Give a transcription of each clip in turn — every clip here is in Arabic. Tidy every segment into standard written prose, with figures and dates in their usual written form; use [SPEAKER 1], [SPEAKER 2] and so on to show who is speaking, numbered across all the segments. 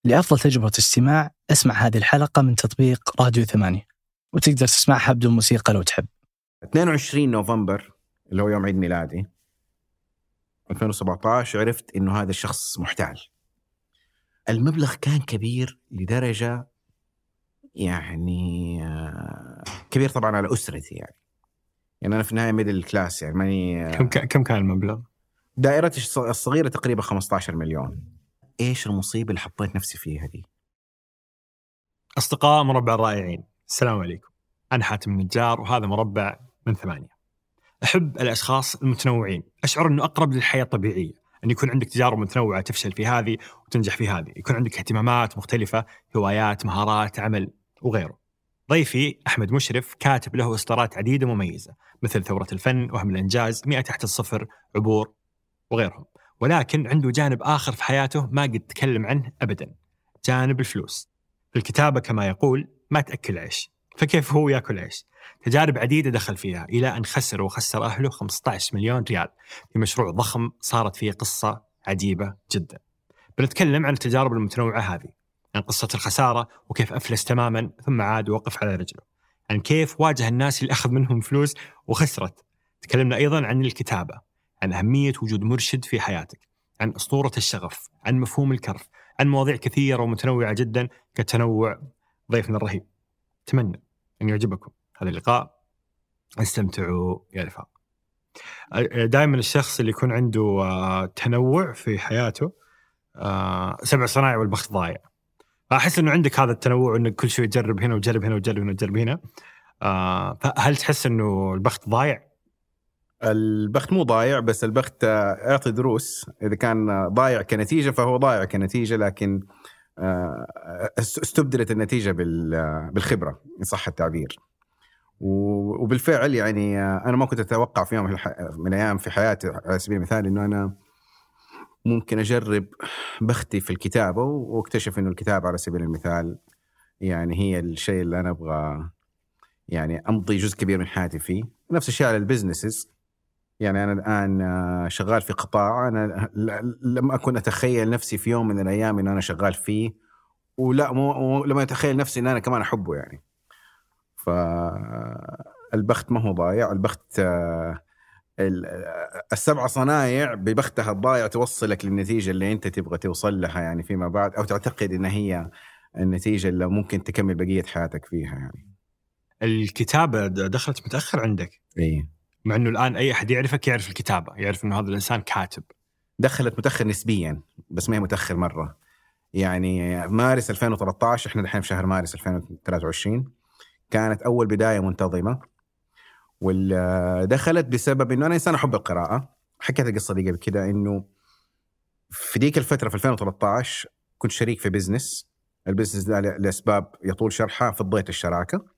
[SPEAKER 1] لأفضل تجربة استماع اسمع هذه الحلقة من تطبيق راديو 8، وتقدر تسمعها بدون موسيقى لو تحب.
[SPEAKER 2] 22 نوفمبر اللي هو يوم عيد ميلادي 2017 عرفت إنه هذا الشخص محتال. المبلغ كان كبير لدرجة يعني كبير طبعا على أسرتي، يعني أنا في النهاية ميدل كلاس، يعني ماني.
[SPEAKER 3] كم كان المبلغ؟
[SPEAKER 2] دائرتي الصغيرة تقريبا 15 مليون. إيش المصيبة اللي حطيت نفسي فيها دي؟
[SPEAKER 3] أصدقاء مربع الرائعين، السلام عليكم. أنا حاتم النجار وهذا مربع من 8. أحب الأشخاص المتنوعين، أشعر أنه أقرب للحياة الطبيعية، أن يكون عندك تجارب متنوعة تفشل في هذه وتنجح في هذه، يكون عندك اهتمامات مختلفة، هوايات، مهارات، عمل وغيره. ضيفي أحمد مشرف كاتب له إصدارات عديدة مميزة مثل ثورة الفن، وهم الإنجاز، 100 تحت الصفر، عبور وغيرهم، ولكن عنده جانب آخر في حياته ما قد تكلم عنه أبدا، جانب الفلوس. في الكتابة كما يقول ما تأكل عيش، فكيف هو يأكل عيش؟ تجارب عديدة دخل فيها إلى أن خسر وخسر أهله 15 مليون ريال في مشروع ضخم صارت فيه قصة عجيبة جدا. بنتكلم عن التجارب المتنوعة هذه، عن قصة الخسارة وكيف أفلس تماما ثم عاد ووقف على رجله، عن كيف واجه الناس اللي أخذ منهم فلوس وخسرت. تكلمنا أيضا عن الكتابة، عن أهمية وجود مرشد في حياتك، عن أسطورة الشغف، عن مفهوم الكرف، عن مواضيع كثيرة ومتنوعة جدا كتنوع ضيفنا الرهيب. أتمنى أن يعجبكم هذا اللقاء، استمتعوا يا رفاق. دائما الشخص اللي يكون عنده تنوع في حياته 7 صنايع والبخت ضايع. أحس أنه عندك هذا التنوع، أنك كل شيء تجرب هنا وتجرب هنا وتجرب هنا وتجرب هنا. هل تحس أنه البخت ضايع؟
[SPEAKER 2] البخت مو ضايع، بس البخت يعطي دروس. إذا كان ضايع كنتيجة فهو ضايع كنتيجة، لكن استبدلت النتيجة بالخبرة إن صح التعبير. وبالفعل يعني أنا ما كنت أتوقع في يوم من أيام في حياتي على سبيل المثال إنه أنا ممكن أجرب بختي في الكتابة، واكتشف إنه الكتابة على سبيل المثال يعني هي الشيء اللي أنا أبغى يعني أمضي جزء كبير من حياتي فيه. نفس الشيء على البيزنسز، يعني أنا الآن شغال في قطاع أنا لم أكن أتخيل نفسي في يوم من الأيام إن أنا شغال فيه، ولا لما أتخيل نفسي إن أنا كمان أحبه يعني. فالبخت ما هو ضايع، البخت 7 صنايع ببختها الضايع توصلك للنتيجة اللي أنت تبغى توصل لها يعني فيما بعد، أو تعتقد إن هي النتيجة اللي ممكن تكمل بقية حياتك فيها يعني.
[SPEAKER 3] الكتابة دخلت متأخر عندك؟
[SPEAKER 2] إيه،
[SPEAKER 3] مع أنه الآن أي أحد يعرفك يعرف الكتابة، يعرف أنه هذا الإنسان كاتب.
[SPEAKER 2] دخلت متأخر نسبيا، بس ما هي متأخر مرة. يعني مارس 2013، إحنا دحين في شهر مارس 2023، كانت أول بداية منتظمة، ودخلت بسبب إنه أنا إنسان أحب القراءة. حكيت القصة دي قبل كده، إنه في ديك الفترة في 2013 كنت شريك في بيزنس. البيزنس ده لأسباب يطول شرحها فضيت الشراكة،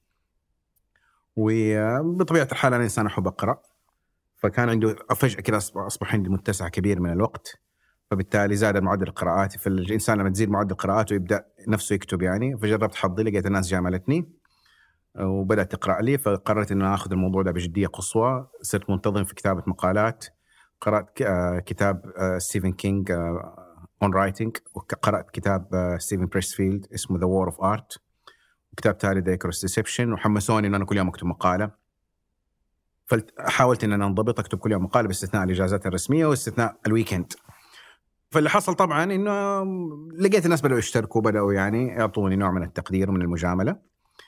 [SPEAKER 2] وبطبيعة الحال أنا إنسان أحب أقرأ، فكان عنده فجأة كده أصبح عندي متسع كبير من الوقت، فبالتالي زاد معدل قراءاتي. فالإنسان لما تزيد معدل قراءاته يبدأ نفسه يكتب يعني. فجربت حظي، لقيت الناس جاملتني وبدأت تقرأ لي، فقررت إنه أخذ الموضوع ده بجدية قصوى. صرت منتظم في كتابة مقالات، قرأت كتاب ستيفن كينج on writing، وقرأت كتاب ستيفن بريسفيلد اسمه The War of Art، وكتاب تالي The Icarus Deception، وحمسوني إن أنا كل يوم أكتب مقالة. فحاولت إن أنا أنضبط أكتب كل يوم مقالة باستثناء الإجازات الرسمية واستثناء الويكند. فاللي حصل طبعا إنه لقيت الناس بدأوا يشتركوا، بدأوا يعني يعطوني نوع من التقدير ومن المجاملة.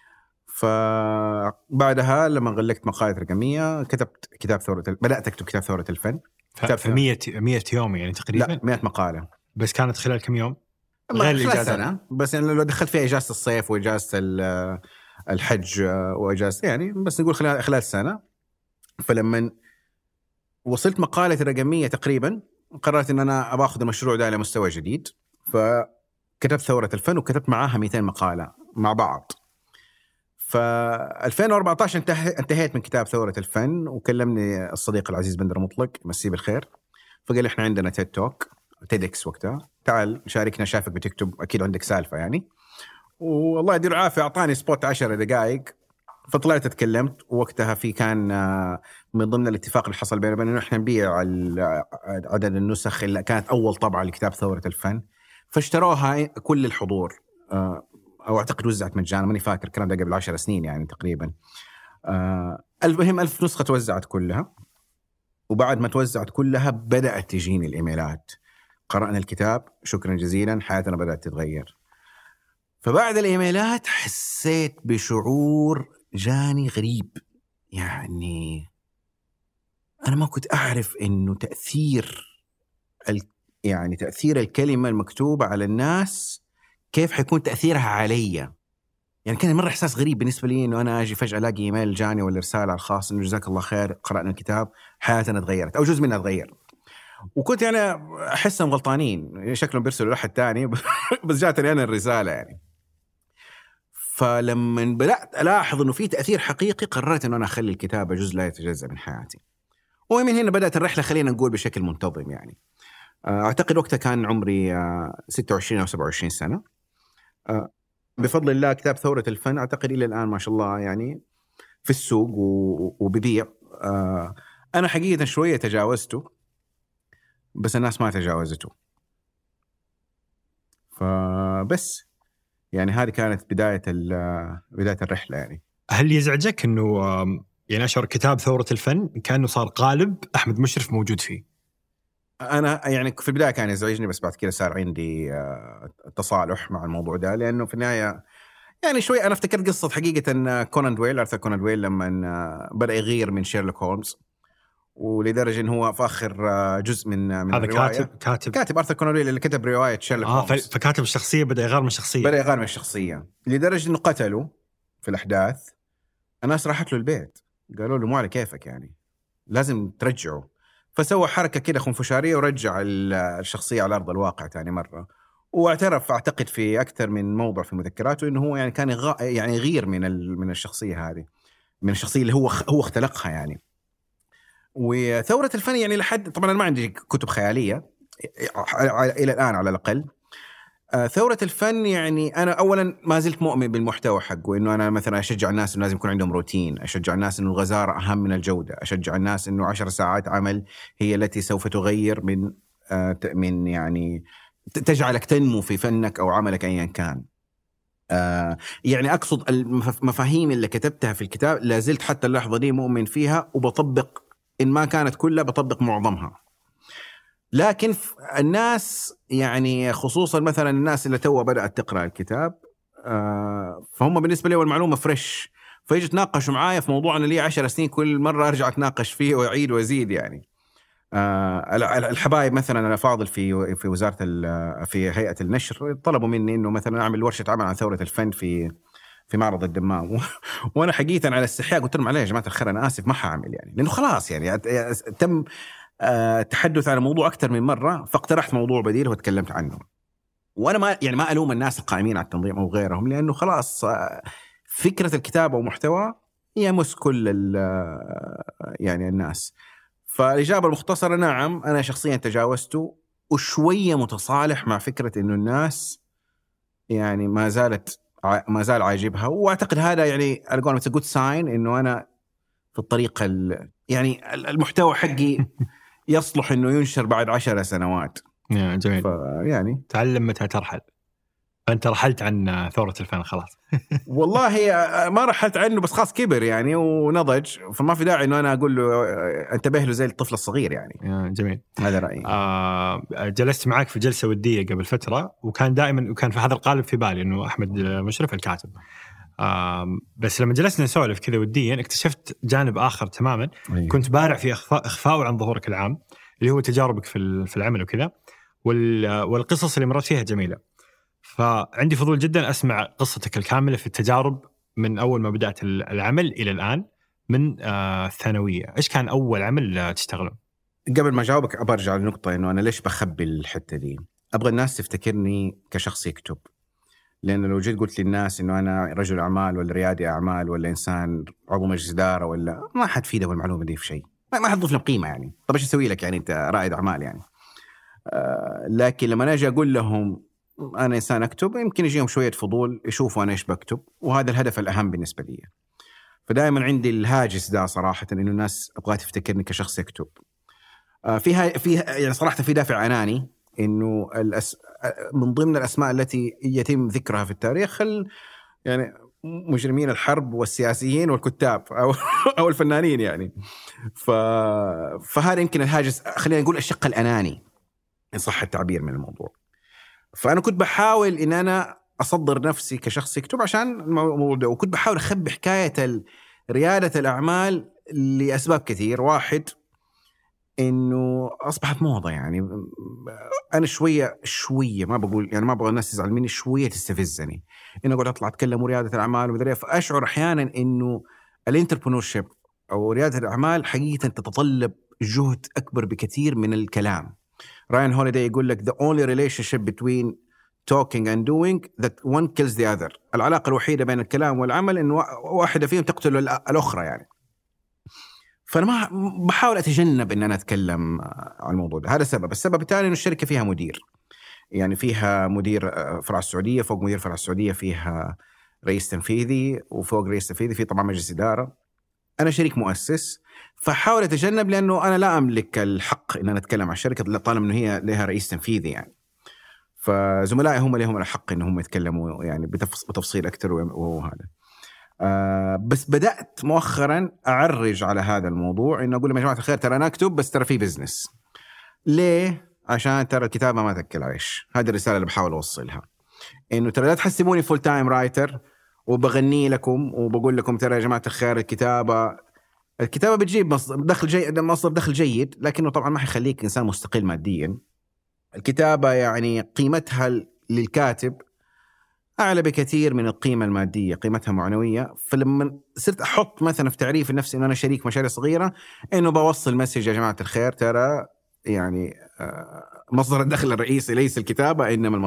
[SPEAKER 2] فبعدها لما غلقت مقالة رقمية كتبت كتاب بدأت أكتب كتاب ثورة الفن.
[SPEAKER 3] في 100 يوم يعني تقريبا؟
[SPEAKER 2] لا، 100 مقالة.
[SPEAKER 3] بس كانت خلال كم يوم؟
[SPEAKER 2] غير الإجازة سنة، بس يعني لو دخلت فيها إجازة الصيف وإجازة الحج وإجازة يعني، بس نقول خلال سنة. فلما وصلت مقالة رقمية تقريبا قررت إن أنا أبغى أخذ المشروع ده لمستوى جديد، فكتبت ثورة الفن وكتبت معاها 200 مقالة مع بعض. ف 2014 انتهيت من كتاب ثورة الفن، وكلمني الصديق العزيز بندر مطلق مسيه بالخير، فقال لي إحنا عندنا تيد توك تيدكس وقتها، تعال شاركنا، شافك بتكتب أكيد عندك سالفة يعني. والله يدير عافية أعطاني سبوت 10 دقائق، فطلعت اتكلمت. ووقتها في كان من ضمن الاتفاق اللي حصل بيننا إنه إحنا نبيع عدد النسخ اللي كانت أول طبعة لكتاب ثورة الفن. فاشتروها كل الحضور، أو أعتقد وزعت مجانا، ماني فاكر، الكلام ده قبل 10 سنين يعني تقريبا. المهم 1000 نسخة توزعت كلها، وبعد ما توزعت كلها بدأت تجيني الإيميلات: قرأنا الكتاب، شكرا جزيلا، حياتنا بدأت تتغير. فبعد الإيميلات حسيت بشعور جاني غريب، يعني أنا ما كنت أعرف إنه تأثير الكلمة المكتوبة على الناس كيف حيكون تأثيرها علي. يعني كان مرة إحساس غريب بالنسبة لي إنه أنا أجي فجأة ألاقي إيميل جاني ولا رسالة على الخاص إنه جزاك الله خير، قرأنا الكتاب، حياتنا تغيرت أو جزء منها تغير. وكنت يعني أحسهم غلطانين، شكلهم بيرسلوا لأحد تاني بس جاتني أنا الرسالة يعني. فلما بدأت ألاحظ إنه في تأثير حقيقي، قررت إنه أنا أخلي الكتابة جزء لا يتجزأ من حياتي. ومن هنا بدأت الرحلة، خلينا نقول بشكل منتظم يعني. أعتقد وقتها كان عمري 26 أو 27 سنة. بفضل الله كتاب ثورة الفن أعتقد إلى الآن ما شاء الله يعني في السوق وببيع. أنا حقيقة شوية تجاوزته، بس الناس ما تجاوزته. فبس يعني هذه كانت بداية الرحلة يعني.
[SPEAKER 3] هل يزعجك إنه يعني أشعر كتاب ثورة الفن كأنه صار قالب أحمد مشرف موجود فيه؟
[SPEAKER 2] أنا يعني في البداية كان يزعجني، بس بعد كده صار عندي تصالح مع الموضوع ده، لأنه في النهاية يعني شوي أنا افتكرت قصة حقيقة أن كونان دويل، أرثر كونان دويل، لما بدأ يغير من شيرلوك هولمز، ولدرجة أنه هو في آخر جزء من
[SPEAKER 3] هذا
[SPEAKER 2] الرواية
[SPEAKER 3] كاتب
[SPEAKER 2] أرثر كونان دويل اللي كتب رواية شيرلوك هولمز.
[SPEAKER 3] فكاتب الشخصية بدأ يغير من الشخصية،
[SPEAKER 2] لدرجة أنه قتلوا في الأحداث. الناس راحت له البيت قالوا له مو على كيفك يعني، لازم ترجعه. فسوى حركة كده خنفشارية ورجع الشخصية على أرض الواقع تاني مرة. واعترف أعتقد في أكثر من موضع في مذكراته إنه هو يعني كان يغير من الشخصية هذه، من الشخصية اللي هو اختلقها يعني. وثورة الفن يعني لحد طبعا أنا ما عندي كتب خيالية إلى الآن على الأقل. ثورة الفن يعني أنا أولا ما زلت مؤمن بالمحتوى حقه، إنه أنا مثلا أشجع الناس إنه لازم يكون عندهم روتين، أشجع الناس إنه الغزارة أهم من الجودة، أشجع الناس إنه 10 ساعات عمل هي التي سوف تغير من يعني تجعلك تنمو في فنك أو عملك أيا كان. يعني أقصد المفاهيم اللي كتبتها في الكتاب لا زلت حتى اللحظة دي مؤمن فيها، وبطبق إن ما كانت كلها بطبق معظمها. لكن الناس يعني خصوصا مثلا الناس اللي توها بدأت تقرأ الكتاب، فهم بالنسبة لي والمعلومة فريش، فيجي تناقشوا معايا في موضوع أنا لي 10 سنين كل مرة أرجع أتناقش فيه وأعيد وأزيد يعني. الحبايب مثلا أنا فاضل في وزارة في هيئة النشر طلبوا مني إنه مثلا أعمل ورشة عمل عن ثورة الفن في معرض الدمام وأنا حقيقة على استحياء قلت لهم عليه يا جماعة الخير أنا آسف ما حاعمل يعني، لأنه خلاص يعني تم تحدث عن موضوع أكثر من مرة، فاقترحت موضوع بديل وتكلمت عنه. وأنا ما ألوم الناس القائمين على التنظيم أو غيرهم، لأنه خلاص فكرة الكتابة ومحتوى يمس كل يعني الناس. فالإجابة المختصرة نعم، أنا شخصيا تجاوزته، وشوية متصالح مع فكرة إنه الناس يعني ما زال عاجبها، وأعتقد هذا يعني أقول it's a good sign إنه أنا في الطريق يعني المحتوى حقي يصلح إنه ينشر بعد 10 سنوات.
[SPEAKER 3] جميل.
[SPEAKER 2] يعني
[SPEAKER 3] تعلم متى ترحل، فأنت رحلت عن ثورة الفن خلاص.
[SPEAKER 2] والله ما رحلت عنه، بس خلاص كبر يعني ونضج، فما في داعي إنه أنا أقول له انتبه له زي الطفل الصغير يعني.
[SPEAKER 3] جميل،
[SPEAKER 2] هذا رأيي.
[SPEAKER 3] جلست معك في جلسة ودية قبل فترة، وكان في هذا القالب في بالي إنه أحمد مشرف الكاتب. بس لما جلسنا نسولف كذا وديا اكتشفت جانب آخر تماما. كنت بارع في إخفاء عن ظهورك العام اللي هو تجاربك في العمل وكذا، والقصص اللي مرت فيها جميلة. فعندي فضول جدا أسمع قصتك الكاملة في التجارب من أول ما بدأت العمل إلى الآن، من الثانوية. إيش كان أول عمل تشتغله؟
[SPEAKER 2] قبل ما أجاوبك أرجع للنقطة إنه أنا ليش بخبي الحتة دي. أبغى الناس تفتكرني كشخص يكتب، لأنه لو جيت قلت للناس إنه أنا رجل أعمال ولا ريادي أعمال ولا إنسان عضو مجلس إدارة ولا، ما حد فيده بالمعلومة دي في شيء، ما حد ضيف له قيمة يعني. طب إيش أسوي لك يعني أنت رائد أعمال يعني؟ لكن لما أجي أقول لهم أنا إنسان أكتب، يمكن يجيهم شوية فضول يشوفوا أنا إيش بكتب، وهذا الهدف الأهم بالنسبة لي. فدائما عندي الهاجس ده صراحة، إنه الناس أبغى تفتكرني كشخص يكتب. فيها يعني صراحة في دافع أناني إنه من ضمن الأسماء التي يتم ذكرها في التاريخ يعني مجرمين الحرب والسياسيين والكتاب أو الفنانين يعني. فهذا يمكن الهاجس، خلينا نقول الشق الأناني إن صح التعبير من الموضوع. فأنا كنت بحاول إن أنا أصدر نفسي كشخص يكتب عشان الموضوع، وكنت بحاول أخبي حكاية ريادة الأعمال لأسباب كثير. واحد، إنه أصبحت موضة يعني. أنا شوية ما بقول يعني، ما أبغى الناس تزعل مني، شوية تستفزني إنه أقعد أطلع أتكلم ريادة الأعمال ومدري. فأشعر أحيانا إنه الانتربرونورشيب أو ريادة الأعمال حقيقة تتطلب جهد أكبر بكثير من الكلام. راين هوليداي يقول لك the only relationship between talking and doing that one kills the other. العلاقة الوحيدة بين الكلام والعمل إنه واحدة فيهم تقتل الأخرى يعني. فأنا ما بحاول أتجنب إن أنا أتكلم عن الموضوع ده. هذا السبب. السبب الثاني إنه الشركة فيها مدير، يعني فيها مدير فرع السعودية، فوق مدير فرع السعودية فيها رئيس تنفيذي، وفوق رئيس تنفيذي في طبعا مجلس إدارة. أنا شريك مؤسس، فحاول أتجنب لأنه أنا لا أملك الحق إن أنا أتكلم عن الشركة طالما إنه هي لها رئيس تنفيذي يعني. فزملائي هم لهم الحق إنهم يتكلموا يعني بتفصيل أكثر وهذا. بس بدأت مؤخرا أعرج على هذا الموضوع، إنه أقول لهم يا جماعة الخير ترى أنا أكتب بس ترى في بزنس. ليه؟ عشان ترى الكتابة ما تأكل عيش. هذه الرسالة اللي بحاول أوصلها، إنه ترى لا تحسبوني فول تايم رايتر وبغني لكم وبقول لكم ترى يا جماعة الخير الكتابة بتجيب مصدر دخل جيد، لكنه طبعا ما حيخليك إنسان مستقل ماديا. الكتابة يعني قيمتها للكاتب أعلى بكثير من القيمة المادية، قيمتها معنوية. فلما صرت أحط مثلا في تعريف النفس إنه أنا شريك مشاريع صغيرة، إنه بوصل مسج يا جماعة الخير ترى يعني مصدر الدخل الرئيسي ليس الكتابة، إنما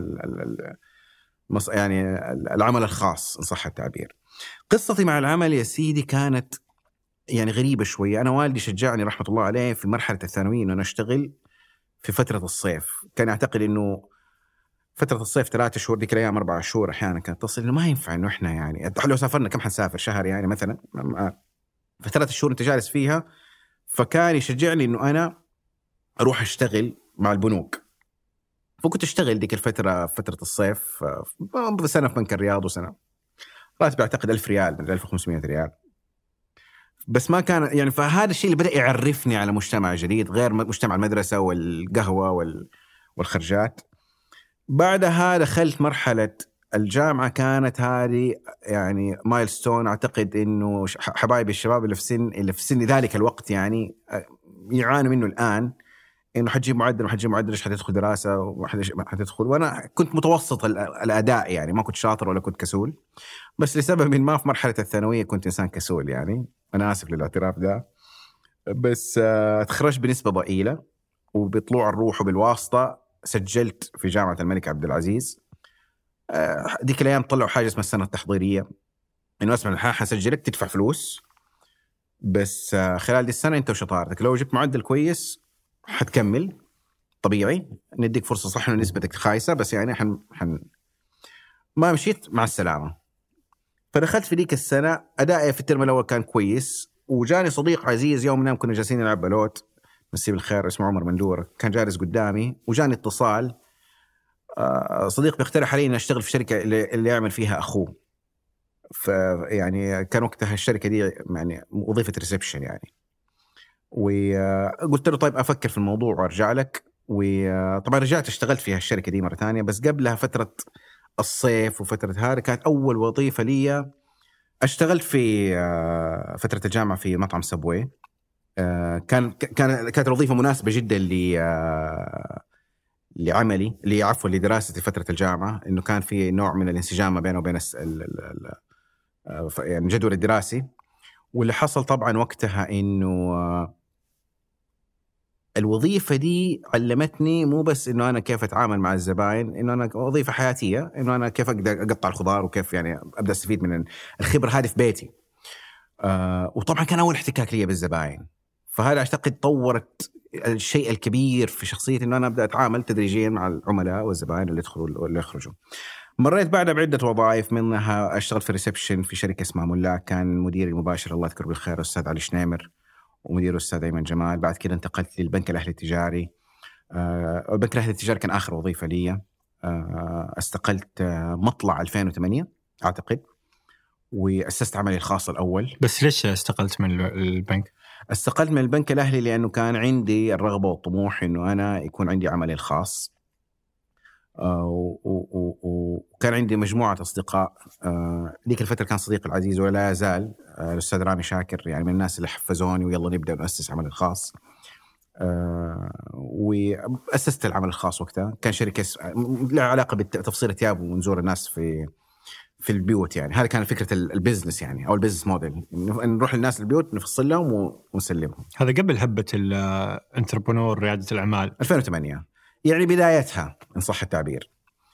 [SPEAKER 2] يعني العمل الخاص إن صح التعبير. قصتي مع العمل يا سيدي كانت يعني غريبة شوية. أنا والدي شجعني رحمة الله عليه في مرحلة الثانوية إنه أنا أشتغل في فترة الصيف. كان يعتقد إنه فترة الصيف 3 شهور، ديك الأيام 4 شهور أحيانا كانت تصل، إنه ما ينفع إنه إحنا يعني لو سافرنا كم حنسافر شهر يعني مثلا، في 3 شهور أنت جالس فيها. فكان يشجعني إنه أنا أروح أشتغل مع البنوك. فكنت أشتغل ديك الفترة فترة الصيف سنة في بنك الرياض، وسنة راتب أعتقد 1000 ريال من 1500 ريال. بس ما كان يعني، فهذا الشيء اللي بدأ يعرفني على مجتمع جديد غير مجتمع المدرسة والقهوة والخرجات. بعدها دخلت مرحلة الجامعة، كانت هذه يعني مايلستون. أعتقد إنه حبايبي الشباب اللي في سن ذلك الوقت يعني يعانوا منه الآن، إنه حتجيب معدل إيش حتدخل دراسة وحتدخل. وأنا كنت متوسط الأداء يعني، ما كنت شاطر ولا كنت كسول، بس لسبب ما في مرحلة الثانوية كنت إنسان كسول يعني. أنا آسف للاعتراف ده. بس تخرجت بنسبة ضئيلة، وبطلوع الروح وبالواسطة سجلت في جامعة الملك عبد العزيز. ديك الأيام طلعوا حاجة اسمها السنة التحضيرية، إنه اسمع الحين حسجلك تدفع فلوس، بس خلال دي السنة أنت وشطارتك لو جبت معدل كويس حتكمل طبيعي، نديك فرصة. صح إنه نسبتك خايسة بس يعني ما مشيت مع السلامة. فدخلت في ديك السنة، أدائي في الترم الأول كان كويس، وجاني صديق عزيز يوم نام كنا جالسين نلعب بلوت، مسيه بالخير، اسمه عمر مندورة، كان جالس قدامي وجاني اتصال. صديق بيقترح علي أن أشتغل في شركة اللي يعمل فيها أخوه. يعني كان وقتها الشركة دي يعني وظيفة ريسبشن يعني. وقلت له طيب أفكر في الموضوع وأرجع لك. وطبعا رجعت اشتغلت في الشركة دي مرة تانية، بس قبلها فترة الصيف وفترة هذه كانت أول وظيفة لي. اشتغلت في فترة الجامعة في مطعم سبوي. كانت الوظيفة مناسبة جدا لعملي لدراستي فترة الجامعة، إنه كان في نوع من الانسجام ما بينه وبين يعني الجدول الدراسي. واللي حصل طبعا وقتها إنه الوظيفة دي علمتني مو بس إنه أنا كيف أتعامل مع الزبائن، إنه أنا وظيفة حياتية، إنه أنا كيف أقدر أقطع الخضار وكيف يعني أبدأ أستفيد من الخبرة هذه في بيتي. وطبعا كان أول احتكاك لي بالزبائن، فهذا أعتقد طورت الشيء الكبير في شخصيتي، إنه أنا أبدأ أتعامل تدريجيا مع العملاء والزبائن اللي يدخلوا واللي يخرجوا. مريت بعدها بعدة وظائف، منها أشتغل في ريسبشن في شركة اسمها ملاك، كان مديري المباشر الله يذكره بالخير الأستاذ علي شنيمر، ومديره الأستاذ أيمن جمال. بعد كده انتقلت للبنك الأهلي التجاري، البنك الأهلي للتجارة كان آخر وظيفة لي. استقلت مطلع 2008 أعتقد، وأسست عملي الخاص الأول.
[SPEAKER 3] بس ليش استقلت من البنك؟
[SPEAKER 2] استقلت من البنك الأهلي لأنه كان عندي الرغبة والطموح إنه أنا يكون عندي عملي الخاص. وكان عندي مجموعة أصدقاء. ذيك الفترة كان صديقي العزيز ولا يزال الأستاذ رامي شاكر، يعني من الناس اللي حفزوني ويلا نبدأ نؤسس عمل الخاص. وأسست العمل الخاص وقتها. كان شركة لها علاقة بتفصيل ثياب ونزور الناس في البيوت. يعني هذا كان فكرة البيزنس يعني، أو البيزنس موديل، نروح للناس البيوت نفصل لهم ونسلمهم.
[SPEAKER 3] هذا قبل هبة الانتربرونور ريادة الأعمال
[SPEAKER 2] 2008 يعني بدايتها إن صح التعبير.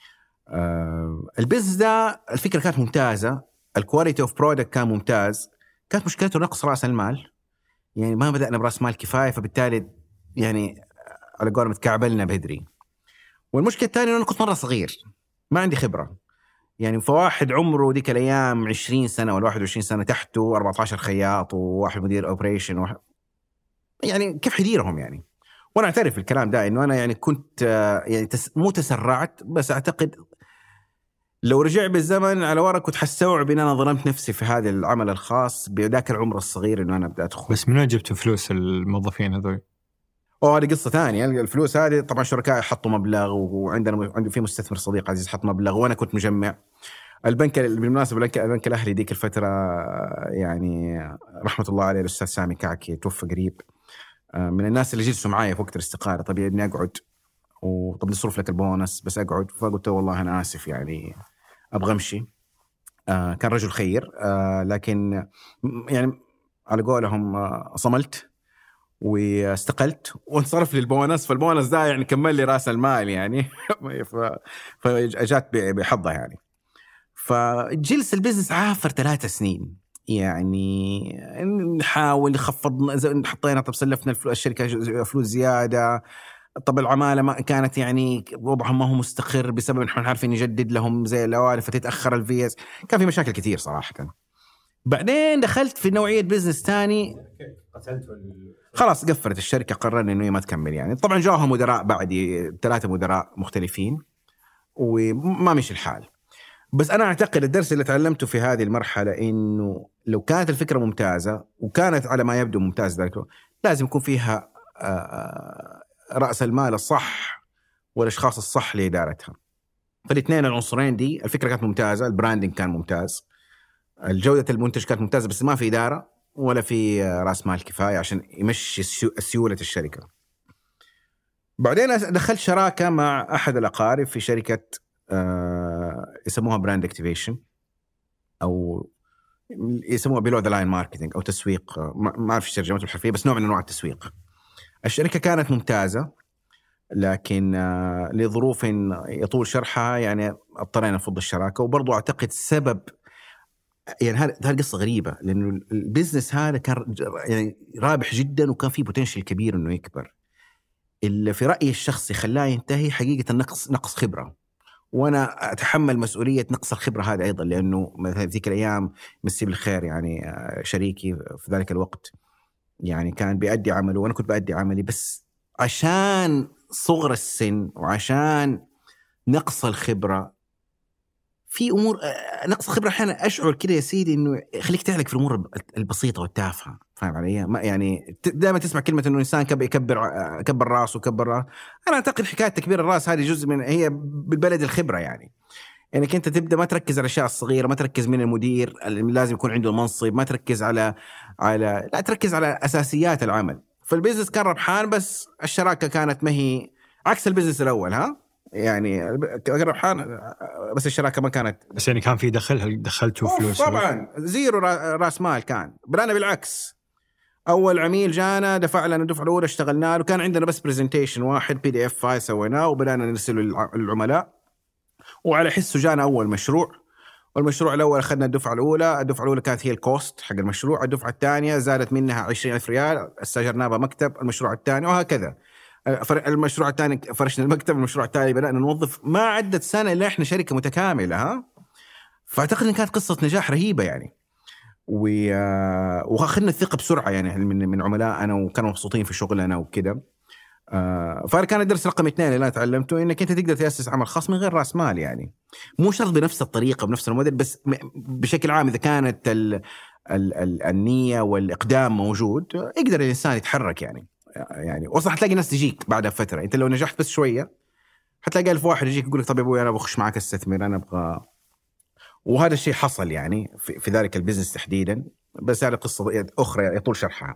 [SPEAKER 2] البيزنس ده الفكرة كانت ممتازة، الكواليتي اوف برودكت كان ممتاز. كانت مشكلته نقص رأس المال، يعني ما بدأنا برأس مال كفاية، فبالتالي يعني على قولهم تكعبلنا بدري. والمشكلة الثانية أنا كنت مرة صغير، ما عندي خبرة. يعني فواحد عمره ديك الأيام 20 سنة ولا 21 سنة، تحته 14 خياط وواحد مدير أوبريشن يعني كيف حديرهم يعني. وأنا أعترف الكلام ده إنه أنا يعني كنت يعني مو تسرعت، بس أعتقد لو رجع بالزمن على ورا كنت حستوعب إن أنا ظلمت نفسي في هذا العمل الخاص بذاك العمر الصغير إنه أنا أبدأ أدخل.
[SPEAKER 3] بس من وين جبتوا فلوس الموظفين هذول؟
[SPEAKER 2] هذه قصة ثانية. الفلوس هذه طبعا شركاء حطوا مبلغ، وعندنا في مستثمر صديق عزيز حط مبلغ، وأنا كنت مجمع. البنك بالمناسبة البنك الأهلي ديك الفترة يعني رحمة الله عليه الأستاذ سامي كعكي توفى قريب، من الناس اللي جلسوا معايا في وقت الاستقالة. طبيعي إني أقعد، وطب نصرف لك البونص بس أقعد. فقلت والله أنا آسف يعني أبغى أمشي. كان رجل خير، لكن يعني على قولهم صملت واستقلت وانصرف لي البونص. فالبونص ده يعني كمل لي رأس المال يعني فجات بحظها يعني. فجلس البزنس عافر 3 سنين يعني، نحاول نخفض، حطينا طب سلفنا الشركة فلوس زيادة. طب العمالة ما كانت يعني وضعهم ما هو مستقر بسبب نحن عارفين نجدد لهم زي الأوائل، فتتأخر الفيز. كان في مشاكل كثير صراحة. بعدين دخلت في نوعية بزنس تاني، خلاص قفلت الشركة، قررنا إنه ما تكمل يعني. طبعا جاهم مدراء بعدي 3 مدراء مختلفين وما مشي الحال. بس أنا أعتقد الدرس اللي تعلمته في هذه المرحلة إنه لو كانت الفكرة ممتازة وكانت على ما يبدو ممتاز ذلك، لازم يكون فيها رأس المال الصح والأشخاص الصح لإدارتها. فالاثنين العنصرين دي، الفكرة كانت ممتازة، البراندنج كان ممتاز، الجودة المنتج كانت ممتازة، بس ما في إدارة ولا في رأس مال كفاية عشان يمشي سيولة الشركة. بعدين دخلت شراكة مع أحد الأقارب في شركة يسموها براند اكتيفيشن، أو يسموها بيلو ذا لاين ماركتينج، أو تسويق، ما أعرف الترجمة الحرفية، بس نوع من أنواع التسويق. الشركة كانت ممتازة، لكن لظروف يطول شرحها يعني اضطرينا نفض الشراكة. وبرضو أعتقد سبب يعني هذه قصة غريبة، لأنه البيزنس هذا كان يعني رابح جدا وكان فيه بوتنشل كبير إنه يكبر. اللي في رأيي الشخصي خلاه ينتهي حقيقة نقص خبرة، وأنا أتحمل مسؤولية نقص الخبرة هذا أيضا، لأنه مثلا ذيك الأيام مسي بالخير يعني شريكي في ذلك الوقت يعني كان بيأدي عمله وأنا كنت بأدي عملي، بس عشان صغر السن وعشان نقص الخبرة في أمور، نقص خبرة أحيانا أشعر كده يا سيدي إنه خليك تعلق في الأمور البسيطة والتافهة. فاهم علي؟ ما يعني دائما تسمع كلمة إنه الإنسان كبر راسه أنا أعتقد حكاية تكبير الرأس هذه جزء من هي بالبلد الخبرة يعني. إنك أنت تبدأ ما تركز على الأشياء الصغيرة، ما تركز من المدير لازم يكون عنده المنصب، ما تركز على لا تركز على أساسيات العمل. فالبيزنس كان ربحان، بس الشراكة كانت ما هي عكس البيزنس الأول. يعني ربحان بس الشراكة ما كانت.
[SPEAKER 3] بس يعني كان في دخل، هل دخلتوا فلوس؟
[SPEAKER 2] طبعا زيرو راس مال كان. بدأنا بالعكس، أول عميل جانا دفع لنا الدفعة الأولى، اشتغلنا له، كان عندنا بس برزنتيشن واحد PDF فايل سويناه وبدأنا نرسله للعملاء، وعلى حسه جانا أول مشروع. والمشروع الأول أخذنا الدفعة الأولى كانت هي الكوست حق المشروع. الدفعة الثانية زادت منها 20,000 ريال، استأجرنا بمكتب. المشروع الثاني وهكذا. المشروع الثاني فرشنا المكتب. المشروع الثاني بدأنا نوظف. ما عدت سنة إلا إحنا شركة متكاملة. فأعتقد إن كانت قصة نجاح رهيبة يعني. وأخذنا الثقة بسرعة يعني من عملائنا، وكانوا مبسوطين في شغلنا وكده. فأنا كان الدرس رقم 2 اللي أنا تعلمته إنك أنت تقدر تأسس عمل خاص من غير رأس مال، يعني مو شرط بنفس الطريقة بنفس الموديل، بس بشكل عام إذا كانت النية والإقدام موجود يقدر الإنسان يتحرك يعني وصح تلاقي ناس تجيك بعد فترة. أنت لو نجحت بس شوية حتلاقي 1000 واحد يجيك يقول لك طب يا أبوي أنا بخش معك استثمر، أنا أبغى. وهذا الشيء حصل يعني في ذلك البزنس تحديدا، بس هذه قصة أخرى يطول شرحها.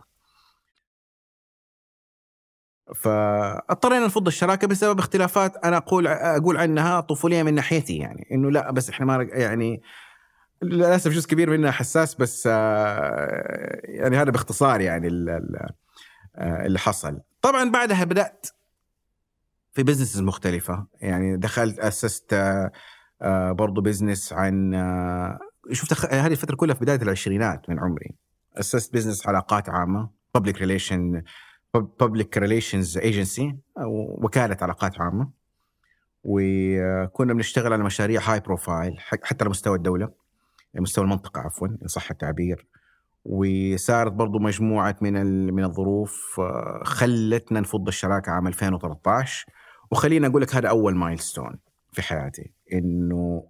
[SPEAKER 2] فاضطرينا نفض الشراكة بسبب اختلافات أنا أقول عنها طفولية من ناحيتي، يعني إنه لا بس إحنا ما يعني للأسف جزء كبير منها حساس، بس يعني هذا باختصار يعني اللي حصل. طبعا بعدها بدأت في بزنس مختلفة، يعني دخلت أسست برضو بزنس عن شفت هذه الفترة كلها في بداية العشرينات من عمري. أسست بزنس علاقات عامة public relations agency أو وكالة علاقات عامة، وكنا بنشتغل على مشاريع هاي بروفايل حتى على مستوى الدولة، مستوى المنطقة عفوا إن صح التعبير. وصارت برضو مجموعة من الظروف خلتنا نفض الشراكة عام 2013. وخلينا أقول لك هذا أول مايلستون في حياتي، إنه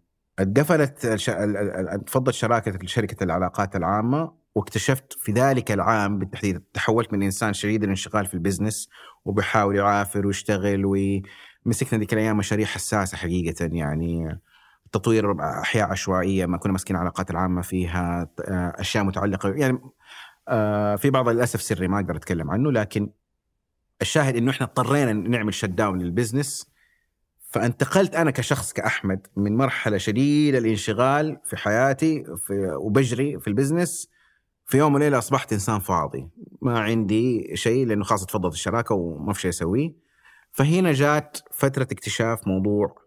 [SPEAKER 2] تفضت شركة العلاقات العامة، واكتشفت في ذلك العام بالتحديد تحولت من إنسان شديد الانشغال في البزنس وبيحاول يعافر ويشتغل، ومسكنا ذيك الأيام مشاريع حساسة حقيقة، يعني تطوير أحياء عشوائية ما كنا مسكين علاقات العامة فيها، أشياء متعلقة يعني في بعض للأسف سري ما أقدر أتكلم عنه، لكن الشاهد إنه إحنا اضطرينا نعمل شت داون للبزنس. فانتقلت أنا كشخص كأحمد من مرحلة شديدة الانشغال في حياتي وبجري في البزنس، في يوم وليلة أصبحت إنسان فاضي ما عندي شيء، لأنه خلاص تفضلت الشراكة وما في شيء أسويه. فهنا جات فترة اكتشاف موضوع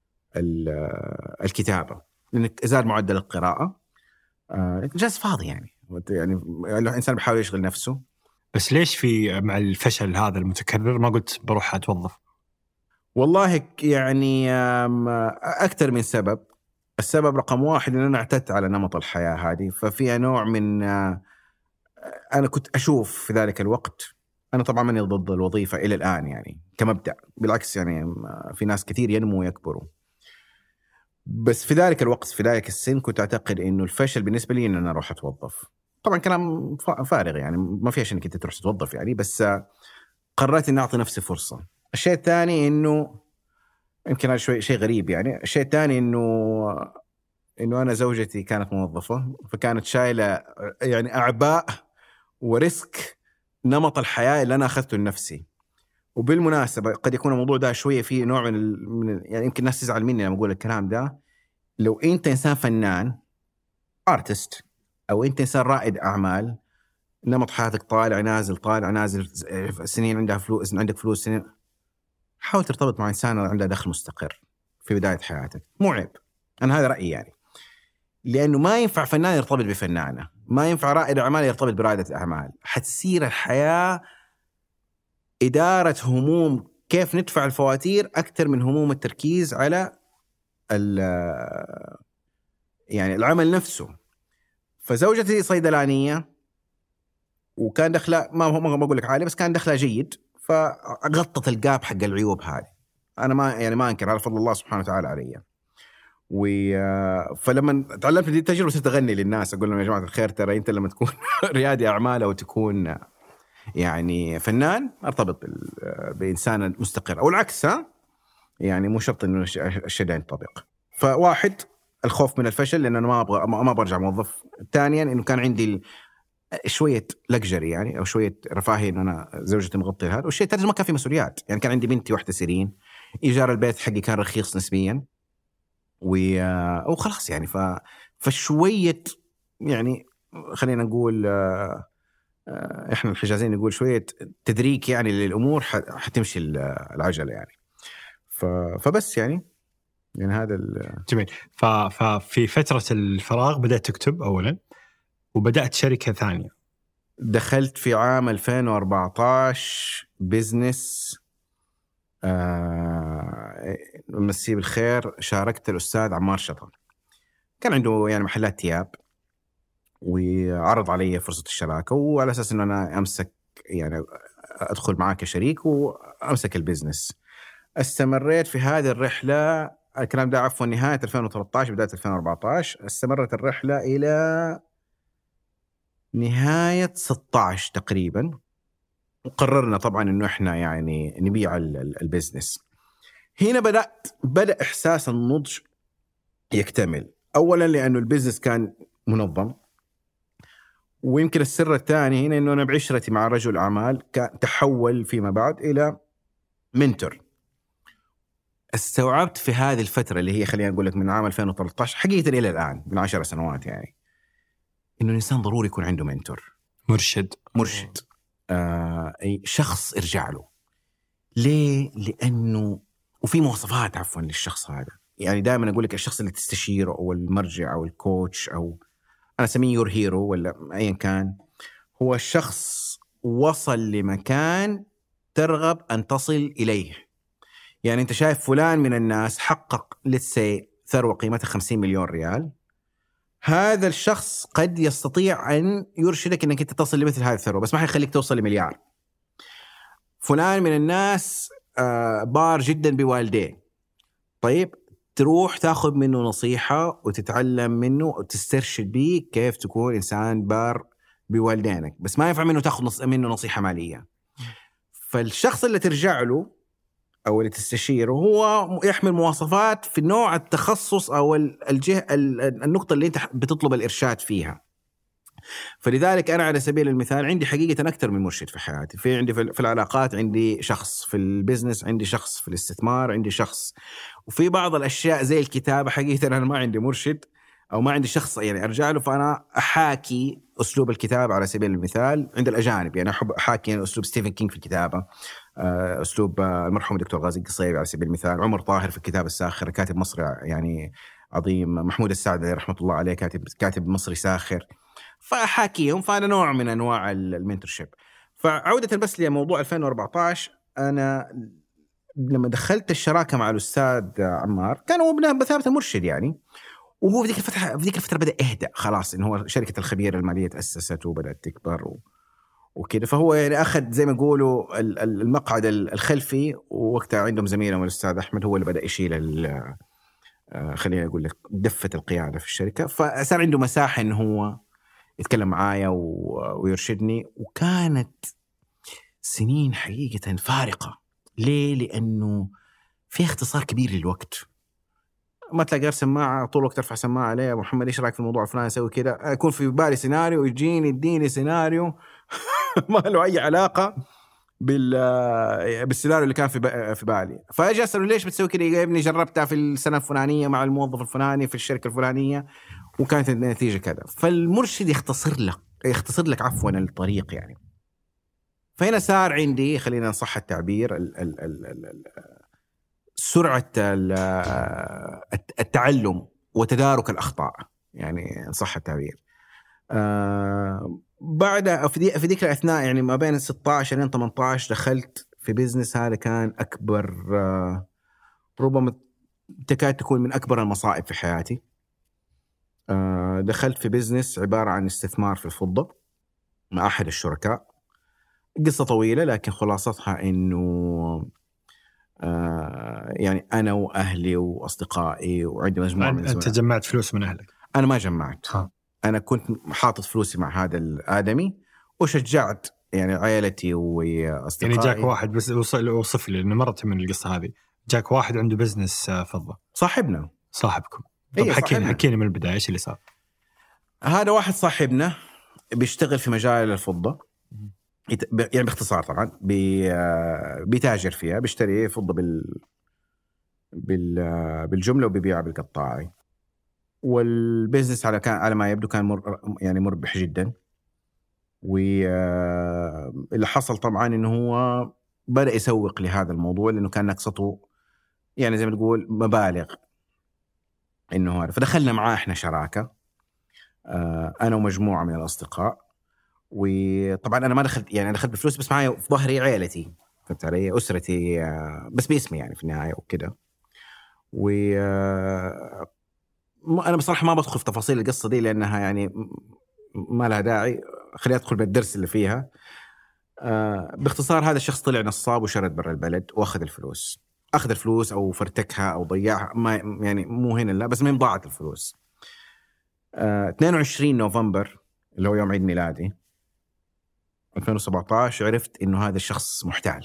[SPEAKER 2] الكتابة، لأنك زاد معدل القراءة، جالس فاضي يعني الإنسان بيحاول يشغل نفسه.
[SPEAKER 3] بس ليش مع الفشل هذا المتكرر ما قلت بروح أتوظف؟
[SPEAKER 2] والله يعني أكثر من سبب. السبب رقم 1 إن أنا اعتدت على نمط الحياة هذه، ففيها نوع من أنا كنت أشوف في ذلك الوقت، أنا طبعا ماني ضد الوظيفة إلى الآن يعني كمبدأ، بالعكس يعني في ناس كثير ينمو ويكبروا، بس في ذلك الوقت في ذلك السن كنت أعتقد إنه الفشل بالنسبة لي إن أنا أروح أتوظف. طبعا كلام فارغ يعني ما في شيء إنك أنت تروح تتوظف يعني، بس قررت إني أعطي نفسي فرصة. الشيء الثاني إنه يمكن هذا شيء غريب يعني، الشيء الثاني إنه أنا زوجتي كانت موظفة، فكانت شايلة يعني أعباء وريسك نمط الحياة اللي أنا أخذته لنفسي. وبالمناسبة قد يكون الموضوع ده شوية فيه نوع من يعني يمكن الناس تزعل مني لما أقول الكلام ده. لو أنت إنسان فنان artist أو أنت إنسان رائد أعمال، نمط حياتك طالع نازل سنين عندها فلوس، عندك فلوس سنين، حاول ترتبط مع إنسان عنده دخل مستقر في بداية حياتك، مو عيب. أنا هذا رأيي يعني، لأنه ما ينفع فنان يرتبط بفنانة، ما ينفع رائد أعمال يرتبط برائدة أعمال. حتصير الحياة إدارة هموم كيف ندفع الفواتير أكثر من هموم التركيز على يعني العمل نفسه. فزوجتي صيدلانية وكان دخلها ما بقول لك عالي، بس كان دخلها جيد، فغطت الجاب حق العيوب هذه. أنا ما أنكر، على فضل الله سبحانه وتعالى علي. فلما تعلمت دي التجربة صرت أغني للناس أقول لهم يا جماعة الخير، ترى أنت لما تكون ريادي أعمال أو تكون يعني فنان ارتبط بإنسان مستقر، أو العكس يعني مو شرط إنه الشيء ده ينطبق. فواحد الخوف من الفشل لأن أنا ما برجع موظف. ثانيا إنه كان عندي شوية لكجري يعني أو شوية رفاهية إن أنا زوجتي مغطية هذا. والشيء الثالث ما كان في مسؤوليات، يعني كان عندي بنتي واحدة سيرين، إيجار البيت حقي كان رخيص نسبيا وخلاص يعني. فشوية يعني خلينا نقول إحنا الحجازين نقول شوية تدريك يعني للأمور حتمشي العجلة يعني. فبس يعني هذا
[SPEAKER 3] جميل. ففي فترة الفراغ بدأت تكتب أولا، وبدأت شركة ثانية.
[SPEAKER 2] دخلت في عام 2014 بيزنس مسيه بالخير، شاركت الأستاذ عمار شطر، كان عنده يعني محلات ثياب، وعرض علي فرصة الشراكة، وعلى أساس أنه أنا أمسك يعني أدخل معاه كشريك وأمسك البزنس. استمريت في هذه الرحلة، الكلام ده عفوا نهاية 2013 بداية 2014. استمرت الرحلة إلى نهاية 16 تقريبا، وقررنا طبعا إنه إحنا يعني نبيع البزنس. هنا بدأ إحساس النضج يكتمل. أولا لأنه البزنس كان منظم، ويمكن السر الثاني هنا إنه أنا بعشرتي مع رجل أعمال تحول فيما بعد إلى منتور. استوعبت في هذه الفترة اللي هي خلينا نقول لك من عام 2013 حقيقة إلى الآن من 10 سنوات يعني، إنه الإنسان ضروري يكون عنده منتور، مرشد. أي شخص ارجع له. ليه؟ لأنه وفي مواصفات عفوا للشخص هذا. يعني دائما أقول لك الشخص اللي تستشيره أو المرجع أو الكوتش أو أنا أسميه يور هيرو ولا أيا كان، هو الشخص وصل لمكان ترغب أن تصل إليه. يعني أنت شايف فلان من الناس حقق لتسي ثروة قيمتها 50 مليون ريال، هذا الشخص قد يستطيع أن يرشدك أنك أنت تصل لمثل هذه الثروة، بس ما حيخليك توصل لمليار. فلان من الناس بار جدا بوالديه، طيب تروح تاخذ منه نصيحة وتتعلم منه وتسترشد به كيف تكون إنسان بار بوالدينك، بس ما ينفع منه تاخذ منه نصيحة مالية. فالشخص اللي ترجع له أو اللي تستشيره هو يحمل مواصفات في نوع التخصص أو النقطة اللي أنت بتطلب الإرشاد فيها. فلذلك أنا على سبيل المثال عندي حقيقة أكثر من مرشد في حياتي. عندي في العلاقات عندي شخص، في البزنس عندي شخص، في الاستثمار عندي شخص، وفي بعض الأشياء زي الكتابة حقيقة أنا ما عندي مرشد أو ما عندي شخص يعني أرجع له، فأنا أحاكي أسلوب الكتابة على سبيل المثال عند الأجانب. يعني أحب أحاكي أسلوب ستيفن كينج في الكتابة، أسلوب المرحوم دكتور غازي القصيبي على سبيل المثال، عمر طاهر في الكتابة الساخر، كاتب مصري يعني عظيم، محمود السعدي رحمة الله عليه كاتب مصري ساخر، فأحاكيهم. فأنا نوع من أنواع المنتورشيب. فعودة بس لموضوع 2014، أنا لما دخلت الشراكة مع الأستاذ عمار كان هو بثابة المرشد يعني، وهو في ذيك الفترة بدأ يهدأ خلاص، إنه هو شركة الخبير المالية تأسست وبدأت تكبر وكده. فهو يعني أخذ زي ما يقولوا المقعد الخلفي، ووقتها عندهم زميلهم الأستاذ أحمد هو اللي بدأ يشيل خلينا أقول لك دفة القيادة في الشركة. فصار عنده مساحة إنه هو يتكلم معايا ويرشدني. وكانت سنين حقيقة فارقة. ليه؟ لأنه في اختصار كبير للوقت. ما تلاقي غير سماعة طول الوقت ترفع سماعة عليه، يا محمد إيش رأيك في الموضوع الفلاني، أسوي كده، يكون في بالي سيناريو يديني سيناريو ما له أي علاقة بالسيناريو اللي كان في بالي. فأجي أسأله ليش بتسوي كده؟ يا ابني جربتها في السنة الفلانية مع الموظف الفلاني في الشركة الفلانية وكانت النتيجة كذا. فالمرشد يختصر لك عفوا الطريق يعني. فهنا صار عندي، خلينا نصح التعبير، سرعة التعلم وتدارك الأخطاء يعني صح التعبير. بعد في ذيك الأثناء يعني ما بين 16 إلى 18 دخلت في بيزنس. هذا كان أكبر، ربما تكاد تكون من أكبر المصائب في حياتي. دخلت في بيزنس عبارة عن استثمار في الفضة مع أحد الشركاء. قصة طويلة لكن خلاصتها إنه يعني أنا وأهلي وأصدقائي وعندي مجموعة من
[SPEAKER 3] أنت جمعت فلوس من أهلك؟
[SPEAKER 2] أنا ما جمعت. أنا كنت حاطط فلوسي مع هذا الآدمي وشجعت يعني عائلتي وأصدقائي.
[SPEAKER 3] يعني جاك واحد، بس وصف لي لأنه مرت من القصة هذه، جاك واحد عنده بزنس فضة، صاحبكم. طب حكيني من البداية إيش اللي صار.
[SPEAKER 2] هذا واحد صاحبنا بيشتغل في مجال الفضة، يعني باختصار طبعا بيتاجر فيها، بيشتري فضة بالجملة وبيبيعها بالقطاعي. والبيزنس على ما يبدو كان يعني مربح جدا. واللي حصل طبعا انه هو بدأ يسوق لهذا الموضوع لانه كان نقصته يعني زي ما تقول مبالغ انه هذا. فدخلنا معاه احنا شراكة، انا ومجموعة من الاصدقاء. وطبعا انا ما دخلت، يعني دخلت بفلوس بس معي في ظهري عائلتي، فهمت علي، اسرتي، بس باسمي يعني في النهاية وكده. أنا بصراحة ما بدخل في تفاصيل القصة دي لأنها يعني ما لها داعي، خليني أدخل بالدرس اللي فيها. باختصار هذا الشخص طلع نصاب وشرد برا البلد واخذ الفلوس. أخذ الفلوس أو فرتكها أو ضيعها، ما يعني مو هنا لا، بس ما ضاعت الفلوس. 22 نوفمبر اللي هو يوم عيد ميلادي 2017 عرفت إنه هذا الشخص محتال،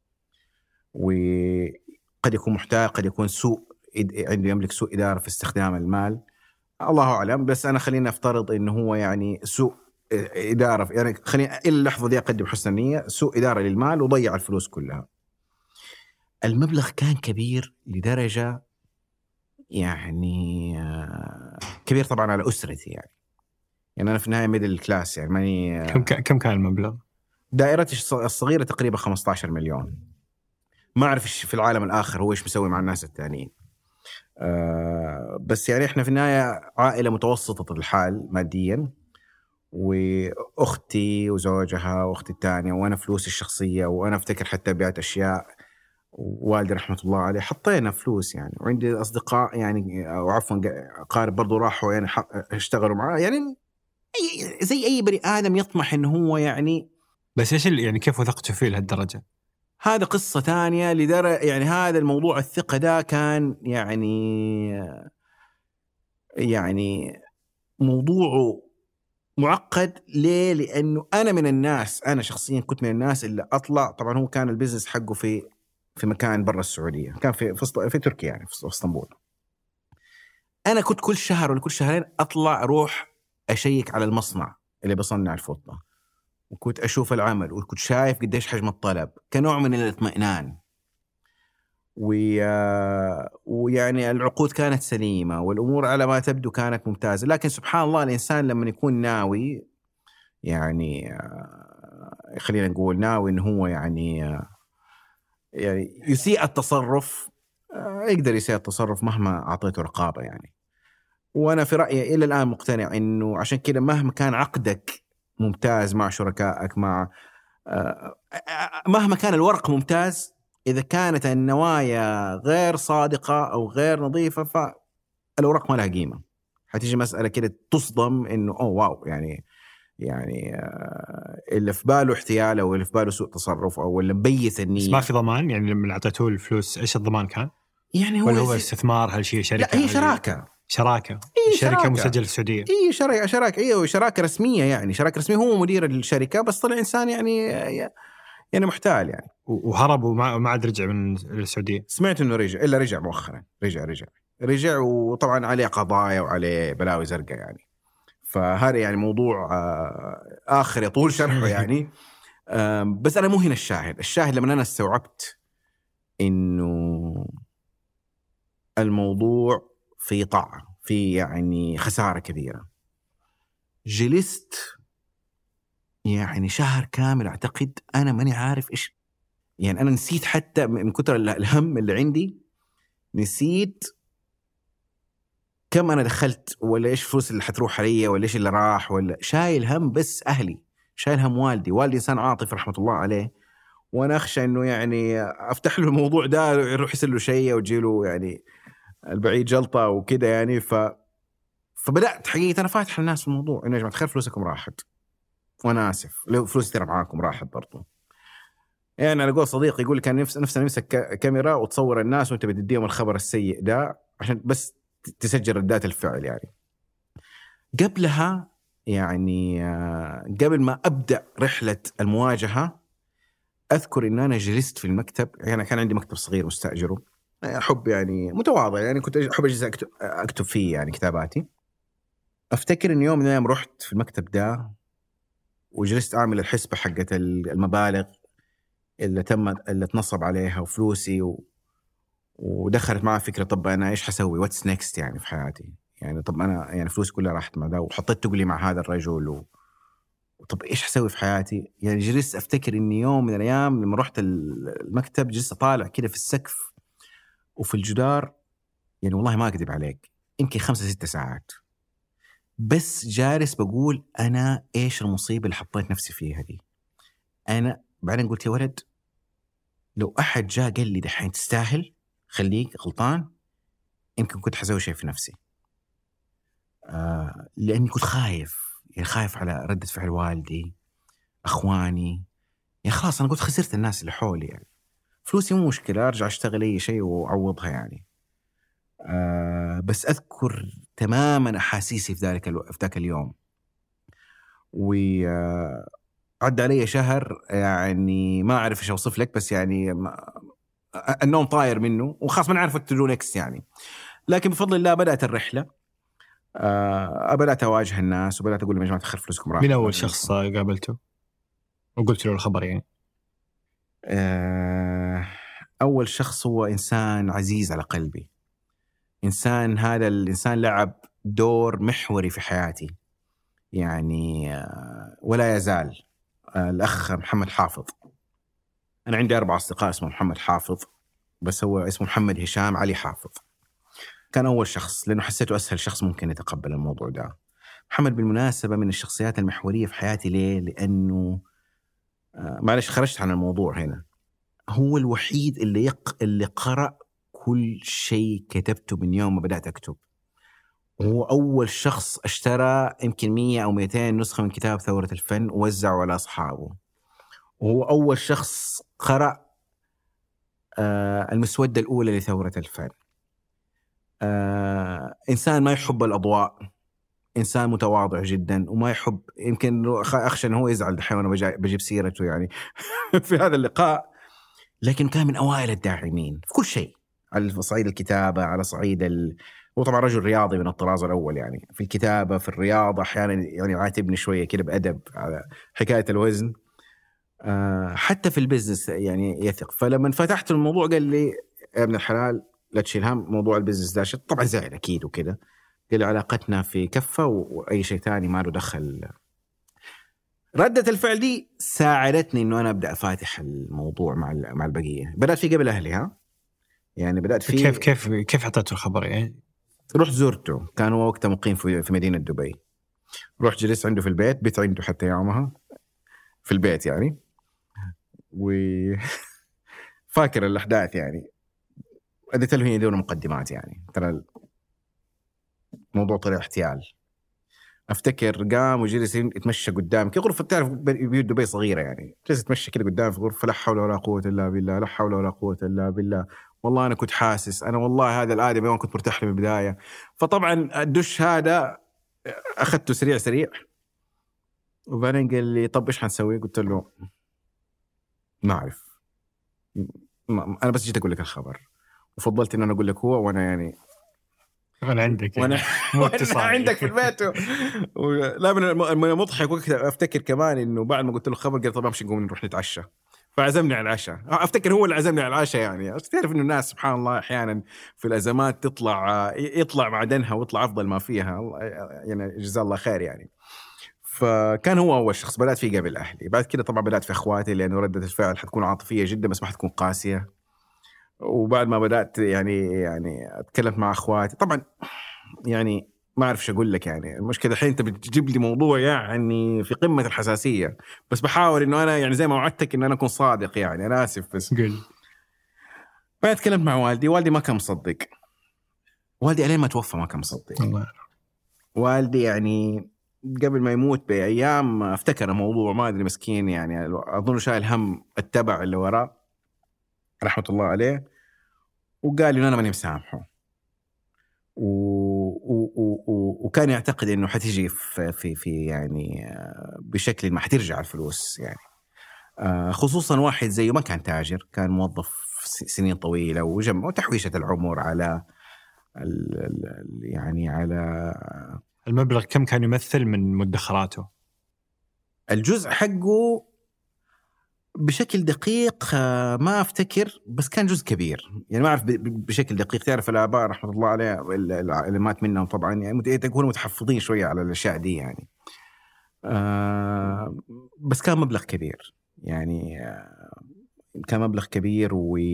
[SPEAKER 2] وقد يكون محتال، قد يكون عنده يملك سوء إدارة في استخدام المال، الله أعلم. بس أنا خلينا أفترض إنه هو يعني سوء إدارة، يعني خلينا إلى اللحظة دي أقدم حسن نية، سوء إدارة للمال وضيع الفلوس كلها. المبلغ كان كبير لدرجة يعني كبير طبعا على أسرتي، يعني أنا في النهاية ميدل كلاس، يعني ماني.
[SPEAKER 3] كم كان المبلغ؟
[SPEAKER 2] دائرتي الصغيرة تقريبا 15 مليون. ما أعرف إيش في العالم الآخر هو إيش مسوي مع الناس التانيين. بس يعني إحنا في النهاية عائلة متوسطة الحال ماديا، وأختي وزوجها وأختي الثانية وأنا فلوسي الشخصية، وأنا أفتكر حتى بعت أشياء، ووالدي رحمة الله عليه حطينا فلوس يعني، وعندي أصدقاء يعني أو عفوا أقارب برضو راحوا يعني اشتغلوا معاه، يعني زي أي بني آدم يطمح إنه هو يعني.
[SPEAKER 3] بس إيش يعني كيف وثقتوا فيه لهالدرجة؟
[SPEAKER 2] هذا قصة تانية يعني هذا الموضوع الثقة ده كان يعني موضوعه معقد. ليه؟ لأنه أنا من الناس، أنا شخصيا كنت من الناس اللي أطلع، طبعا هو كان البيزنس حقه في مكان برا السعودية، كان في تركيا يعني في اسطنبول. أنا كنت كل شهر ولا كل شهرين أطلع أروح أشيك على المصنع اللي بصنع الفوطة، وكنت أشوف العمل، وكنت شايف قديش حجم الطلب كنوع من الاطمئنان. ويعني العقود كانت سليمة والأمور على ما تبدو كانت ممتازة. لكن سبحان الله الإنسان لما يكون ناوي، يعني خلينا نقول ناوي إنه هو يعني يسيء التصرف، يقدر يسيء التصرف مهما أعطيته رقابة يعني. وأنا في رأيي إلى الآن مقتنع إنه عشان كده مهما كان عقدك ممتاز مع شركائك، مهما كان الورق ممتاز، إذا كانت النوايا غير صادقة أو غير نظيفة فالورق ما لها قيمة. هتيجي مسألة كده تصدم إنه أوه واو، يعني اللي في باله احتيال أو اللي في باله سوء تصرف أو اللي مبيث النية.
[SPEAKER 3] بس ما في ضمان يعني لما اعطيتوه الفلوس إيش الضمان كان؟
[SPEAKER 2] يعني
[SPEAKER 3] هو استثمار، هل شيء شركة؟
[SPEAKER 2] لا هي شراكة.
[SPEAKER 3] شركة مسجلة في السعودية.
[SPEAKER 2] شراكة أيوة، شراكة رسمية، يعني شراكة رسمية. هو مدير الشركة بس طلع إنسان يعني محتال يعني،
[SPEAKER 3] وهرب وما عاد رجع من السعودية.
[SPEAKER 2] سمعت إنه رجع مؤخرا، رجع وطبعا عليه قضايا وعليه بلاوي زرقاء يعني. فهذا يعني موضوع آخر يطول شرحه يعني. بس أنا مو هنا الشاهد لما أنا استوعبت إنه الموضوع في طاعة، في يعني خسارة كبيرة. جلست يعني شهر كامل أعتقد أنا ماني عارف إيش، يعني أنا نسيت حتى من كتر الهم اللي عندي، نسيت كم أنا دخلت ولا إيش فلوس اللي حتروح علي ولا إيش اللي راح، ولا شايل هم بس أهلي، شايل هم والدي إنسان عاطف رحمة الله عليه، وأنا أخشى إنه يعني أفتح له الموضوع ده يروح يصير له شيء وتجيله يعني البعيد جلطة وكده يعني. فبدأت حقيقة أنا فاتح الناس الموضوع إنه يا جماعة خير فلوسكم راحت، وأنا آسف لو فلوس ترى معاكم راحت برضو. يعني أنا أقول صديق يقول كان نفسنا نمسك كاميرا وتصور الناس وأنت بتديهم الخبر السيء ده عشان بس تسجل ردات الفعل يعني. قبلها يعني قبل ما أبدأ رحلة المواجهة أذكر إن أنا جلست في المكتب، يعني كان عندي مكتب صغير مستأجره، أحب يعني متواضع يعني، كنت أحب أجلس أكتب فيه يعني كتاباتي. أفتكر إن يوم من الأيام رحت في المكتب ده وجلست أعمل الحسبة حقت المبالغ اللي تنصب عليها وفلوسي ودخلت معها فكرة طب أنا إيش حسوي واتس نيكست يعني في حياتي، يعني طب أنا يعني فلوس كلها راحت مع ده وحطيت تقلي مع هذا الرجل وطب إيش حسوي في حياتي. يعني جلست أفتكر إني يوم من الأيام لما رحت المكتب جلست أطالع كده في السقف وفي الجدار، يعني والله ما أكذب عليك يمكن 5-6 ساعات بس جالس بقول أنا إيش المصيبة اللي حطيت نفسي فيها دي. أنا بعدين قلت يا ولد لو أحد جاء قال لي دحين تستاهل خليك غلطان، يمكن كنت حسوي شيء في نفسي. لأني كنت خايف، يعني خايف على ردة فعل والدي، أخواني، يعني خلاص أنا قلت خسرت الناس اللي حولي يعني، فلوسي مو مشكلة، أرجع أشتغل أي شيء وأعوضها يعني. بس أذكر تماما أحاسيسي في ذاك اليوم. وعد علي شهر يعني ما أعرف إيش أوصف لك، بس يعني النوم طاير منه، وخاص ما نعرف تو نكست يعني. لكن بفضل الله بدأت الرحلة، بدأت أواجه الناس وبدأت أقول لهم يا جماعة تأخر فلوسكم راح.
[SPEAKER 3] من أول شخص قابلته وقلت له الخبر يعني؟
[SPEAKER 2] أول شخص هو إنسان عزيز على قلبي، هذا الإنسان لعب دور محوري في حياتي يعني، ولا يزال. الأخ محمد حافظ. أنا عندي 4 أصدقاء اسمه محمد حافظ، بس هو اسمه محمد هشام علي حافظ. كان أول شخص لأنه حسيته أسهل شخص ممكن يتقبل الموضوع ده. محمد بالمناسبة من الشخصيات المحورية في حياتي. ليه؟ لأنه معلش خرجت عن الموضوع هنا. هو الوحيد اللي قرأ كل شيء كتبته من يوم ما بدأت أكتب. وهو أول شخص اشترى يمكن 100 أو 200 نسخة من كتاب ثورة الفن ووزعه على أصحابه. وهو أول شخص قرأ المسودة الأولى لثورة الفن. إنسان ما يحب الأضواء، إنسان متواضع جدا وما يحب، يمكن أخشى أنه هو يزعل دحين وأنا بجيب سيرته يعني في هذا اللقاء. لكن كان من أوائل الداعمين في كل شيء، على صعيد الكتابة، على صعيد هو طبعا رجل رياضي من الطراز الأول يعني، في الكتابة في الرياضة أحيانا يعني عاتبني شوية كده بأدب على حكاية الوزن. حتى في البزنس يعني يثق. فلما فتحت الموضوع قال لي يا ابن الحلال لا تشيل هم موضوع البزنس ده. طبعا زعل أكيد وكده، قال لي علاقتنا في كفة وأي شيء تاني ما له دخل. ردة الفعل دي ساعدتني إنه أنا أبدأ أفاتح الموضوع مع البقية. بدأت فيه قبل أهلي يعني بدأت فيه.
[SPEAKER 3] كيف أعطيته الخبر يعني؟
[SPEAKER 2] رحت زرته، كان هو وقتها مقيم في مدينة دبي. رحت جلست عنده في البيت، بيت عنده حتى يومها في البيت يعني، فاكر الأحداث يعني. أديت له هي دون مقدمات يعني، ترى الموضوع طلع احتيال. أفتكر قام وجلس يتمشى قدام كي غرفة، تعرف بيوت دبي صغيرة يعني، جلس يتمشى كده قدام في غرفة. لا حول ولا قوة إلا بالله، لا حول ولا قوة إلا بالله. والله أنا كنت حاسس، أنا والله هذا الآدمي وأنا كنت مرتاح له من البداية. فطبعا الدش هذا أخذته سريع. وبعدين قال لي طب إيش حنسوي؟ قلت له ما أعرف، أنا بس جيت أقول لك الخبر، وفضلت إن أنا أقول لك هو، وأنا يعني
[SPEAKER 3] أنا عندك
[SPEAKER 2] وأنا عندك في البيت. لا من المضحك وقتها أفتكر كمان إنه بعد ما قلت له الخبر قال طب أمشي نقوم نروح نتعشى، فعزمني على العشاء. أفتكر هو اللي عزمني على العشاء يعني. تعرف إنه الناس سبحان الله أحيانا في الأزمات يطلع معدنها ويطلع أفضل ما فيها يعني، جزاه الله خير يعني. فكان هو أول شخص بدأت فيه قبل أهلي. بعد كده طبعا بدأت في أخواتي، لأنه ردة الفعل حتكون عاطفية جدا بس ما حتكون قاسية. وبعد ما بدأت يعني أتكلم مع أخواتي طبعا يعني ما أعرف أقول لك يعني. المشكلة الحين أنت بتجيب لي موضوع يعني في قمة الحساسية، بس بحاول إنه أنا يعني زي ما وعدتك إن أنا أكون صادق يعني. أنا آسف بس ما أتكلم مع والدي ما كان مصدق. والدي ألين ما توفى ما كان مصدق. والدي يعني قبل ما يموت بأيام افتكر الموضوع، ما أدري مسكين يعني، أظن شايل هم التبع اللي وراه رحمة الله عليه. وقال لي أنا ماني مسامحه، وكان يعتقد إنه حتيجي في يعني بشكل ما حترجع الفلوس يعني. خصوصا واحد زيه ما كان تاجر، كان موظف سنين طويلة وتحويشة العمر على يعني على
[SPEAKER 3] المبلغ. كم كان يمثل من مدخراته؟ الجزء
[SPEAKER 2] حقه بشكل دقيق ما أفتكر، بس كان جزء كبير يعني. ما أعرف بشكل دقيق. تعرف الآباء رحمة الله عليه اللي مات منهم طبعا يعني يكونوا متحفظين شوية على الأشياء دي يعني. بس كان مبلغ كبير يعني، كان مبلغ كبير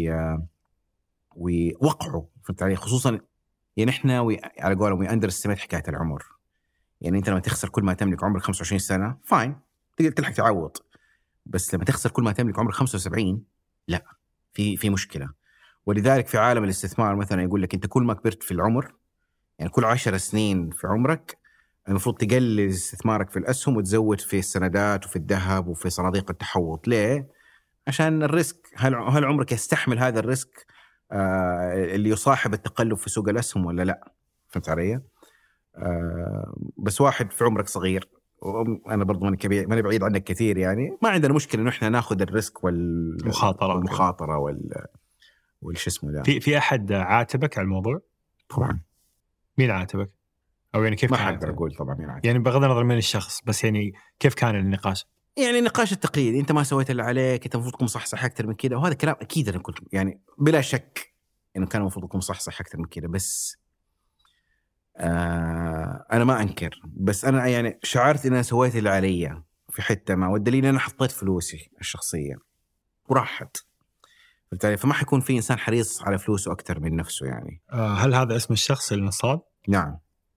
[SPEAKER 2] ووقعه في التاريخ خصوصا يعني. إحنا على قولهم underestimate حكاية العمر يعني. أنت لما تخسر كل ما تملك عمرك 25 سنة فاين تقدر تلحق تعوض، بس لما تخسر كل ما تملك عمرك 75 لا، في مشكلة. ولذلك في عالم الاستثمار مثلا يقول لك أنت كل ما كبرت في العمر يعني كل 10 سنين في عمرك المفروض تقلل استثمارك في الأسهم وتزود في السندات وفي الذهب وفي صناديق التحوط. ليه؟ عشان الريسك، هل عمرك يستحمل هذا الريسك اللي يصاحب التقلب في سوق الأسهم ولا لا؟ فهمت علي؟ بس واحد في عمرك صغير، وأنا برضو ماني كبير، ماني بعيد عنك كثير، يعني ما عندنا مشكلة إنه إحنا ناخذ الريسك والمخاطرة والش اسمه ده.
[SPEAKER 3] في أحد عاتبك على الموضوع؟
[SPEAKER 2] طبعا.
[SPEAKER 3] مين عاتبك؟ أو يعني كيف
[SPEAKER 2] ما
[SPEAKER 3] كان؟
[SPEAKER 2] حقدر أقول طبعا مين عاتبك.
[SPEAKER 3] يعني بغض النظر من الشخص، بس يعني كيف كان النقاش؟
[SPEAKER 2] يعني النقاش التقليدي، أنت ما سويت اللي عليك، أنت المفروض تكون مصحصح أكثر من كذا، وهذا كلام أكيد أنا كنت يعني بلا شك إنه كان المفروض تكون مصحصح أكثر من كذا، بس أنا ما أنكر، بس أنا يعني شعرت إن أنا سويت اللي علي في حتة ما، والدليل أنا حطيت فلوسي الشخصية وراحت، بالتالي فما حيكون في إنسان حريص على فلوسه أكثر من نفسه يعني.
[SPEAKER 3] هل هذا اسم الشخص النصاب؟
[SPEAKER 2] نعم.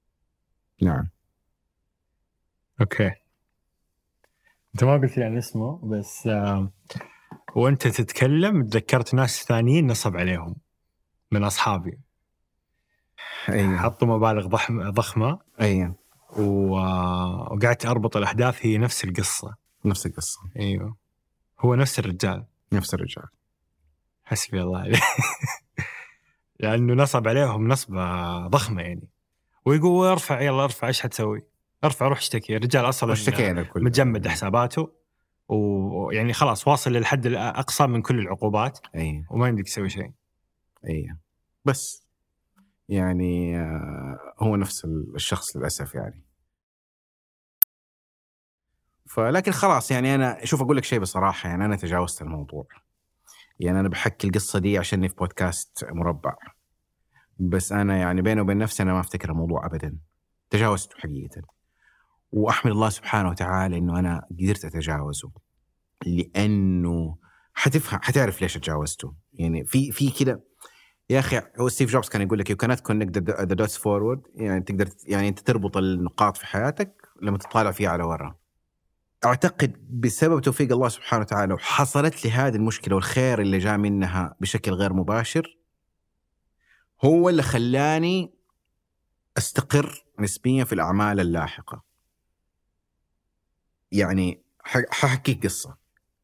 [SPEAKER 3] أوكي، أنت ما قلت لي عن اسمه، بس وأنت تتكلم تذكرت ناس ثانيين نصب عليهم من أصحابي.
[SPEAKER 2] أيوة.
[SPEAKER 3] حطوا مبالغ ضخمة.
[SPEAKER 2] أيوة.
[SPEAKER 3] وقعدت أربط الأحداث، هي نفس القصة. أيوة، هو نفس الرجال. حسبي الله عليه. لأنه نصب عليهم نصبة ضخمة يعني، ويقول ارفع، يلا ارفع، إيش حتسوي؟ ارفع، روح اشتكي. الرجال أصلا متجمد حساباته، ويعني خلاص واصل للحد الأقصى من كل العقوبات.
[SPEAKER 2] أيوة.
[SPEAKER 3] وما يمديك تسوي شيء.
[SPEAKER 2] أيوة. بس يعني هو نفس الشخص للأسف يعني. فلكن خلاص يعني أنا شوف أقول لك شيء بصراحة، يعني أنا تجاوزت الموضوع. يعني أنا بحكي القصة دي عشاني في بودكاست مربع، بس أنا يعني بيني وبين نفسي أنا ما أفتكر الموضوع أبدا، تجاوزته حقيقة، وأحمد الله سبحانه وتعالى إنه أنا قدرت أتجاوزه، لأنه حتعرف ليش تجاوزته. يعني في كده يا أخي، هو ستيف جوبز كان يقول لك you cannot connect the dots forward، يعني تقدر يعني أنت تربط النقاط في حياتك لما تطالع فيها على ورا. أعتقد بسبب توفيق الله سبحانه وتعالى وحصلت لي هذه المشكلة والخير اللي جاء منها بشكل غير مباشر هو اللي خلاني أستقر نسبيا في الأعمال اللاحقة. يعني ححكيك قصة.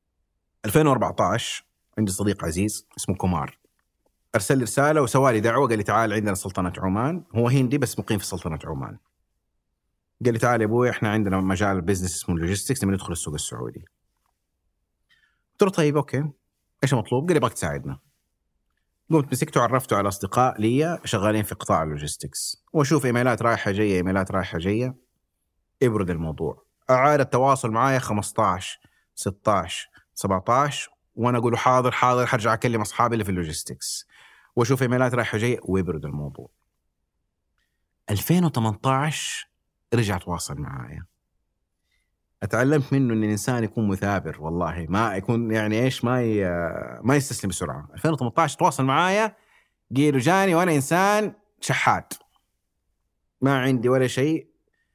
[SPEAKER 2] 2014 عندي صديق عزيز اسمه كومار، أرسل لي رسالة وسوالي دعوة، قال لي تعال عندنا سلطنة عمان، هو هندي بس مقيم في سلطنة عمان. قال لي تعال يا أبوي، إحنا عندنا مجال بيزنس اسمه اللوجيستكس، نبي ندخل السوق السعودي. قلت له طيب أوكي، إيش مطلوب؟ قال لي باك تساعدنا. قمت مسكته وعرفته على أصدقاء لي شغالين في قطاع اللوجيستكس، وأشوف إيميلات رايحة جاية، يبرد الموضوع. أعاد التواصل معايا 15 16 17، وأنا أقول حاضر حرجع أكلم أصحابي اللي في اللوجيستكس، وأشوف إيميلات رايحة جاية، ويبرد الموضوع. 2018 رجع تواصل معايا، أتعلمت منه إن الإنسان يكون مثابر، والله ما يكون يعني إيش ما يستسلم بسرعة. 2018 تواصل معايا، قيل جاني وأنا إنسان شحات ما عندي ولا شيء،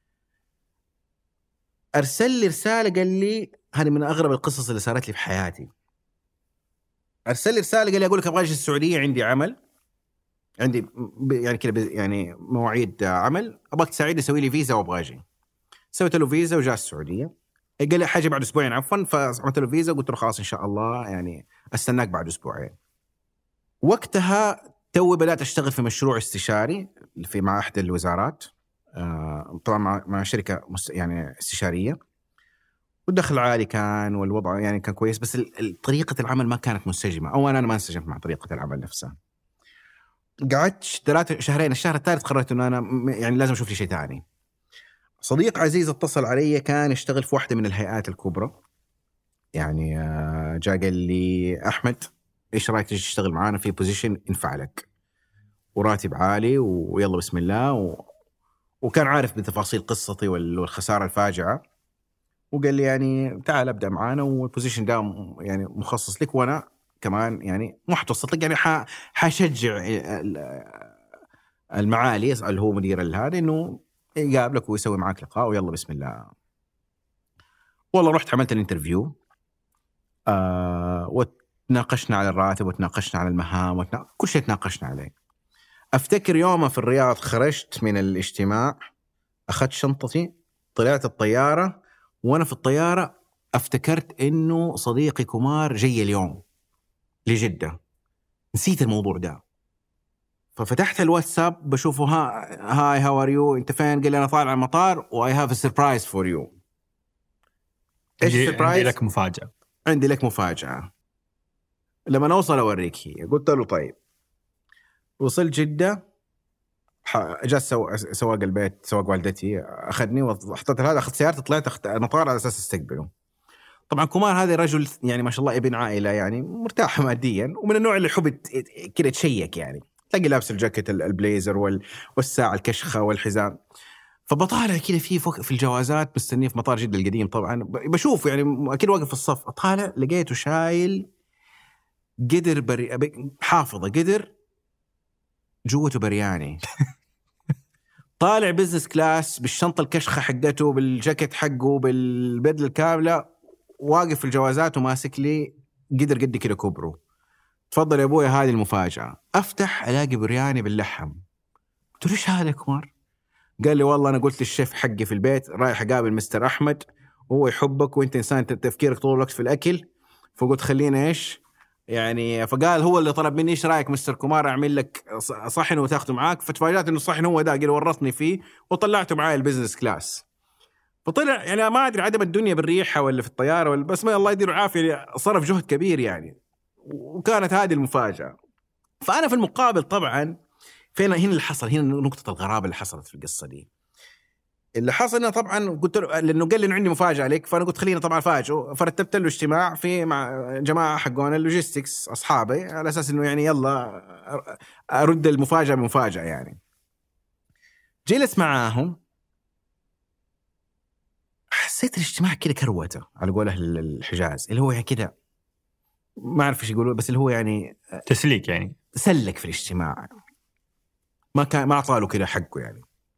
[SPEAKER 2] أرسل لي رسالة قال لي هذه من أغرب القصص اللي صارت لي في حياتي. أرسل لي رسالة قال لي أقول لك أبغى أجي السعودية، عندي عمل، عندي يعني كده يعني مواعيد عمل، أبغاك تساعدني أسوي لي فيزا وأبغى أجي. سويت له فيزا وجاء السعودية. قال لي حاجة بعد أسبوعين عفوا، فعملت له فيزا وقلت له خلاص إن شاء الله يعني أستناك بعد أسبوعين. وقتها توي بدأت أشتغل في مشروع استشاري مع أحد الوزارات، طبعا مع شركة يعني استشارية، والدخل عالي كان، والوضع يعني كان كويس، بس طريقة العمل ما كانت منسجمة، أو أنا ما انسجمت مع طريقة العمل نفسها. قعدت 3 شهرين، الشهر الثالث قررت إنه أنا يعني لازم أشوف لي شيء ثاني. صديق عزيز اتصل علي، كان يشتغل في واحدة من الهيئات الكبرى، يعني جاء قال لي أحمد إيش رأيك تيجي تشتغل معانا في بوزيشن ينفع لك وراتب عالي ويلا بسم الله، وكان عارف بتفاصيل قصتي والخسارة الفاجعة، وقال لي يعني تعال ابدأ معانا، والبوزيشن ده يعني مخصص لك، وانا كمان يعني محتوسط لك، يعني حشجع المعالي اللي هو مدير هذا انه يقابلك ويسوي معاك لقاء ويلا بسم الله. والله رحت عملت الانترفيو، وتناقشنا على الراتب، وتناقشنا على المهام، كل شيء تناقشنا عليه. افتكر يوم في الرياض خرجت من الاجتماع، اخذت شنطتي، طلعت الطيارة، وانا في الطيارة افتكرت انه صديقي كومار جاي اليوم لجدة، نسيت الموضوع ده. ففتحت الواتساب بشوفه هاي هاو ار يو، انت فين؟ قال لي انا طالع على المطار واي هاف ا سربرايز فور يو. ايش السربرايز؟
[SPEAKER 3] عندي لك مفاجأة.
[SPEAKER 2] عندي لك مفاجأة، لما نوصل اوريك هي. قلت له طيب. وصلت جدة، جاء سواق البيت، سواق والدتي، اخذني وحطيت هذا، اخذت سيارتي، طلعت المطار على اساس استقبله. طبعا كومار هذا رجل يعني ما شاء الله ابن عائله، يعني مرتاح ماديا، ومن النوع اللي يحب كذا تشيك، يعني تلاقي لابس الجاكيت البليزر والساعه الكشخه والحزام. فبطالع كذا في الجوازات، مستنيه في مطار جدة القديم. طبعا بشوف يعني اكيد واقف في الصف، اطالع لقيته شايل قدر حافظه قدر جوته برياني طالع بزنس كلاس بالشنطه الكشخه حقته، بالجاكيت حقه، بالبدله الكامله، واقف في الجوازات وماسك لي قدر قد كده كبره. تفضل يا ابوي هذه المفاجاه. افتح الاقي برياني باللحم. قلت له ايش هذا يا كومار؟ قال لي والله انا قلت للشيف حقي في البيت رايح اقابل مستر احمد، وهو يحبك وانت انسان تفكيرك طول الوقت في الاكل، فقلت خلينا ايش يعني. فقال هو اللي طلب مني ايش رايك مستر كومار اعمل لك صحن وتاخذه معاك. فتفاجأت انه الصحن هو ده، قال ورطني فيه وطلعته معايا البزنس كلاس. فطلع يعني ما ادري عدم الدنيا بالريحه ولا في الطياره ولا، بس ما الله يديره عافيه صرف جهد كبير يعني، وكانت هذه المفاجاه. فانا في المقابل طبعا هنا اللي حصل، هنا نقطه الغرابه اللي حصلت في القصه دي. اللي حصل انه طبعا قلت له، لانه قال لي انه عندي مفاجاه لك، فانا قلت خلينا طبعا فاجئه. فرتبت له اجتماع في مع جماعه حقون اللوجيستكس اصحابي، على اساس انه يعني يلا ارد المفاجاه بمفاجاه يعني. جلس معاهم، حسيت الاجتماع كده كروته على قول اهل الحجاز، اللي هو يعني كده ما اعرف ايش يقولوا، بس اللي هو يعني
[SPEAKER 3] تسليك، يعني
[SPEAKER 2] سلك في الاجتماع، ما اعطاله كده حقه يعني.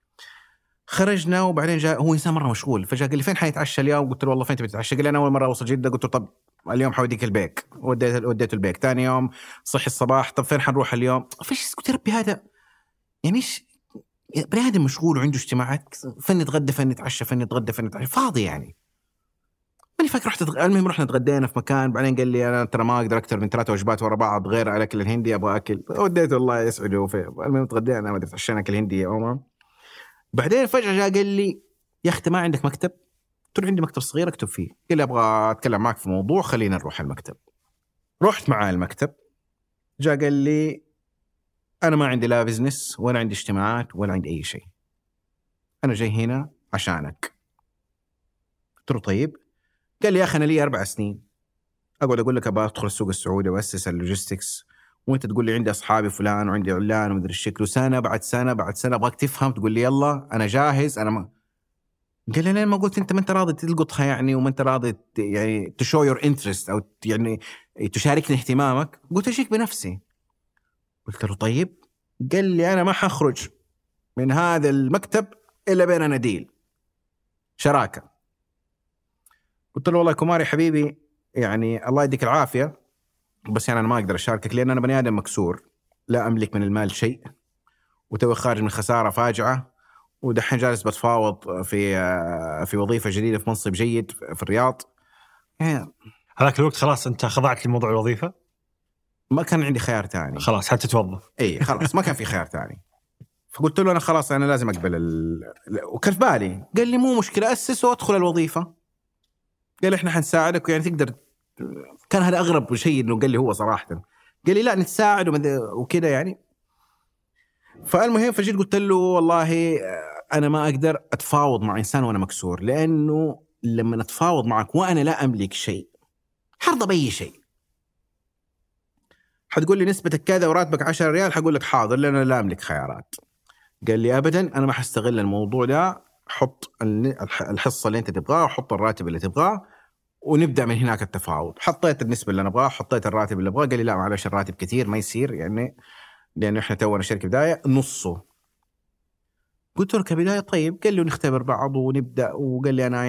[SPEAKER 2] خرجنا وبعدين جاء، هو انسان مره مشغول، فجاء قال لي فين حنتعشى اليوم؟ قلت له والله فين تبي تتعشى؟ قال لي انا اول مره اوصل جده. قلت له طب اليوم حوديك البيك، وديته البيك. ثاني يوم صحي الصباح، طب فين حنروح اليوم؟ فيش؟ قلت ربي هذا يعني ايش؟ بني ادم مشغول وعنده اجتماعات، فين نتغدى فين نتعشى فين نتغدى فين نتعشى، فاضي يعني. ماني فاكر. المهم رحنا تغدينا في مكان، بعدين قال لي انا ترى ما اقدر اكثر من 3 وجبات ورا بعض غير الاكل الهندي، ابغى اكل. وديته الله يسعده. المهم تغدينا، ما ادري تعشينا اكل هندي يا امم. بعدين فجاه جاء قال لي يا اخي ما عندك مكتب؟ قلت له عندي مكتب صغير اكتب فيه. قال لي ابغى اتكلم معك في موضوع، خلينا نروح المكتب. رحت معاه المكتب. جاء قال لي انا ما عندي لا بزنس ولا عندي اجتماعات ولا عندي اي شيء، انا جاي هنا عشانك. قلت له طيب. قال لي يا اخي انا لي 4 سنين اقعد اقول لك ابغى ادخل السوق السعودي واسس اللوجيستكس، وانت تقول لي عندي اصحابي فلان وعندي علان ومدري الشكل، وسنه بعد سنه بعد سنه ابغاك تفهم، تقول لي يلا انا جاهز. انا ما قال لي لين ما قلت انت ما انت راضي تلقطها يعني، وما انت راضي يعني تشو يور انترست او يعني تشاركني اهتمامك. قلت اشيك بنفسي. قلت له طيب. قال لي انا ما حخرج من هذا المكتب الا بيننا ديل، شراكه. قلت له والله كوماري حبيبي يعني الله يديك العافيه، بس يعني انا ما اقدر اشاركك لان انا بني ادم مكسور، لا املك من المال شيء، وتوي خارج من خساره فاجعه، ودحين جالس بتفاوض في وظيفه جديده في منصب جيد في الرياض. يعني
[SPEAKER 3] هذاك الوقت خلاص انت خضعت لموضوع الوظيفه؟
[SPEAKER 2] ما كان عندي خيار تاني،
[SPEAKER 3] خلاص حتى تتوظف.
[SPEAKER 2] اي خلاص ما كان في خيار تاني. فقلت له انا خلاص انا لازم اقبل وكان في بالي. قال لي مو مشكله اسس وادخل الوظيفه. قال احنا حنساعدك يعني تقدر. كان هذا اغرب شيء انه قال لي هو صراحه، قال لي لا نتساعد وكذا يعني. فالمهم فجيت قلت له والله انا ما اقدر اتفاوض مع انسان وانا مكسور، لانه لما اتفاوض معك وانا لا املك شيء حرضى باي شيء. حتقول لي نسبتك كذا وراتبك 10 ريال، حقول لك حاضر لان انا لا املك خيارات. قال لي ابدا انا ما حستغل الموضوع ده، حط الحصه اللي انت تبغاها وحط الراتب اللي تبغاه ونبدا من هناك التفاوض. حطيت النسبه اللي انا ابغاها، حطيت الراتب اللي ابغاه. قال لي لا معلش الراتب كثير ما يصير يعني، لانه احنا تونا شركه بدايه نصه. قلت له كبدايه طيب. قال لي نختبر بعض ونبدا، وقال لي انا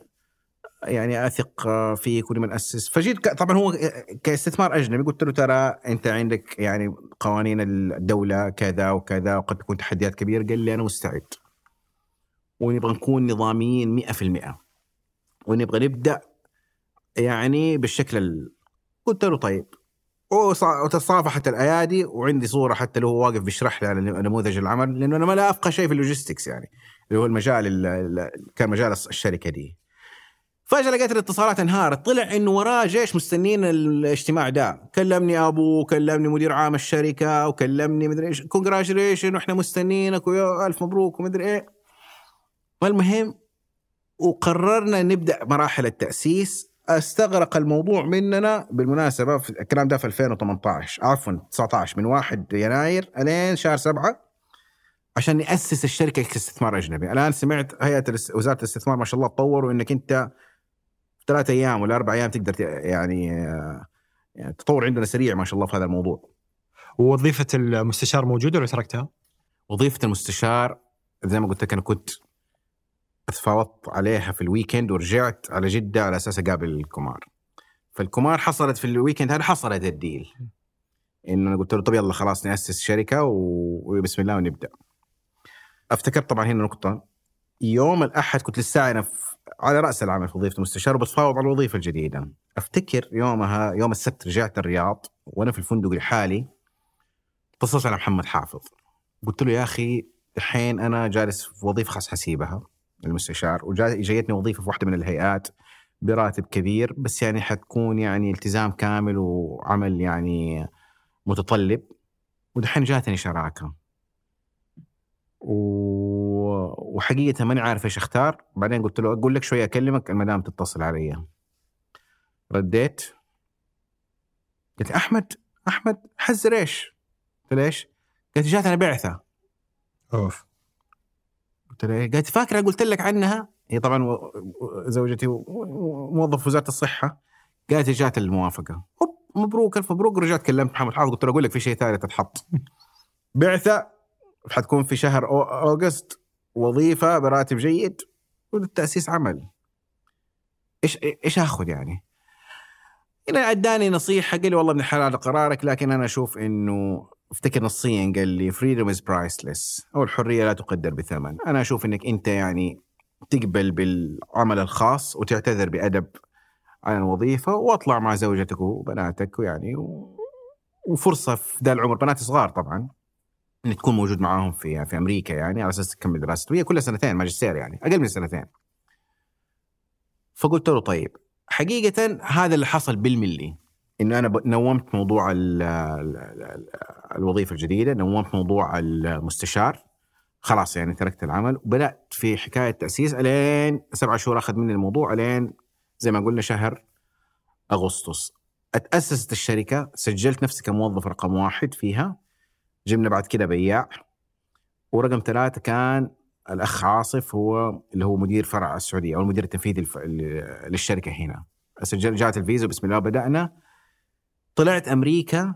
[SPEAKER 2] يعني اثق فيك ولمن اسس. فجيت طبعا هو كاستثمار اجنبي قلت له ترى انت عندك يعني قوانين الدوله كذا وكذا وقد تكون تحديات كبيره. قال لي انا مستعد ونبغى نكون نظاميين 100%، ونبغى نبدا يعني بالشكل قلت له طيب، وتصافحت الأيادي، وعندي صورة حتى له واقف بيشرح لي على نموذج العمل، لأنه أنا ما لا أفقه شيء في اللوجيستكس يعني اللي هو المجال كان مجال الشركة دي. فجأة لقيت الاتصالات انهارت، طلع إنه وراه جيش مستنين الاجتماع ده. كلمني أبوه، كلمني مدير عام الشركة، وكلمني مدري إيش كونجراتيوليشن وإحنا مستنينك وألف مبروك ومدري إيه. والمهم وقررنا نبدأ مراحل التأسيس. استغرق الموضوع مننا بالمناسبة في الكلام ده في 2018 عفوا 19 من 1 يناير لين شهر 7 عشان نأسس الشركة كاستثمار أجنبي. الآن سمعت وزارة الاستثمار ما شاء الله تطوروا إنك أنت 3 أيام ولا 4 أيام تقدر يعني تطور عندنا سريع ما شاء الله في هذا الموضوع.
[SPEAKER 3] ووظيفة المستشار موجودة ولا تركتها؟
[SPEAKER 2] وظيفة المستشار زي ما قلت لك أنا كنت تفاوضت عليها في الويكند ورجعت على جدة على أساس أقابل الكمار. فالكمار حصلت في الويكند هذا، حصلت الديل إنه أنا قلت له طب يلا خلاص نأسس شركة وبسم الله ونبدأ. افتكرت طبعا هنا نقطة، يوم الأحد كنت لسه أنا على رأس العمل في وظيفة المستشار وبتفاوض على الوظيفة الجديدة. أفتكر يومها يوم السبت رجعت الرياض وأنا في الفندق لحالي، اتصلت على محمد حافظ قلت له يا أخي الحين أنا جالس في وظيفة خاص حسيبها المستشار، وجايتني وظيفة في واحدة من الهيئات براتب كبير، بس يعني حتكون يعني التزام كامل وعمل يعني متطلب، ودحين جاتني شراكة وحقيقة ماني عارف إيش أختار. بعدين قلت له أقول لك شوية أكلمك المدام تتصل علي. رديت قلت أحمد حزر إيش؟ قلت له إيش؟ قلت جاتنا بعثة.
[SPEAKER 3] أوف.
[SPEAKER 2] قلت له قالت فاكرة قلت لك عنها؟ هي طبعا زوجتي موظف وزارة الصحة. قالت جات الموافقة. مبروك ألف مبروك. رجعت كلمت محمد حافظ قلت له أقول لك في شيء ثالث تتحط بعثة حتكون في شهر أغسطس، وظيفة براتب جيد والتأسيس عمل. إيش أخذ يعني؟ هنا أداني نصيحة قال لي والله ابن الحلال قرارك، لكن أنا أشوف إنه افتكر نصيا قال لي freedom is priceless، أو الحرية لا تقدر بثمن. أنا أشوف إنك أنت يعني تقبل بالعمل الخاص وتعتذر بأدب عن الوظيفة واطلع مع زوجتك وبناتك ويعني وفرصة في ذا العمر، بناتي صغار طبعا، إن تكون موجود معاهم في أمريكا يعني على أساس تكمل دراسته، وهي كل 2 ماجستير يعني أقل من 2. فقلت له طيب حقيقة هذا اللي حصل بالملي، إنه أنا نومت موضوع الوظيفة الجديدة، نومت موضوع المستشار، خلاص يعني تركت العمل وبدأت في حكاية تأسيس. ألين 7 شهور أخذ مني الموضوع، ألين زي ما قلنا شهر أغسطس أتأسست الشركة، سجلت نفسي كموظف رقم 1 فيها. جبنا بعد كده بياع، ورقم 3 كان الأخ عاصف هو اللي هو مدير فرع السعودية أو المدير التنفيذي للشركة هنا. سجلت جات الفيزا بسم الله بدأنا. طلعت أمريكا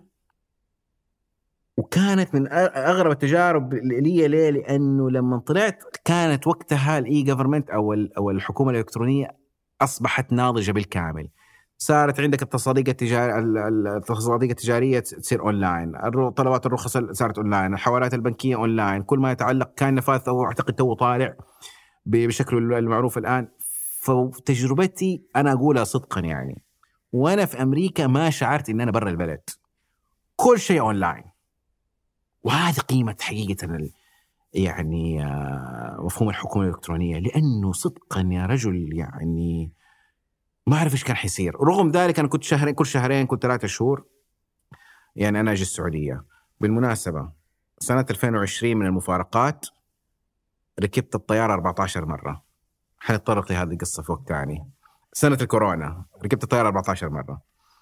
[SPEAKER 2] وكانت من أغرب التجارب لي ليه، لأنه لما طلعت كانت وقتها الإي جوفرمنت أو الحكومة الإلكترونية أصبحت ناضجة بالكامل. صارت عندك التصاديق التجارية تصير أونلاين، طلبات الرخص صارت أونلاين، الحوالات البنكية أونلاين، كل ما يتعلق كان نفاذ أو أعتقد تو طالع بشكله المعروف الآن. فتجربتي أنا أقولها صدقا يعني، وأنا في أمريكا ما شعرت إن أنا برا البلد، كل شيء أونلاين. وهذه قيمة حقيقة يعني مفهوم الحكومة الإلكترونية، لأنه صدقا يا رجل يعني ما أعرف إيش كان حيصير. رغم ذلك أنا كنت كل شهرين كنت 3 شهور يعني أنا أجي السعودية. بالمناسبة سنة 2020 من المفارقات ركبت الطيارة 14 مرة، حنتطرق لهذه القصة في وقت ثاني. سنة الكورونا ركبت الطيارة 14 مرة.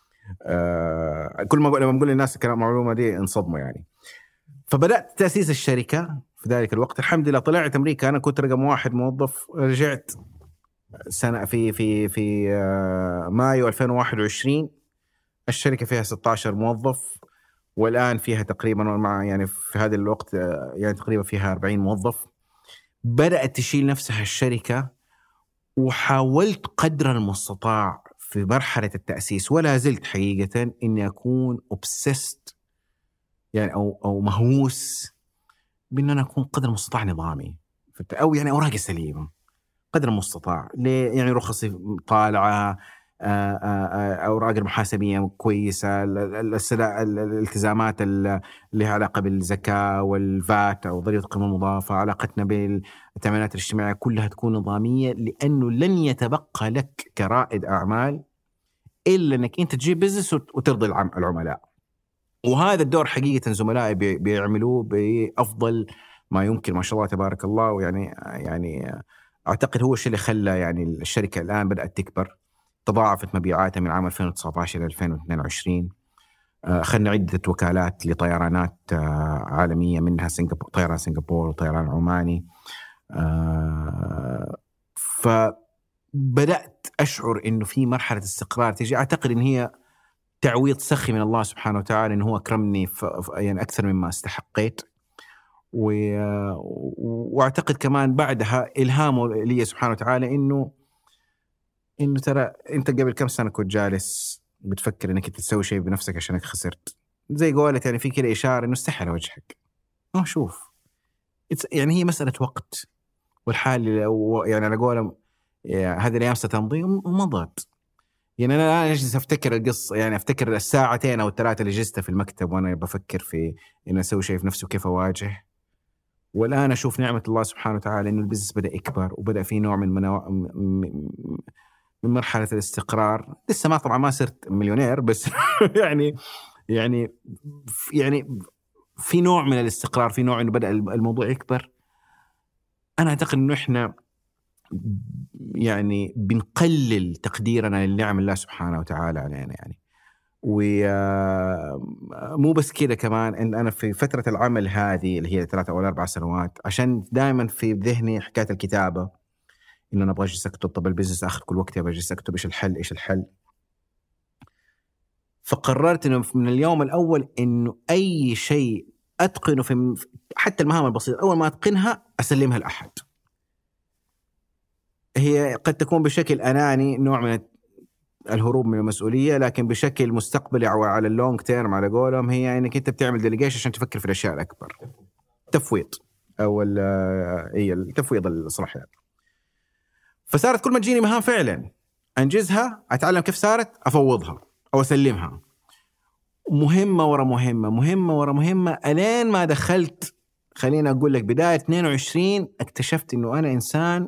[SPEAKER 2] كل ما لما نقول للناس الكلام معلومة دي انصدموا يعني. فبدأت تأسيس الشركة في ذلك الوقت. الحمد لله طلعت أمريكا، أنا كنت رقم 1 موظف. رجعت سنة في مايو 2021 الشركة فيها 16 موظف، والآن فيها تقريبا مع يعني في هذا الوقت يعني تقريبا فيها 40 موظف. بدأت تشيل نفسها الشركة، وحاولت قدر المستطاع في مرحلة التأسيس ولا زلت حقيقة إني أكون obsessed يعني أو مهووس بأن أنا أكون قدر المستطاع نظامي أو يعني أوراقي سليمة قدر المستطاع. ليه يعني رخصي طالعة، أوراق المحاسبية كويسة، الالتزامات اللي لها علاقة بالزكاة والفات أو ضريبة القيمة المضافة، علاقتنا بالتأمينات الاجتماعية كلها تكون نظامية، لأنه لن يتبقى لك كرائد أعمال إلا أنك أنت تجيب بزنس وترضي العملاء. وهذا الدور حقيقة زملائي بيعملوه بأفضل ما يمكن، ما شاء الله تبارك الله. ويعني أعتقد هو الشيء اللي خلى يعني الشركة الآن بدأت تكبر، تضاعفت مبيعاتها من عام 2019 إلى 2022. أخذنا عدة وكالات لطيرانات عالمية، منها طيران سنغافورة وطيران عماني. فبدأت أشعر إنه في مرحلة استقرار تجي. أعتقد إن هي تعويض سخي من الله سبحانه وتعالى، إنه هو أكرمني يعني أكثر مما استحقيت. وأعتقد كمان بعدها إلهامه لي سبحانه وتعالى إنه ترى أنت قبل كم سنة كنت جالس بتفكر إنك تسوي شيء بنفسك عشانك خسرت، زي قولت يعني في كده إشارة إنه استحى على وجهك. شوف يعني هي مسألة وقت، والحال يعني على قولهم هذه الأيام ستمضي ومضت. يعني أنا أجلس أفتكر القصة، يعني أفتكر الساعتين أو الثلاثة اللي جلست في المكتب وأنا بفكر في إن أسوي شيء في نفسي وكيف أواجه. والآن أشوف نعمة الله سبحانه وتعالى إنه البزنس بدأ يكبر وبدأ في نوع من مرحلة الاستقرار. لسه ما طبعا ما صرت مليونير بس يعني في نوع من الاستقرار، في نوع إنه بدأ الموضوع يكبر. أنا أعتقد إنه إحنا يعني بنقلل تقديرنا لنعم الله سبحانه وتعالى علينا يعني. ومو بس كده كمان، إن أنا في فترة العمل هذه اللي هي 3 أو 4 سنوات، عشان دائما في ذهني حكاية الكتابة، إنه أنا أبغى أجلس أكتب. طب البيزنس أخذ كل وقتي، أبغى أجلس أكتب إيش الحل. فقررت إنه من اليوم الأول إنه أي شيء أتقنه في حتى المهام البسيطة، أول ما أتقنها أسلمها لأحد. هي قد تكون بشكل أناني، نوع من الهروب من المسؤولية، لكن بشكل مستقبلي أو على اللونج تيرم على قولهم، هي إنك أنت بتعمل ديليجيشن عشان تفكر في الأشياء الأكبر. تفويض أو هي التفويض الصلاحيات. فصارت كل ما تجيني مهام فعلا أنجزها، أتعلم كيف صارت، أفوضها أو أسلمها، مهمة ورا مهمة، مهمة ورا مهمة، ألين ما دخلت، خلينا أقول لك بداية 22 اكتشفت إنه أنا إنسان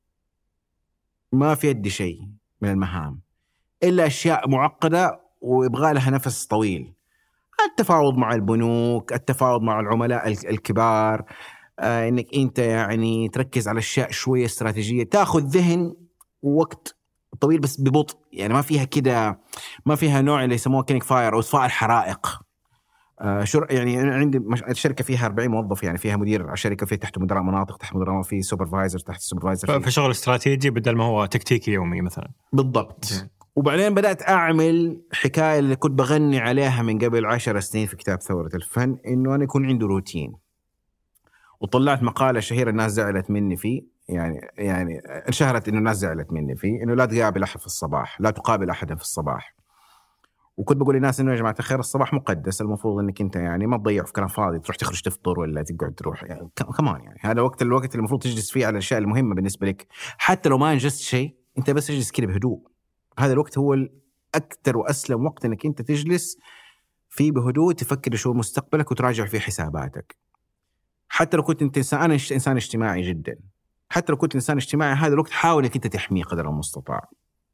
[SPEAKER 2] ما في يدي شيء من المهام إلا أشياء معقدة ويبغى لها نفس طويل. التفاوض مع البنوك، التفاوض مع العملاء الكبار، إنك أنت يعني تركز على أشياء شوية استراتيجية، تأخذ ذهن ووقت طويل بس ببطء. يعني ما فيها كده، ما فيها نوع اللي يسموه كينج فاير أو إطفاء الحرائق. يعني عندي الشركة فيها 40 موظف، يعني فيها مدير على الشركة، فيه تحته مدراء مناطق، تحت مدراء، في سوبرفايزر تحت سوبرفايزر،
[SPEAKER 3] فشغل استراتيجي بدل ما هو تكتيكي يومي مثلا.
[SPEAKER 2] بالضبط. وبعدين بدأت أعمل حكاية اللي كنت بغني عليها من قبل 10 سنين في كتاب ثورة الفن، إنه أنا يكون عنده روتين. وطلعت مقالة شهيرة الناس زعلت مني فيه، يعني انشهرت إنه الناس زعلت مني فيه، إنه لا تقابل أحد في الصباح، لا تقابل أحدا في الصباح. وكنت بقول للناس إنه يا جماعة الخير الصباح مقدس، المفروض إنك أنت يعني ما تضيع في كلام فاضي، تروح تخرج تفطر ولا تقعد تروح يعني كمان. يعني هذا الوقت اللي المفروض تجلس فيه على الأشياء المهمة بالنسبة لك، حتى لو ما أنجزت شيء أنت بس تجلس كده بهدوء. هذا الوقت هو الأكثر وأسلم وقت إنك أنت تجلس فيه بهدوء، تفكر شو مستقبلك وتراجع فيه حساباتك. حتى لو كنت أنت أنا إنسان اجتماعي جدا، حتى لو كنت إنسان اجتماعي، هذا الوقت حاول إنك أنت تحميه قدر المستطاع.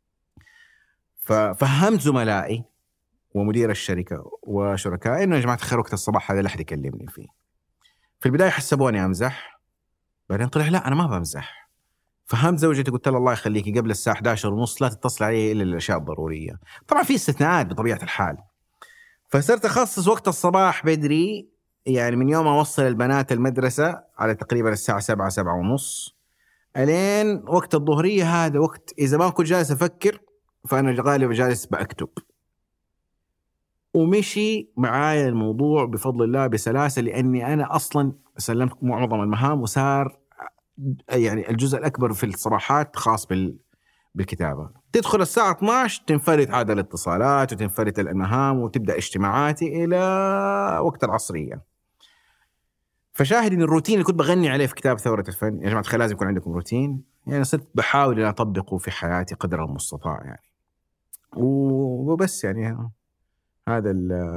[SPEAKER 2] ففهمت زملائي ومدير الشركة وشركائي إنه يا جماعة الخير وقت الصباح هذا لا أحد يكلمني فيه. في البداية حسبوني أمزح، بعدين طلع لا أنا ما بمزح. فهمت زوجتي، قلت لها الله يخليكي قبل الساعة 11:30 لا تتصل علي إلا الأشياء الضرورية. طبعا في استثناءات بطبيعة الحال. فصرت أخصص وقت الصباح بدري، يعني من يوم أوصل البنات المدرسة على تقريبا الساعة 7:30 ألين وقت الظهرية. هذا وقت إذا ما كنت جالس أفكر فأنا غالبا جالس بأكتب. ومشي معايا الموضوع بفضل الله بسلاسة، لأني أنا أصلا سلمت معظم المهام، وصار يعني الجزء الأكبر في الصباحات خاص بالكتابة. تدخل الساعة 12 تنفرد عادة الاتصالات وتنفرد المهام وتبدأ اجتماعاتي إلى وقت العصرية. فشاهد إن الروتين اللي كنت بغني عليه في كتاب ثورة الفن، يا جماعة الخير لازم يكون عندكم روتين، يعني صرت بحاول أن أطبقه في حياتي قدر المستطاع. يعني وبس يعني هذا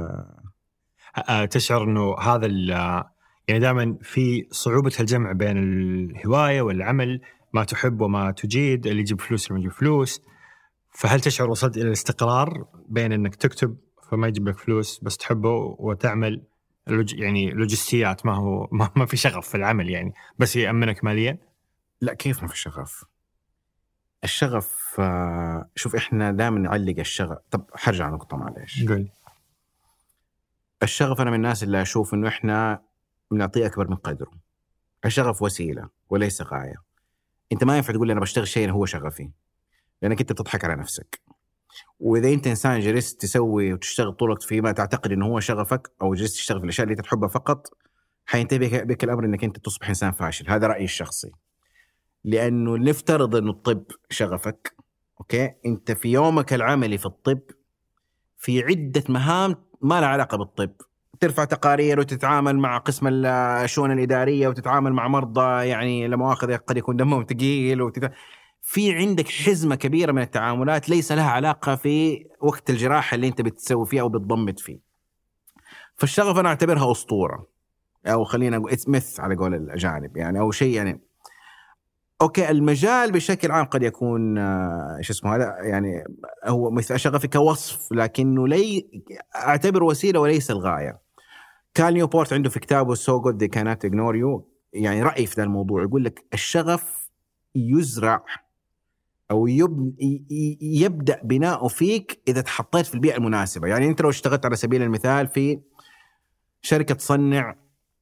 [SPEAKER 3] تشعر انه هذا يعني دائما في صعوبة الجمع بين الهواية والعمل، ما تحب وما تجيد، اللي يجيب فلوس وما يجيب فلوس. فهل تشعر وصلت إلى الاستقرار بين أنك تكتب فما يجيب لك فلوس بس تحبه، وتعمل يعني لوجستيات، ما في شغف في العمل يعني بس يأمنك ماليا؟
[SPEAKER 2] لا، كيف ما في شغف؟ الشغف شوف، إحنا دائما نعلق الشغف. طب حرجع نقطة معليش.
[SPEAKER 3] قل.
[SPEAKER 2] الشغف أنا من الناس اللي أشوف إنه إحنا بنعطيه أكبر من قدره. الشغف وسيلة وليس غاية. أنت ما ينفع تقول لي أنا بشتغل شيء هو شغفي، لأنك أنت بتضحك على نفسك. وإذا أنت إنسان جلست تسوي وتشتغل طول الوقت فيما تعتقد إنه هو شغفك، أو جلست تشتغل في الأشياء اللي تحبها فقط، حينتهي بك الأمر إنك أنت تصبح إنسان فاشل. هذا رأيي الشخصي. لأنه نفترض إنه الطب شغفك، أوكي، أنت في يومك العملي في الطب في عدة مهام ما لها علاقة بالطب. ترفع تقارير وتتعامل مع قسم الشؤون الإدارية وتتعامل مع مرضى يعني لا مؤاخذة قد يكون دمهم ثقيل، في عندك حزمة كبيرة من التعاملات ليس لها علاقة في وقت الجراحة اللي أنت بتسوي فيه أو بتضمت فيه. فالشغف أنا أعتبرها أسطورة، أو خلينا نقول إثمث على قول الأجانب يعني، أو شيء يعني. أوكي، المجال بشكل عام قد يكون إيش اسمه هذا يعني، هو مثل شغفي كوصف، لكنه أعتبر وسيلة وليس الغاية. كال نيوبورت عنده في كتابه So Good They Cannot Ignore You يعني رأي في ذا الموضوع، يقول لك الشغف يزرع أو يبدأ بناؤه فيك إذا تحطيت في البيئة المناسبة. يعني أنت لو اشتغلت على سبيل المثال في شركة تصنع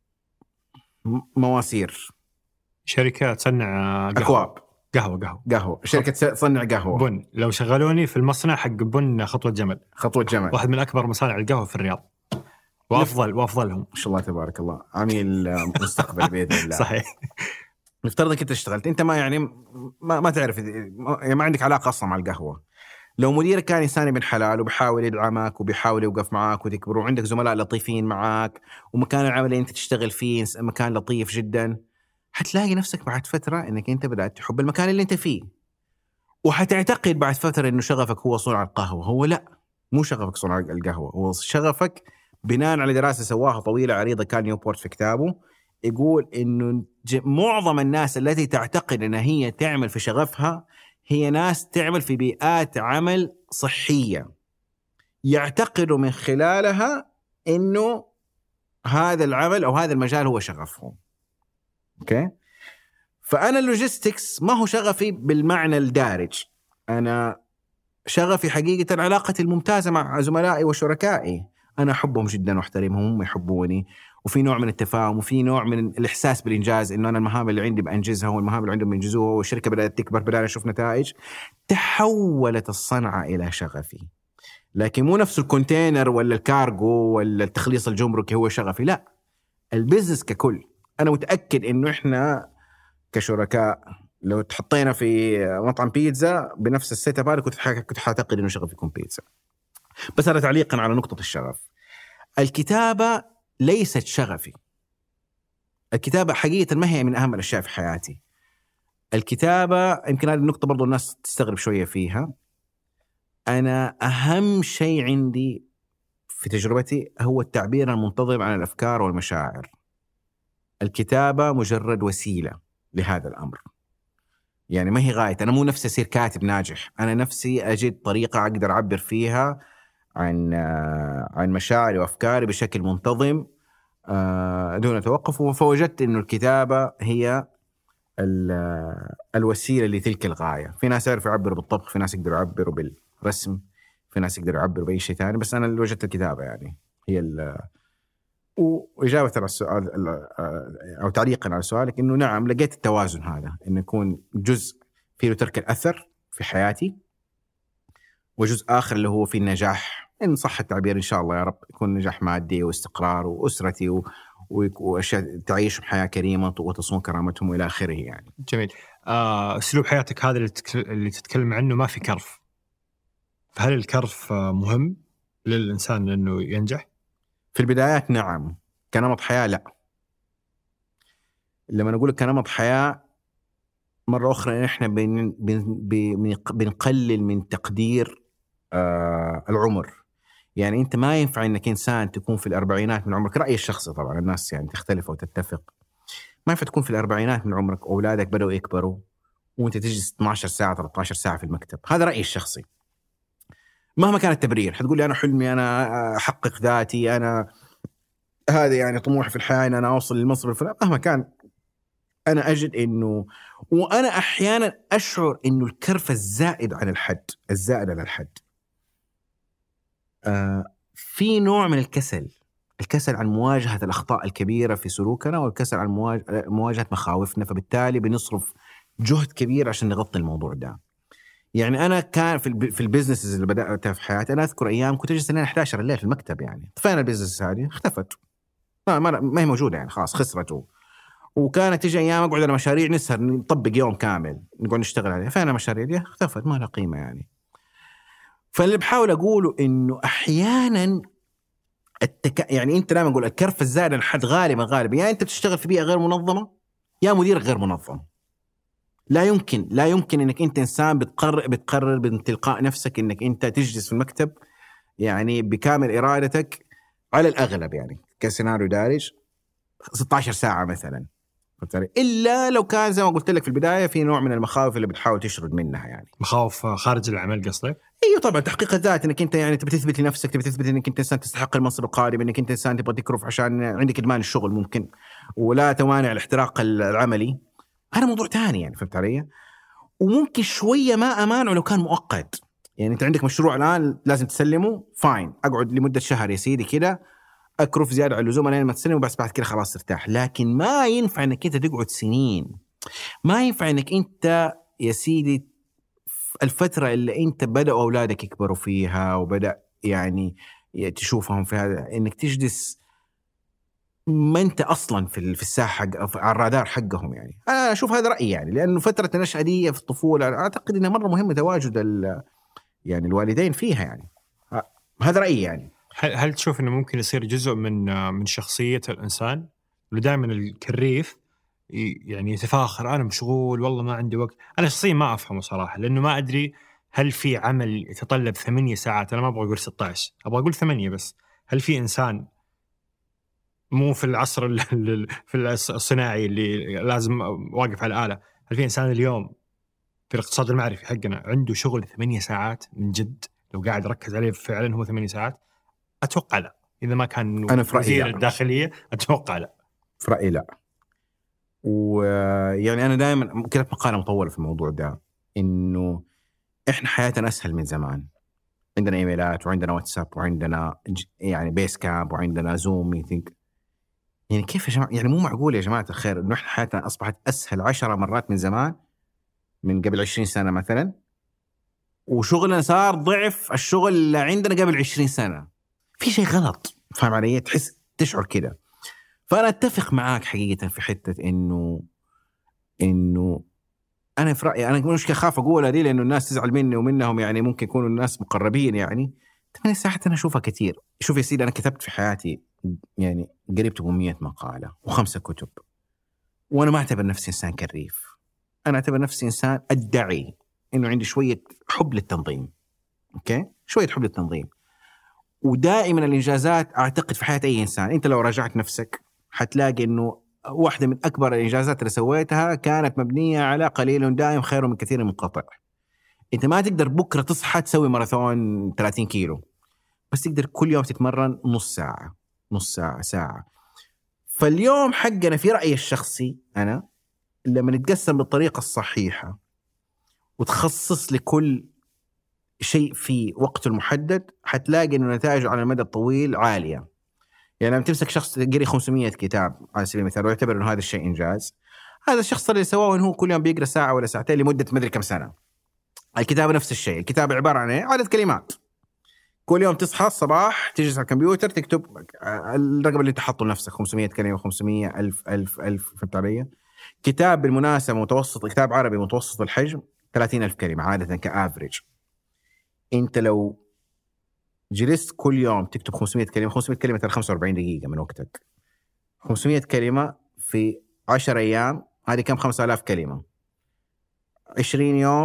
[SPEAKER 2] مواسير،
[SPEAKER 3] شركة تصنع
[SPEAKER 2] أكواب،
[SPEAKER 3] قهوة،
[SPEAKER 2] شركة تصنع قهوة،
[SPEAKER 3] بن. لو شغلوني في المصنع حق بن خطوة جمل،
[SPEAKER 2] واحد
[SPEAKER 3] من أكبر مصانع القهوة في الرياض، وأفضلهم
[SPEAKER 2] ما شاء الله تبارك الله، عميل مستقبل بإذن الله.
[SPEAKER 3] صحيح.
[SPEAKER 2] نفترض انك انت اشتغلت، انت ما يعني ما تعرف يعني، ما عندك علاقه اصلا مع القهوه. لو مديرك كان انسان ابن حلال وبيحاول يدعمك وبيحاول يوقف معاك وتكبر، وعندك زملاء لطيفين معاك، ومكان العمل اللي انت تشتغل فيه مكان لطيف جدا، حتلاقي نفسك بعد فتره انك انت بدات تحب المكان اللي انت فيه. وحتعتقد بعد فتره انه شغفك هو صنع القهوه. هو لا، مو شغفك صنع القهوه، هو شغفك بناء على دراسه سواها طويله عريضه كال نيوبورت في كتابه، يقول إنه معظم الناس التي تعتقد أنها هي تعمل في شغفها هي ناس تعمل في بيئات عمل صحية، يعتقدوا من خلالها إنه هذا العمل أو هذا المجال هو شغفهم. أوكي؟ فأنا اللوجيستكس ما هو شغفي بالمعنى الدارج. أنا شغفي حقيقة علاقتي الممتازة مع زملائي وشركائي، أنا أحبهم جدا واحترمهم، هم يحبوني، وفي نوع من التفاهم وفي نوع من الإحساس بالإنجاز، إنه أنا المهام اللي عندي بأنجزها والمهام اللي عندهم بينجزوها، والشركة بدأت تكبر، بدأنا نشوف نتائج. تحولت الصنعة إلى شغفي، لكن مو نفس الكونتينر ولا الكارغو ولا التخليص الجمركي هو شغفي، لا، البيزنس ككل. أنا متأكد إنه إحنا كشركاء لو تحطينا في مطعم بيتزا بنفس السيت اب كنت حاعتقد إنه شغفي يكون بيتزا. بس أنا تعليقا على نقطة الشغف، الكتابة ليست شغفي. الكتابة حقيقة ما هي من أهم الأشياء في حياتي. الكتابة يمكن هذه النقطة برضو الناس تستغرب شوية فيها. أنا أهم شيء عندي في تجربتي هو التعبير المنتظم عن الأفكار والمشاعر. الكتابة مجرد وسيلة لهذا الأمر، يعني ما هي غاية. أنا مو نفسي أصير كاتب ناجح، أنا نفسي أجد طريقة أقدر أعبر فيها عن مشاعري وأفكاري بشكل منتظم دون توقف. فوجدت إنه الكتابة هي الوسيلة لتلك الغاية. في ناس يعرفوا يعبروا بالطبخ، في ناس يقدروا يعبروا بالرسم، في ناس يقدروا يعبروا بأي شيء ثاني، بس أنا اللي وجدت الكتابة يعني هي وإجابة على السؤال أو تعليقا على سؤالك، إنه نعم لقيت التوازن هذا، إنه يكون جزء فيه ترك الأثر في حياتي، وجزء آخر اللي هو في النجاح، إن صح التعبير إن شاء الله يا رب، يكون نجاح مادي واستقرار وأسرتي وأشياء تعيشهم حياة كريمة وتصون كرامتهم وإلى آخره يعني.
[SPEAKER 3] جميل. أسلوب حياتك هذا اللي تتكلم عنه ما في كرف، فهل الكرف مهم للإنسان إنه ينجح؟
[SPEAKER 2] في البدايات نعم، كنمط حياة لا. لما نقول كنمط حياة مرة أخرى إحنا بنقلل من تقدير العمر. يعني أنت ما ينفع أنك إنسان تكون في الأربعينات من عمرك، رأيي الشخصي طبعا، الناس يعني تختلف وتتفق، ما ينفع تكون في الأربعينات من عمرك أولادك بدأوا يكبروا وأنت تجلس 12 ساعة 13 ساعة في المكتب. هذا رأيي الشخصي. مهما كان التبرير، حتقول لي أنا حلمي أنا أحقق ذاتي، أنا هذا يعني طموحي في الحياة أنا أوصل للمنصب الفلاني، مهما كان أنا أجد إنه، وأنا أحيانا أشعر إنه الكرفة الزائد عن الحد، الزائد عن الحد، في نوع من الكسل عن مواجهة الأخطاء الكبيرة في سلوكنا، والكسل عن مواجهة مخاوفنا، فبالتالي بنصرف جهد كبير عشان نغطي الموضوع ده. يعني أنا كان في البيزنسز اللي بدأتها في حياتي، أنا أذكر أيام كنت أجلس لين 11 الليل في المكتب، يعني فين البيزنس هذه؟ اختفت، ما هي موجودة، يعني خلاص خسرته. وكانت تيجي أيام أقعد على مشاريع نسهر نطبق يوم كامل نقعد نشتغل عليها، فين المشاريع دي؟ اختفت، ما لها قيمة يعني. فاللي بحاول أقوله إنه أحيانا يعني أنت دائما أقول الكرف الزائد عن حد غالبا يا يعني أنت بتشتغل في بيئة غير منظمة، يا مدير غير منظم. لا يمكن إنك أنت إنسان بتقرر من تلقاء نفسك إنك أنت تجلس في المكتب يعني بكامل إرادتك على الأغلب، يعني كسيناريو دارج 16 ساعة مثلا، إلا لو كان زي ما قلت لك في البداية في نوع من المخاوف اللي بتحاول تشرد منها، يعني
[SPEAKER 3] مخاوف خارج العمل قصدك؟
[SPEAKER 2] ايوه طبعا، تحقيق الذات، انك انت يعني تبي تثبت لنفسك، تبي تثبت انك انت انسان تستحق المنصب القادم، انك انت انسان تبغى تكرف عشان عندك ادمان الشغل ممكن، ولا توانع الاحتراق العملي. هذا موضوع تاني يعني، فهمت علي؟ وممكن شويه ما امانه لو كان مؤقت، يعني انت عندك مشروع الان لازم تسلمه، فاين اقعد لمده شهر يا سيدي كده اكرف زياده على اللزوم لين ما تسلمه، بس بعد كده خلاص ترتاح. لكن ما ينفع انك انت تقعد سنين، ما ينفع انك انت يا سيدي الفترة اللي أنت بدأوا أولادك يكبروا فيها وبدأ يعني تشوفهم في هذا، إنك تجلس ما أنت أصلا في الساحة على الرادار حقهم. يعني أنا أشوف هذا رأيي، يعني لأنه فترة النشأة دي في الطفولة أعتقد إنها مرة مهمة تواجد يعني الوالدين فيها، يعني هذا رأيي. يعني
[SPEAKER 3] هل تشوف إنه ممكن يصير جزء من شخصية الإنسان، ودائما الكريف يعني يتفاخر أنا مشغول والله ما عندي وقت؟ أنا شخصيا ما أفهمه صراحة، لأنه ما أدري هل في عمل يتطلب 8 ساعات، أنا ما أبغى أقول 16، أبغى أقول 8 بس. هل في إنسان مو في العصر في الصناعي اللي لازم واقف على الآلة، هل في إنسان اليوم في الاقتصاد المعرفي حقنا عنده شغل 8 ساعات من جد لو قاعد ركز عليه فعلا هو 8 ساعات؟ أتوقع لا، إذا ما كان وزير الداخلية أتوقع لا.
[SPEAKER 2] في رأيي لا. ويعني أنا دائما كتبت مقالة مطولة في الموضوع ده، إنه إحنا حياتنا أسهل من زمان، عندنا إيميلات وعندنا واتساب وعندنا يعني بيس كامب وعندنا زوم ميتينج. يعني كيف يا جماعة؟ يعني مو معقول يا جماعة الخير إنه إحنا حياتنا أصبحت أسهل 10 مرات من زمان، من قبل 20 سنة مثلا، وشغلنا صار ضعف الشغل اللي عندنا قبل 20 سنة. في شيء غلط، فاهم علي؟ تشعر كده. فأنا أتفق معاك حقيقة في حتة إنه أنا في رأيي، أنا مش خاف أقولها دي لأنه الناس تزعل مني ومنهم، يعني ممكن يكونوا الناس مقربين. يعني 8 ساعات أنا أشوفها كتير. شوف يا سيدي، أنا كتبت في حياتي يعني قريب 800 مقالة و5 كتب، وأنا ما أعتبر نفسي إنسان كريف. أنا أعتبر نفسي إنسان أدعي إنه عندي شوية حب للتنظيم، أوكي؟ شوية حب للتنظيم. ودائما الإنجازات أعتقد في حياة أي إنسان، أنت لو راجعت نفسك حتلاقي إنه واحدة من أكبر الإنجازات اللي سويتها كانت مبنية على قليل دائم خير من كثير منقطع. أنت ما تقدر بكرة تصحى تسوي ماراثون 30 كيلو، بس تقدر كل يوم تتمرن نص ساعة ساعة. فاليوم حقنا في رأيي الشخصي أنا، لما نتقسم بالطريقة الصحيحة وتخصص لكل شيء في وقته المحدد، حتلاقي إنه نتائجه على المدى الطويل عالية. يعني لما تمسك شخص قري 500 كتاب على سبيل المثال ويعتبر إنه هذا الشيء إنجاز، هذا الشخص اللي سواه إنه هو كل يوم بيقرأ ساعة ولا ساعتين لمدة مدري كم سنة. الكتاب نفس الشيء، الكتاب عبارة عن إيه؟ عدد كلمات. كل يوم تصحى الصباح تجلس على الكمبيوتر تكتب الرقم اللي تحطه لنفسك، 500 كلمة، 500، 1000 فهمت علي؟ كتاب بالمناسبة متوسط، كتاب عربي متوسط الحجم 30,000 كلمة عادة كأفريج. أنت لو جلست كل يوم تكتب 500 كلمة ترى 45 دقيقة من وقتك. 500 كلمة في 10 أيام، هذه كم؟ 5000 كلمة. 20 يوم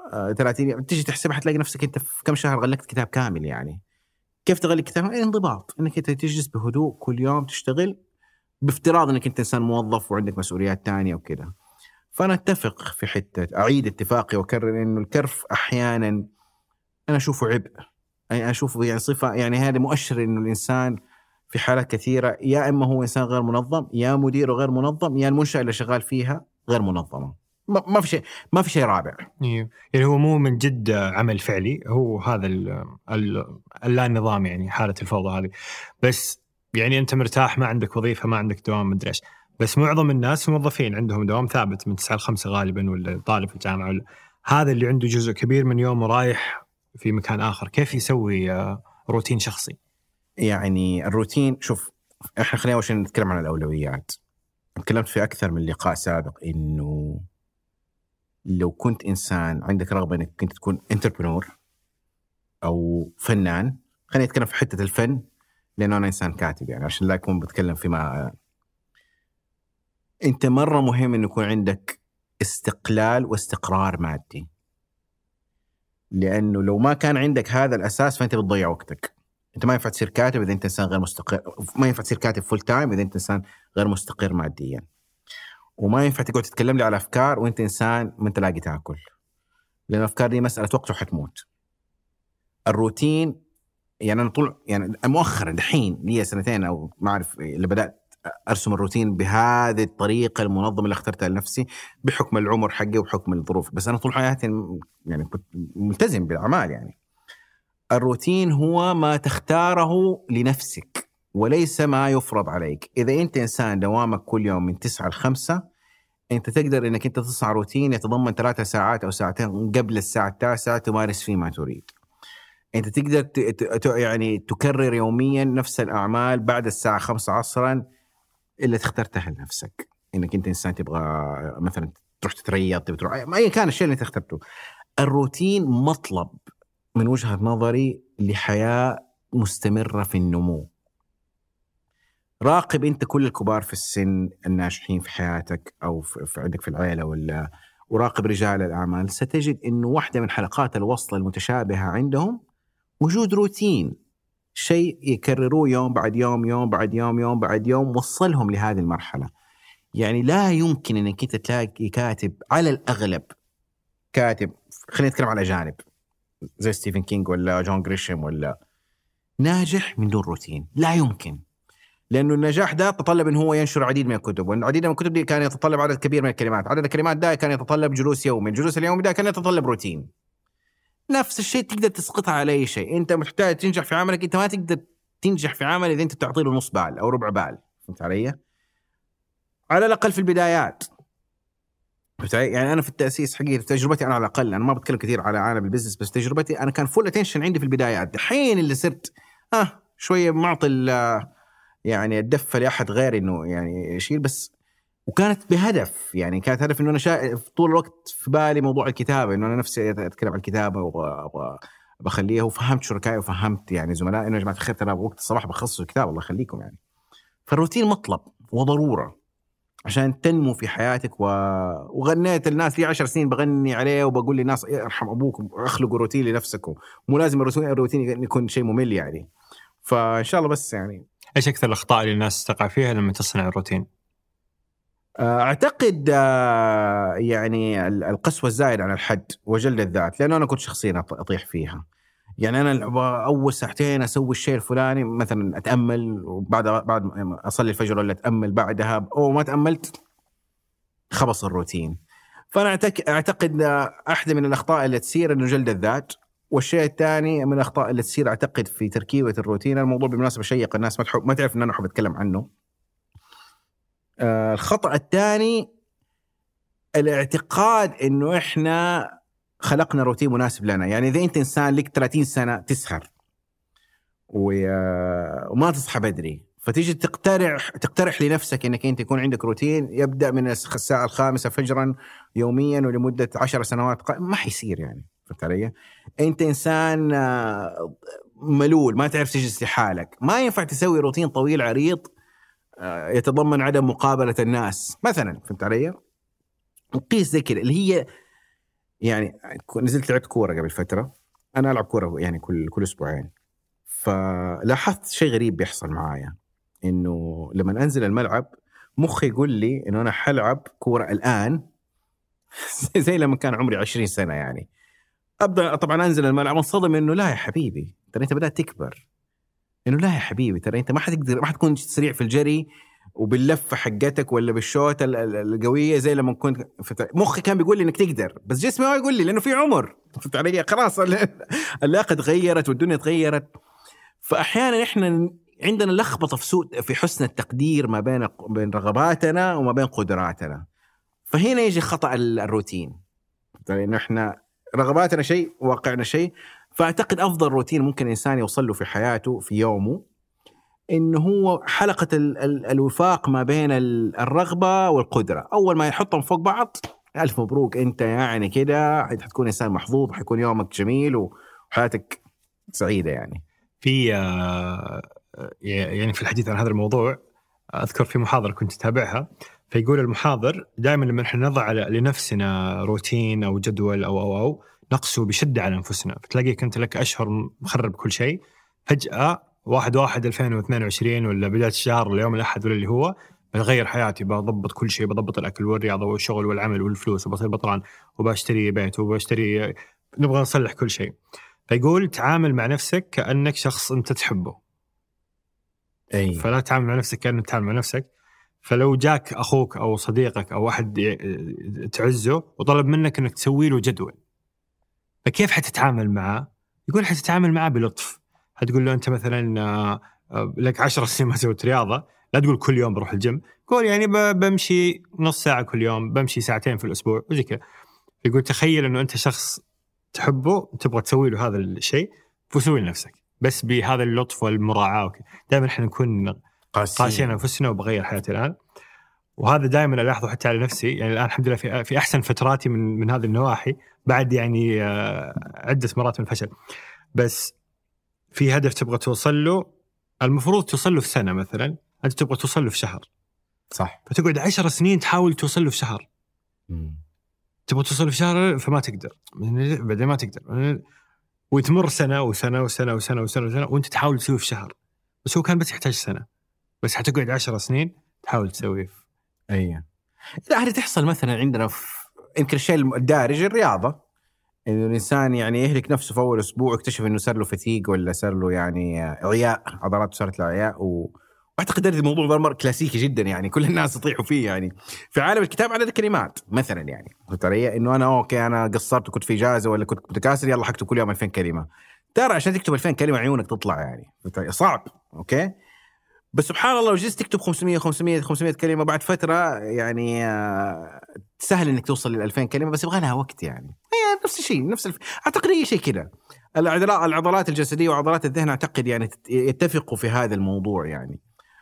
[SPEAKER 2] 30 يوم، تيجي تحسبها حتلاقي نفسك انت في كم شهر غلقت كتاب كامل. يعني كيف تغلق كتاب؟ انضباط، انك انت تجلس بهدوء كل يوم تشتغل، بافتراض انك انت انسان موظف وعندك مسؤوليات تانية وكذا. فانا اتفق في حته، اعيد اتفاقي واكرر انه الكرف احيانا انا اشوفه عبء، انا اشوفه يعني صفه، يعني هذا مؤشر انه الانسان في حالات كثيره يا اما هو انسان غير منظم، يا مديره غير منظم، يا المنشاه اللي شغال فيها غير منظمه. ما في شيء رابع.
[SPEAKER 3] يعني هو مو من جد عمل فعلي، هو هذا اللا نظام، يعني حالة الفوضى هذه. بس يعني أنت مرتاح، ما عندك وظيفة، ما عندك دوام، مدري إيش. بس معظم الناس موظفين عندهم دوام ثابت من 9 ل 5 غالبا، ولا طالب في الجامعة، ولا هذا اللي عنده جزء كبير من يومه رايح في مكان آخر. كيف يسوي روتين شخصي؟
[SPEAKER 2] يعني الروتين، شوف احنا خلينا أول شيء نتكلم عن الأولويات. تكلمت في أكثر من لقاء سابق إنه لو كنت إنسان عندك رغبة إنك كنت تكون انتربرنور أو فنان، خلينا نتكلم في حتة الفن لأنه أنا إنسان كاتب، يعني عشان لا أكون بتكلم فيما أنت مرة مهم إنه يكون عندك استقلال واستقرار مادي، لأنه لو ما كان عندك هذا الأساس فأنت بتضيع وقتك. أنت ما ينفع تصير كاتب إذا أنت إنسان غير مستقر، ما ينفع تصير كاتب فول تايم إذا أنت إنسان غير مستقر ماديا، وما ينفع تقعد تتكلم لي على أفكار وأنت إنسان ما أنت لاقي تأكل، لأن الأفكار دي مسألة وقت وحتموت. الروتين، يعني أنا طول يعني مؤخرا دحين لي 2 أو ما أعرف اللي بدأت أرسم الروتين بهذه الطريقة المنظمة اللي اخترتها لنفسي بحكم العمر حقي وحكم الظروف. بس أنا طول حياتي يعني كنت ملتزم بالأعمال. يعني الروتين هو ما تختاره لنفسك وليس ما يفرض عليك. إذا أنت إنسان دوامك كل يوم من 9 ل 5، أنت تقدر أنك أنت تصنع روتين يتضمن 3 ساعات أو ساعتين قبل الساعة 9 تمارس فيه ما تريد. أنت تقدر يعني تكرر يوميا نفس الأعمال بعد الساعة 5 عصرا اللي تخترتها لنفسك. إنك أنت إنسان تبغى مثلا تروح تتريض، تروح أي كان الشيء اللي تخترته. الروتين مطلب من وجهة نظري لحياة مستمرة في النمو. راقب أنت كل الكبار في السن الناجحين في حياتك أو في عندك في العائلة، وراقب رجال الأعمال، ستجد أنه واحدة من حلقات الوصل المتشابهة عندهم وجود روتين، شيء يكرروه يوم بعد يوم، يوم بعد يوم، يوم بعد يوم، وصلهم لهذه المرحلة. يعني لا يمكن أنك أنت تلاقي كاتب، على الأغلب كاتب، خلينا نتكلم على أجانب زي ستيفن كينج ولا جون غريشم ولا، ناجح من دون روتين. لا يمكن، لأنه النجاح ده تطلب أنه هو ينشر عديد من الكتب، والعديد من الكتب دي كان يتطلب عدد كبير من الكلمات، عدد الكلمات ده كان يتطلب جلوس يومي، الجلوس اليومي ده كان يتطلب روتين. نفس الشيء تقدر تسقطها على أي شيء. أنت محتاج تنجح في عملك، أنت ما تقدر تنجح في عمل إذا أنت تعطي له نص بال أو ربع بال. فهمت علي؟ على الأقل في البدايات. يعني أنا في التأسيس حقيقة تجربتي أنا على الأقل، أنا ما بتكلم كثير على عالم البزنس، بس تجربتي أنا كان فول أتنشن عندي في البدايات. دحين اللي صرت شوية معطي يعني الدفة لأحد غير إنه يعني يشيل بس. وكانت بهدف، يعني كانت هدف إنه أنا طول الوقت في بالي موضوع الكتابة، إنه أنا نفسي أتكلم عن الكتابة وأبغى بخليها. وفهمت شركائي وفهمت يعني زملائي إنه يا جماعة الخير ترى وقت الصباح بخصص الكتاب، الله يخليكم يعني. فالروتين مطلب وضرورة عشان تنمو في حياتك. وغنيت الناس لي 10 سنين بغني عليه وبقول للناس ارحم أبوكم، اخلقوا روتين لنفسكم، مو لازم الروتين يكون شيء ممل يعني. فإن شاء الله. بس يعني
[SPEAKER 3] إيش أكثر الأخطاء اللي الناس تقع فيها لما تصنع الروتين؟
[SPEAKER 2] أعتقد يعني القسوة الزائدة عن الحد وجلد الذات، لأنه أنا كنت شخصيا أطيح فيها. يعني أنا أول 2 ساعتين أسوي الشيء الفلاني، مثلا أتأمل وبعد أصلي الفجر ولا أتأمل بعدها، أو ما تأملت خبص الروتين. فأنا أعتقد أحد من الأخطاء اللي تصير إنه جلد الذات. والشيء الثاني من الأخطاء اللي تصير أعتقد في تركيبة الروتين، الموضوع بالمناسبة شيق، الناس ما تعرف إن أنا أحب أتكلم عنه. الخطأ الثاني الاعتقاد إنه إحنا خلقنا روتين مناسب لنا. يعني إذا أنت إنسان لك 30 سنة تسهر وما تصحى بدري، فتيجي تقترح لنفسك إنك أنت يكون عندك روتين يبدأ من الساعة 5 فجرا يوميا ولمدة 10 سنوات، ما حيصير يعني. فهمت علي؟ أنت إنسان ملول، ما تعرف تجلس لحالك، ما ينفع تسوي روتين طويل عريض يتضمن عدم مقابلة الناس مثلا. فهمت علي؟ وقيس زي كده اللي هي يعني نزلت لعبت كورة قبل فترة، أنا ألعب كورة يعني كل أسبوعين، فلاحظت شيء غريب بيحصل معايا، إنه لما أنزل الملعب مخي يقول لي إنه أنا حلعب كورة الآن زي لما كان عمري 20 سنة يعني. أبدأ طبعا أنزل الملعب انصدم إنه لا يا حبيبي ترى أنت بدأت تكبر، إنه لا يا حبيبي ترى أنت ما حتكون سريع في الجري وباللفة حقتك ولا بالشوت القوية زي لما كنت. مخي كان بيقول لي إنك تقدر، بس جسمي ما يقول لي لأنه في عمر، فهمت علي؟ خلاص اللياقة تغيرت والدنيا تغيرت. فأحيانا إحنا عندنا لخبطة في حسن التقدير ما بين رغباتنا وما بين قدراتنا. فهنا يجي خطأ الروتين، لأنه إحنا رغباتنا شيء واقعنا شيء. فأعتقد أفضل روتين ممكن الإنسان يوصل له في حياته في يومه إنه هو حلقة الوفاق ما بين الرغبة والقدرة. أول ما يحطهم فوق بعض ألف مبروك، أنت يعني كده حتكون إنسان محظوظ، حيكون يومك جميل وحياتك سعيدة. يعني
[SPEAKER 3] يعني في الحديث عن هذا الموضوع أذكر في محاضرة كنت أتابعها، فيقول المحاضر دائما لما نحن نضع لنفسنا روتين أو جدول أو نقسو بشدة على أنفسنا، فتلاقيك أنت لك أشهر مخرب كل شيء، فجأة 1/1/2022 ولا بداية الشهر اليوم الأحد ولا اللي هو بغير حياتي، بضبط كل شيء، بضبط الأكل والرياضة والشغل والعمل والفلوس وبصير بطلان وبشتري بيت وبشتري، نبغى نصلح كل شيء. فيقول تعامل مع نفسك كأنك شخص أنت تحبه.
[SPEAKER 2] أي.
[SPEAKER 3] فلا تعامل مع نفسك كأنك تعامل مع نفسك. فلو جاك أخوك أو صديقك أو أحد تعزه وطلب منك أنك تسوي له جدول، فكيف حتتعامل معه؟ يقول حتتعامل معه بلطف. هتقول له أنت مثلا لك 10 سنين ما سويت رياضة، لا تقول كل يوم بروح الجيم، قول يعني بمشي نص ساعة كل يوم، بمشي ساعتين في الأسبوع وزي كذا. يقول تخيل أنه أنت شخص تحبه تبغى تسوي له هذا الشيء، فسوي لنفسك بس بهذا اللطف والمراعاة. دائما احنا نكون قاسيين أنفسنا وبغير حياتي الآن، وهذا دائما ألاحظه حتى على نفسي. يعني الآن الحمد لله في أحسن فتراتي من هذه النواحي، بعد يعني عدة مرات من الفشل. بس في هدف تبغى توصل له، المفروض توصل له في سنة مثلا، أنت تبغى توصل له في شهر،
[SPEAKER 2] صح؟
[SPEAKER 3] فتقعد 10 سنين تحاول توصل له في شهر. تبغى توصل له في شهر فما تقدر، بعدين ما تقدر، وتمر سنة وسنة وسنة وسنة وسنة وسنة وأنت تحاول تسويه في شهر، بس هو كان بس يحتاج سنة، بس حتقعد 10 سنين تحاول تسويه.
[SPEAKER 2] أيه. لا هذه تحصل مثلا عندنا يمكن الشيء الدارج الرياضة، إنه الإنسان يعني يهلك نفسه في أول أسبوع ويكتشف إنه صار له فتيق ولا صار له يعني عياء، عضلاته صارت له عياء. وأعتقد هذا الموضوع مرة كلاسيكي جدا، يعني كل الناس يطيحوا فيه. يعني في عالم الكتاب عدد كلمات مثلا، يعني ترى إنه أنا أوكي أنا قصرت وكنت في إجازة ولا كنت متكاسل، يلا حكتب كل يوم 2000 كلمة. ترى عشان تكتب 2000 كلمة عيونك تطلع، يعني صعب. أوكي، بس سبحان الله لو جلست تكتب 500 كلمة بعد فترة، يعني سهل إنك توصل لل2000 كلمة، بس يبغى لها وقت. يعني هي نفس الشيء، أعتقد هي شيء كده. العضلات الجسدية وعضلات الذهن أعتقد يعني يتفقوا في هذا الموضوع. يعني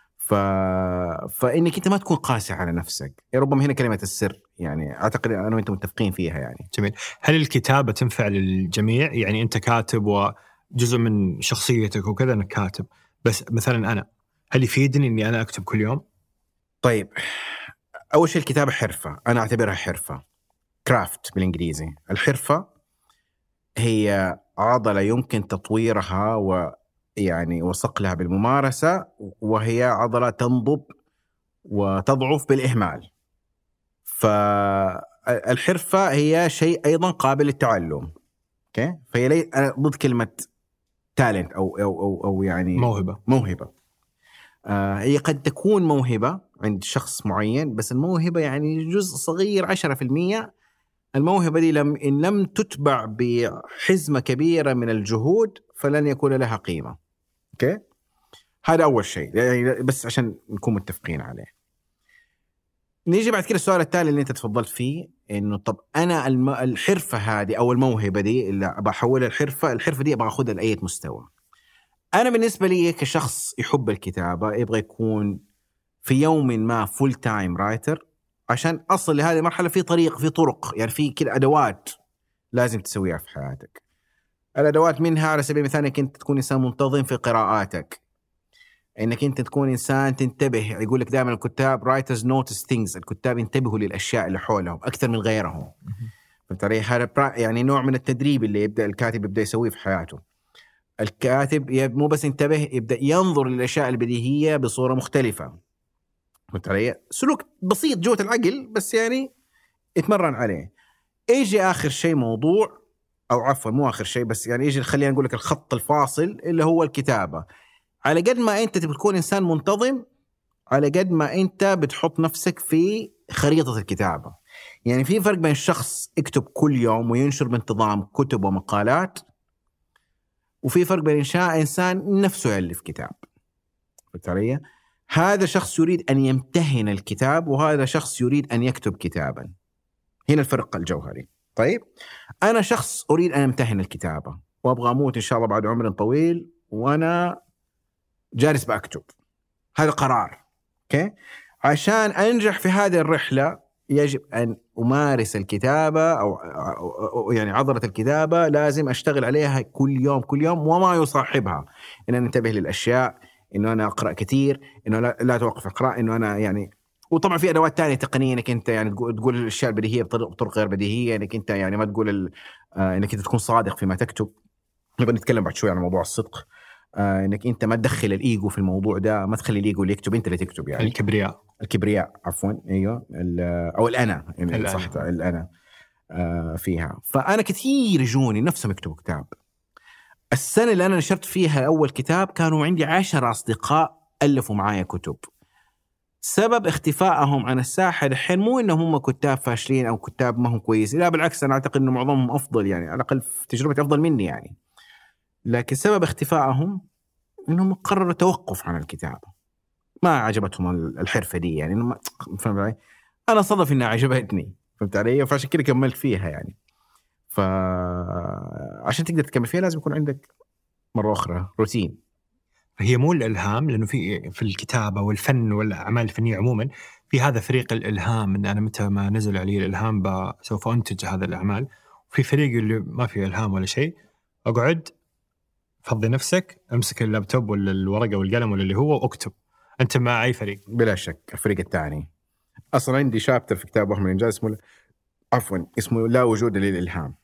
[SPEAKER 2] فإنك أنت ما تكون قاسي على نفسك، ربما هنا كلمة السر، يعني أعتقد أنا وأنت متفقين فيها. يعني
[SPEAKER 3] جميل. هل الكتابة تنفع للجميع؟ يعني أنت كاتب وجزء من شخصيتك وكذا أنك كاتب، بس مثلا أنا هل يفيدني إني أنا أكتب كل يوم؟
[SPEAKER 2] طيب، أول شيء الكتابة حرفة، أنا أعتبرها حرفة، كرافت بالإنجليزي. الحرفة هي عضلة يمكن تطويرها ويعني وصقلها بالممارسة، وهي عضلة تنضب وتضعف بالإهمال. فالحرفة هي شيء أيضا قابل للتعلم. أوكي، فهي أنا ضد كلمة تالنت أو يعني موهبة. هي قد تكون موهبة عند شخص معين، بس الموهبة يعني جزء صغير 10%. الموهبة دي إن لم تتبع بحزمة كبيرة من الجهود فلن يكون لها قيمة. أوكي، هذا أول شيء، يعني بس عشان نكون متفقين عليه. نيجي بعد كده السؤال التالي اللي أنت تفضلت فيه، إنه طب أنا الحرفة هذه أو الموهبة دي اللي بحولها الحرفة دي أبغى أخذها لأي مستوى. أنا بالنسبة لي كشخص يحب الكتابة يبغى يكون في يوم ما فول تايم رايتر. عشان أصل لهذه المرحلة في طرق، يعني في كده أدوات لازم تسويها في حياتك. الأدوات منها على سبيل المثال إنك أنت تكون إنسان منتظم في قراءاتك، إنك أنت تكون إنسان تنتبه. يقول لك دائما الكتاب writers notice things، الكتاب ينتبهوا للأشياء اللي حولهم أكثر من غيرهم. ترى هذا يعني نوع من التدريب اللي يبدأ الكاتب يبدأ يسويه في حياته. الكاتب مو بس ينتبه، يبدأ ينظر للأشياء البديهية بصورة مختلفة. ترى سلوك بسيط جوة العقل بس يعني يتمرن عليه. يجي آخر شيء موضوع، أو عفوا مو آخر شيء بس يعني يجي خلينا نقول لك الخط الفاصل اللي هو الكتابة. على قد ما أنت تكون إنسان منتظم، على قد ما أنت بتحط نفسك في خريطة الكتابة. يعني في فرق بين شخص يكتب كل يوم وينشر بانتظام كتب ومقالات، وفي فرق بين إنسان نفسه يألف كتاب. بالتالي هذا شخص يريد أن يمتهن الكتاب، وهذا شخص يريد أن يكتب كتابا. هنا الفرق الجوهري. طيب أنا شخص أريد أن أمتهن الكتابة وأبغى أموت إن شاء الله بعد عمر طويل وأنا جالس بأكتب. هذا قرار. أوكي؟ عشان أنجح في هذه الرحلة يجب أن أمارس الكتابة أو يعني عضلة الكتابة لازم أشتغل عليها كل يوم وما يصاحبها إن أنا أنتبه للأشياء، إنه أنا أقرأ كثير، إنه لا توقف أقرأ، إنه أنا يعني. وطبعا في أدوات تانية تقنية إنك أنت يعني تقول الأشياء البديهية بطرق غير بديهية، إنك أنت يعني ما تقول إنك أنت تكون صادق فيما تكتب. نبغى نتكلم بعد شوي عن موضوع الصدق. إنك أنت ما تدخل الإيجو في الموضوع ده، ما تخلي الإيجو اللي يكتب، أنت اللي تكتب يعني. الكبرياء عفوا، أيوه، أو الأنا يعني صح الأنا فيها. فأنا كثير يجوني نفسهم يكتبوا كتاب. السنة اللي أنا نشرت فيها أول كتاب كانوا عندي 10 أصدقاء ألفوا معايا كتب. سبب اختفائهم عن الساحة الحين مو إنهم هم كتاب فاشلين أو كتاب ما هم كويسين، لا بالعكس، أنا أعتقد إنه معظمهم أفضل، يعني على الأقل في تجربتي أفضل مني يعني. لكن سبب اختفائهم إنهم قرروا التوقف عن الكتابة، ما عجبتهم الحرفة دي يعني. إنه فهمت علي؟ أنا صدف إنها عجبتني، فهمت علي؟ فعشان كده كملت فيها يعني. فعشان تقدر تكمل فيها لازم يكون عندك مرة أخرى روتين.
[SPEAKER 3] هي مو الإلهام، لأنه في الكتابة والفن والأعمال الفنية عموما في هذا فريق الإلهام، إن أنا متى ما نزل علي الإلهام سوف أنتج هذا الأعمال. وفي فريق اللي ما فيه إلهام ولا شيء، أقعد فضي نفسك، أمسك اللابتوب ولا الورقة والقلم ولا اللي هو واكتب. أنت مع أي فريق؟
[SPEAKER 2] بلا شك الفريق الثاني. أصلا عندي شابتر في كتاب أحمد إنجاز اسمه لا وجود للإلهام.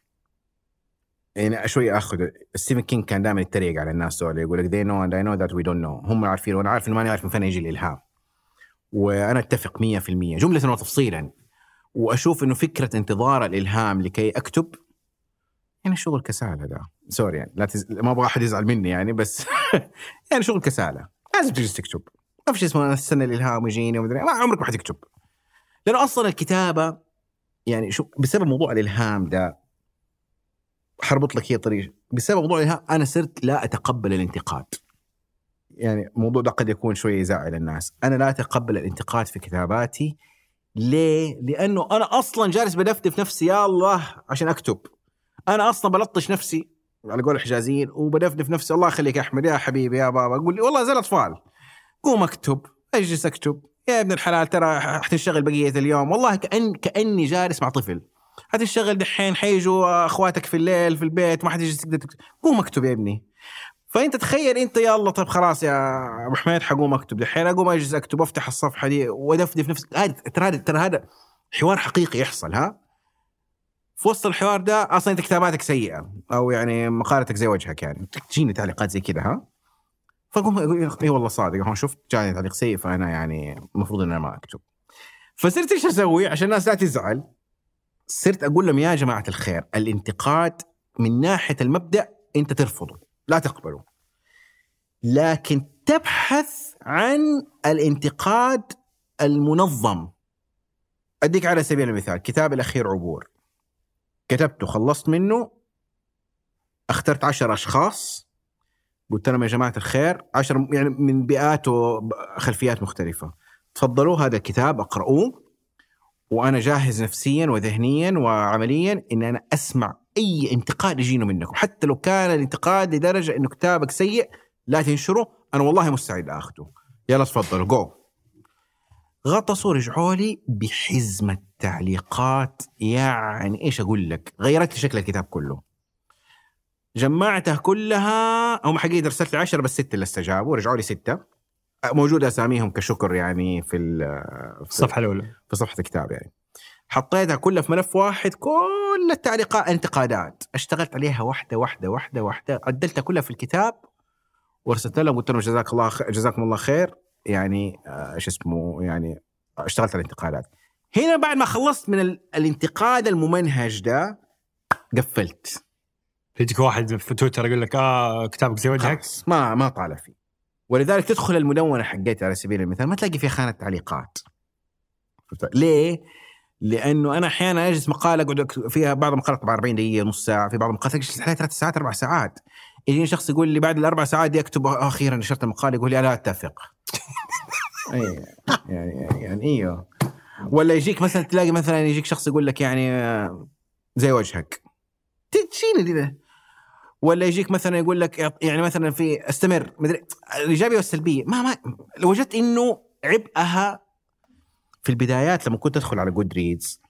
[SPEAKER 2] يعني شوي أخذ ستيفن كينج كان دائما يتريق على الناس دول، يقول لك they know and I know that we don't know. هم عارفين وأنا عارف إن ما نعرف من فين يجي الإلهام. وأنا أتفق 100% جملة وتفصيلا. وأشوف إنه فكرة انتظار الإلهام لكي أكتب يعني شغل كسالة ده. سوري يعني ما أبغى أحد يزعل مني يعني، بس يعني شغل كسالة. لازم تجلس تكتب. ما في شيء اسمه استنى الإلهام يجيني ومدري ما عمرك ما حتكتب. لأنه أصلا الكتابة يعني بسبب موضوع الإلهام ده حربط لك هي طريق. بسبب موضوع الإلهام أنا صرت لا أتقبل الانتقاد. يعني موضوع ده قد يكون شوية يزعل الناس. أنا لا أتقبل الانتقاد في كتاباتي. ليه؟ لأنه أنا أصلا جالس بدفدف نفسي يا الله عشان أكتب. أنا أصلا بلطش نفسي على قول الحجازيين وبدفدف نفسي الله يخليك يا أحمد يا حبيبي يا بابا. أقول لي والله زي الأطفال، قوم أكتب، أجلس أكتب يا ابن الحلال، ترى حتنشغل بقية اليوم. والله كأني جالس مع طفل. هتنشغل دحين، حيجوا أخواتك في الليل في البيت، ما حد يجلس تقدر تكتب. قوم أكتب يا ابني. فأنت تخيل أنت يا الله طب خلاص يا أبو حميد حقوم أكتب دحين، أقوم أجلس أكتب وأفتح الصفحة دي ودفدف نفسي. ترى هذا حوار حقيقي يحصل. في وسط الحوار ده أصلا أنت كتاباتك سيئة أو يعني مقالتك زي وجهك، يعني تجيني تعليقات زي كده فقوم أقول إيه والله صادق، هون شفت جاني تعليق سيء فأنا يعني المفروض إن أنا ما أكتب. فصرت إيش أسوي عشان الناس لا تزعل؟ صرت أقول لهم يا جماعة الخير، الانتقاد من ناحية المبدأ أنت ترفضه لا تقبله، لكن تبحث عن الانتقاد المنظم. أديك على سبيل المثال كتاب الأخير عبور، كتبته خلصت منه، اخترت 10 أشخاص قلت لهم يا جماعة الخير 10 يعني من بيئات وخلفيات مختلفة، تفضلوا هذا الكتاب اقرأوه، وأنا جاهز نفسيا وذهنيا وعمليا إن أنا أسمع أي انتقاد يجينا منكم، حتى لو كان الانتقاد لدرجة إنه كتابك سيء لا تنشره، أنا والله مستعد أخذه، يلا تفضلوا جو. غطسوا رجعوا لي بحزمة تعليقات، يعني إيش أقول لك، غيرت لي شكل الكتاب كله. جمعتها كلها، هم حقيقة رسلت لي 10 بس 6 اللي استجابوا، رجعوا لي 6 موجودة أساميهم كشكر يعني في
[SPEAKER 3] الصفحة الأولى
[SPEAKER 2] في صفحة الكتاب يعني. حطيتها كلها في ملف واحد، كل التعليقات انتقادات، اشتغلت عليها واحدة واحدة واحدة واحدة، عدلتها كلها في الكتاب ورسلت لهم قلت لهم جزاكم الله خير، يعني ايش اسمه، يعني اشتغلت على الانتقادات. هنا بعد ما خلصت من الانتقاد الممنهج ده قفلت.
[SPEAKER 3] يجيك واحد في تويتر يقول لك كتابك زي وجهك،
[SPEAKER 2] ما طالع فيه. ولذلك تدخل المدونة حقتي على سبيل المثال ما تلاقي فيها خانة تعليقات. ليه؟ لأنه أنا أحيانا أجلس مقالة أقعد فيها، بعض المقالات طبعا 40 دقيقة نص ساعة، في بعض المقالات أجلس 3 ساعات 4 ساعات. يجيني شخص يقول لي بعد ال4 ساعات دي أكتب أخيرا نشرت المقالة، يقول لي لا أتفق. يعني إيوه. ولا يجيك مثلا تلاقي مثلا يجيك شخص يقول لك يعني زي وجهك، تشيني دي. ولا يجيك مثلا يقول لك يعني مثلا في استمر مدري الإيجابية والسلبية، ما وجدت إنه عبئها في البدايات. لما كنت أدخل على جود ريدز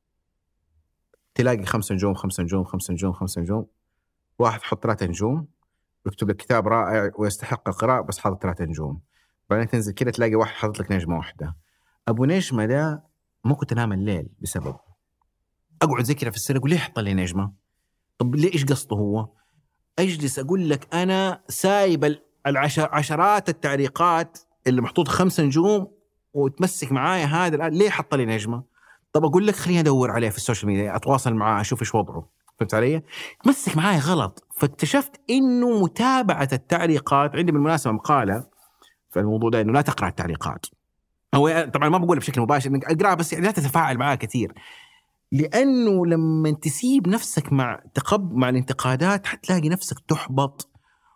[SPEAKER 2] تلاقي 5 نجوم 5 نجوم 5 نجوم 5 نجوم، واحد حط 3 نجوم يكتب لك كتاب رائع ويستحق القراءة بس حاطط 3 نجوم. بعدين تنزل كده تلاقي واحد حاطط لك نجمة واحدة. أبو نجمة ده ما كنت أنام الليل بسبب أقعد زي كده في السنة أقول ليه حط لي نجمة؟ طب ليه إيش قصته هو؟ أجلس أقول لك أنا سايب عشرات التعليقات اللي محطوط 5 نجوم وتمسك معايا هذا الآن ليه حط لي نجمة؟ طب أقول لك خليني أدور عليه في السوشيال ميديا، أتواصل معاه أشوف إيش وضعه. فهمت علي؟ تمسك معايا غلط. فاكتشفت إنه متابعة التعليقات، عندي بالمناسبة مقالة في الموضوع ده إنه لا تقرأ التعليقات. هو طبعا ما بقول بشكل مباشر إنك أقرأ، بس يعني لا تتفاعل معاه كثير، لأنه لما تسيب نفسك مع الانتقادات حتلاقي نفسك تحبط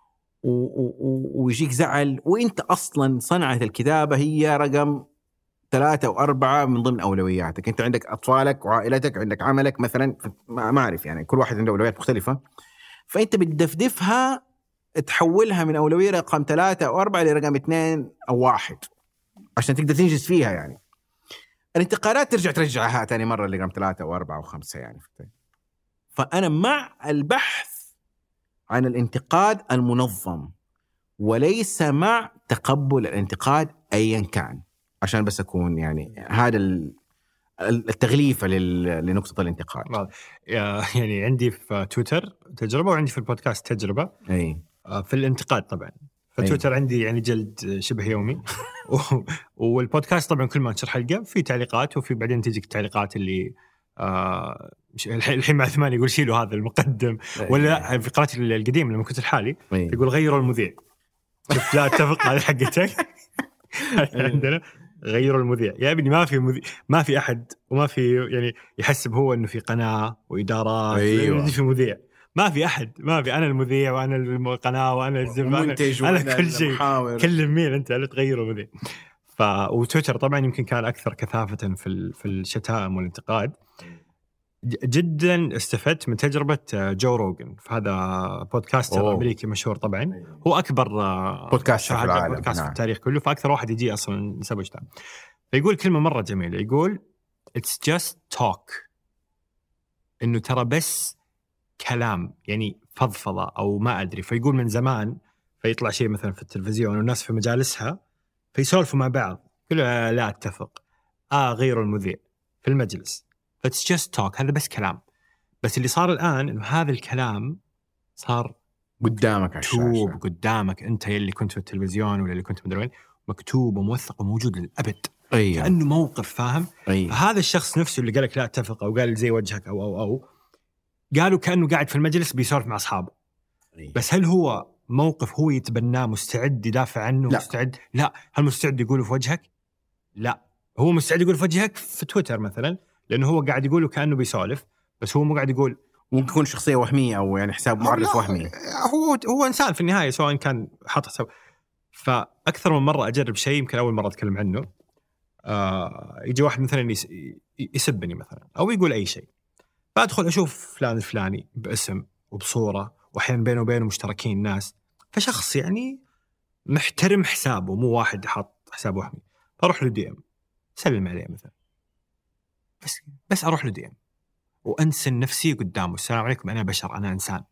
[SPEAKER 2] ويجيك زعل، وإنت أصلا صنعة الكتابة هي رقم 3 و4 من ضمن أولوياتك. أنت عندك أطفالك وعائلتك، عندك عملك مثلا، ما أعرف يعني كل واحد عنده أولويات مختلفة، فأنت بتدفدفها تحولها من أولوية رقم 3 أو 4 لرقم 2 أو 1 عشان تقدر تنجز فيها. يعني الانتقادات ترجعها تاني مرة لرقم 3 أو 4 أو 5 يعني. فأنا مع البحث عن الانتقاد المنظم وليس مع تقبل الانتقاد أيا كان، عشان بس أكون يعني هذا التغليفة لنقطة الانتقاد.
[SPEAKER 3] يعني عندي في تويتر تجربة وعندي في البودكاست تجربة.
[SPEAKER 2] أي.
[SPEAKER 3] في الانتقاد طبعا في تويتر عندي يعني جلد شبه يومي والبودكاست طبعا كل ما انشر حلقة في تعليقات، وفي بعدين تجيك التعليقات اللي الحين مع 8 يقول شيلوا هذا المقدم. ولا في قناتي القديم لما كنت الحالي يقول غيروا المذيع. شفت لا اتفق على حقتك. عندنا غيروا المذيع يا ابني، ما في احد وما في يعني يحسب هو انه في قناه وادارات.
[SPEAKER 2] أيوة.
[SPEAKER 3] في مذيع ما في احد، ما في. انا المذيع وانا القناه وانا
[SPEAKER 2] المنتج
[SPEAKER 3] انا كل شيء. كلم مين انت لا تغيروا المذيع. وتويتر طبعا يمكن كان اكثر كثافه في الشتائم والانتقاد. جدا استفدت من تجربة جو روغن، فهذا بودكاستر أمريكي مشهور طبعا، هو أكبر
[SPEAKER 2] بودكاستر في العالم،
[SPEAKER 3] بودكاست في التاريخ كله، فأكثر واحد يجي أصلا نسبه اشتغل. فيقول كلمة مرة جميلة، يقول It's just talk، إنه ترى بس كلام يعني فضفضة أو ما أدري. فيقول من زمان فيطلع شيء مثلا في التلفزيون والناس في مجالسها فيسولفوا مع بعض، يقولوا لا أتفق، غيروا المذيع في المجلس، It's just talk، هذا بس كلام. بس اللي صار الآن إنه هذا الكلام صار
[SPEAKER 2] قدامك على الشاشة،
[SPEAKER 3] قدامك أنت يلي كنت في التلفزيون ولا اللي كنت مدري وين، مكتوب وموثق وموجود للأبد.
[SPEAKER 2] أيوة.
[SPEAKER 3] كأنه موقف، فاهم؟
[SPEAKER 2] أيوة.
[SPEAKER 3] فهذا الشخص نفسه اللي قالك لا أتفق أو قال زي وجهك أو قالوا كأنه قاعد في المجلس بيسولف مع أصحابه.
[SPEAKER 2] أيوة.
[SPEAKER 3] بس هل هو موقف هو يتبناه مستعد يدافع عنه؟
[SPEAKER 2] لا.
[SPEAKER 3] مستعد؟ لا. هل مستعد يقوله في وجهك؟ لا. هو مستعد يقول في وجهك في تويتر مثلا، لأنه هو قاعد يقوله كأنه بيسولف، بس هو مو قاعد يقول.
[SPEAKER 2] ممكن يكون شخصية وهمية أو يعني حساب معرف وهمي.
[SPEAKER 3] هو إنسان في النهاية، سواء كان حاط حساب. فأكثر من مرة أجرب شيء، يمكن أول مرة أتكلم عنه يجي واحد مثلا يسبني مثلا أو يقول أي شيء، فأدخل أشوف فلان الفلاني باسم وبصورة، وأحيانا بينه وبينه مشتركين ناس، فشخص يعني محترم حسابه، مو واحد حاط حساب وهمي. فأروح له DM سلم عليه مثلا، بس أروح له DM وأنسى نفسي قدامه، السلام عليكم أنا بشر أنا إنسان.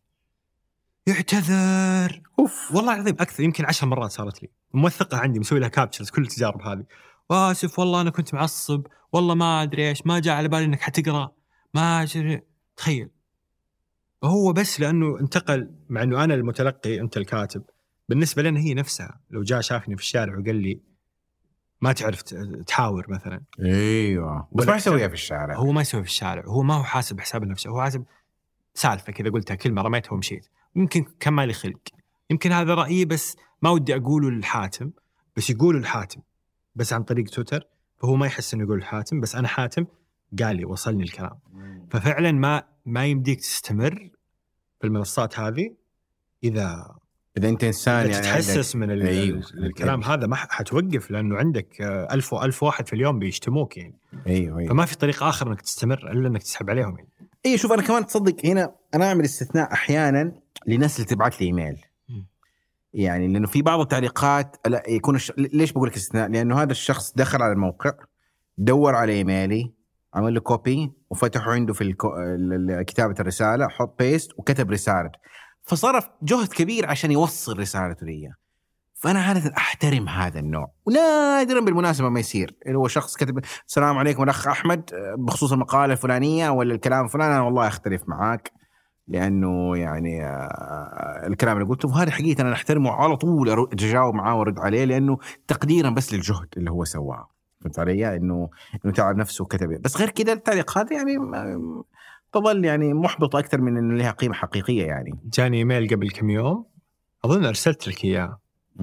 [SPEAKER 3] يعتذر والله العظيم أكثر، يمكن 10 مرات صارت لي، موثقة عندي، مسوي لها كابتشرز كل التجارب هذه. واسف والله انا كنت معصب، والله ما ادري ايش، ما جاء على بالي انك حتقرا، ما أدري. تخيل، هو بس لانه انتقل، مع انه انا المتلقي انت الكاتب، بالنسبه لنا هي نفسها لو جاء شافني في الشارع وقال لي ما تعرف تحاور مثلا،
[SPEAKER 2] ايوه بس ما يسويها في الشارع.
[SPEAKER 3] هو ما يسوي في الشارع، هو ما هو حاسب حساب نفسه، هو حاسب سالفه كذا قلتها كلمه رميتها ومشيت، يمكن كان مالي خلق، يمكن هذا رايي بس ما ودي اقوله للحاتم، بس يقوله الحاتم بس عن طريق تويتر، فهو ما يحس انه يقول الحاتم، بس انا حاتم قال لي وصلني الكلام. ففعلا ما يمديك تستمر في المنصات هذه اذا
[SPEAKER 2] انت انسان
[SPEAKER 3] يعني تتحسس من الكلام هذا، ما حتوقف، لانه عندك 1000 واحد في اليوم بيشتموك يعني.
[SPEAKER 2] ايوه
[SPEAKER 3] فما في طريقه اخر انك تستمر الا انك تسحب عليهم يعني.
[SPEAKER 2] اي شوف انا كمان تصدق هنا انا اعمل استثناء احيانا لناس اللي تبعت لي ايميل، يعني لانه في بعض التعليقات لا يكون ليش بقول لك استثناء؟ لانه هذا الشخص دخل على الموقع، دور على ايميلي، عمل له كوبي وفتحه عنده في كتابه الرساله، حط بيست وكتب رساله، فصرف جهد كبير عشان يوصل رسالته لي. فانا عاده احترم هذا النوع، ونادرا بالمناسبه ما يصير اللي هو شخص كتب السلام عليكم الاخ احمد بخصوص المقاله الفلانيه ولا الكلام الفلاني، انا والله اختلف معاك لانه يعني الكلام اللي قلته، وهذا حقيقه انا احترمه على طول، اجاوب معاه وارد عليه لانه تقديرا بس للجهد اللي هو سواه. فهمت علي؟ انه تعب نفسه وكتب، بس غير كده التعليق هذا يعني تظل يعني محبطه اكثر من انه لها قيمه حقيقيه. يعني
[SPEAKER 3] جاني ايميل قبل كم يوم اظن ارسلت لك اياه،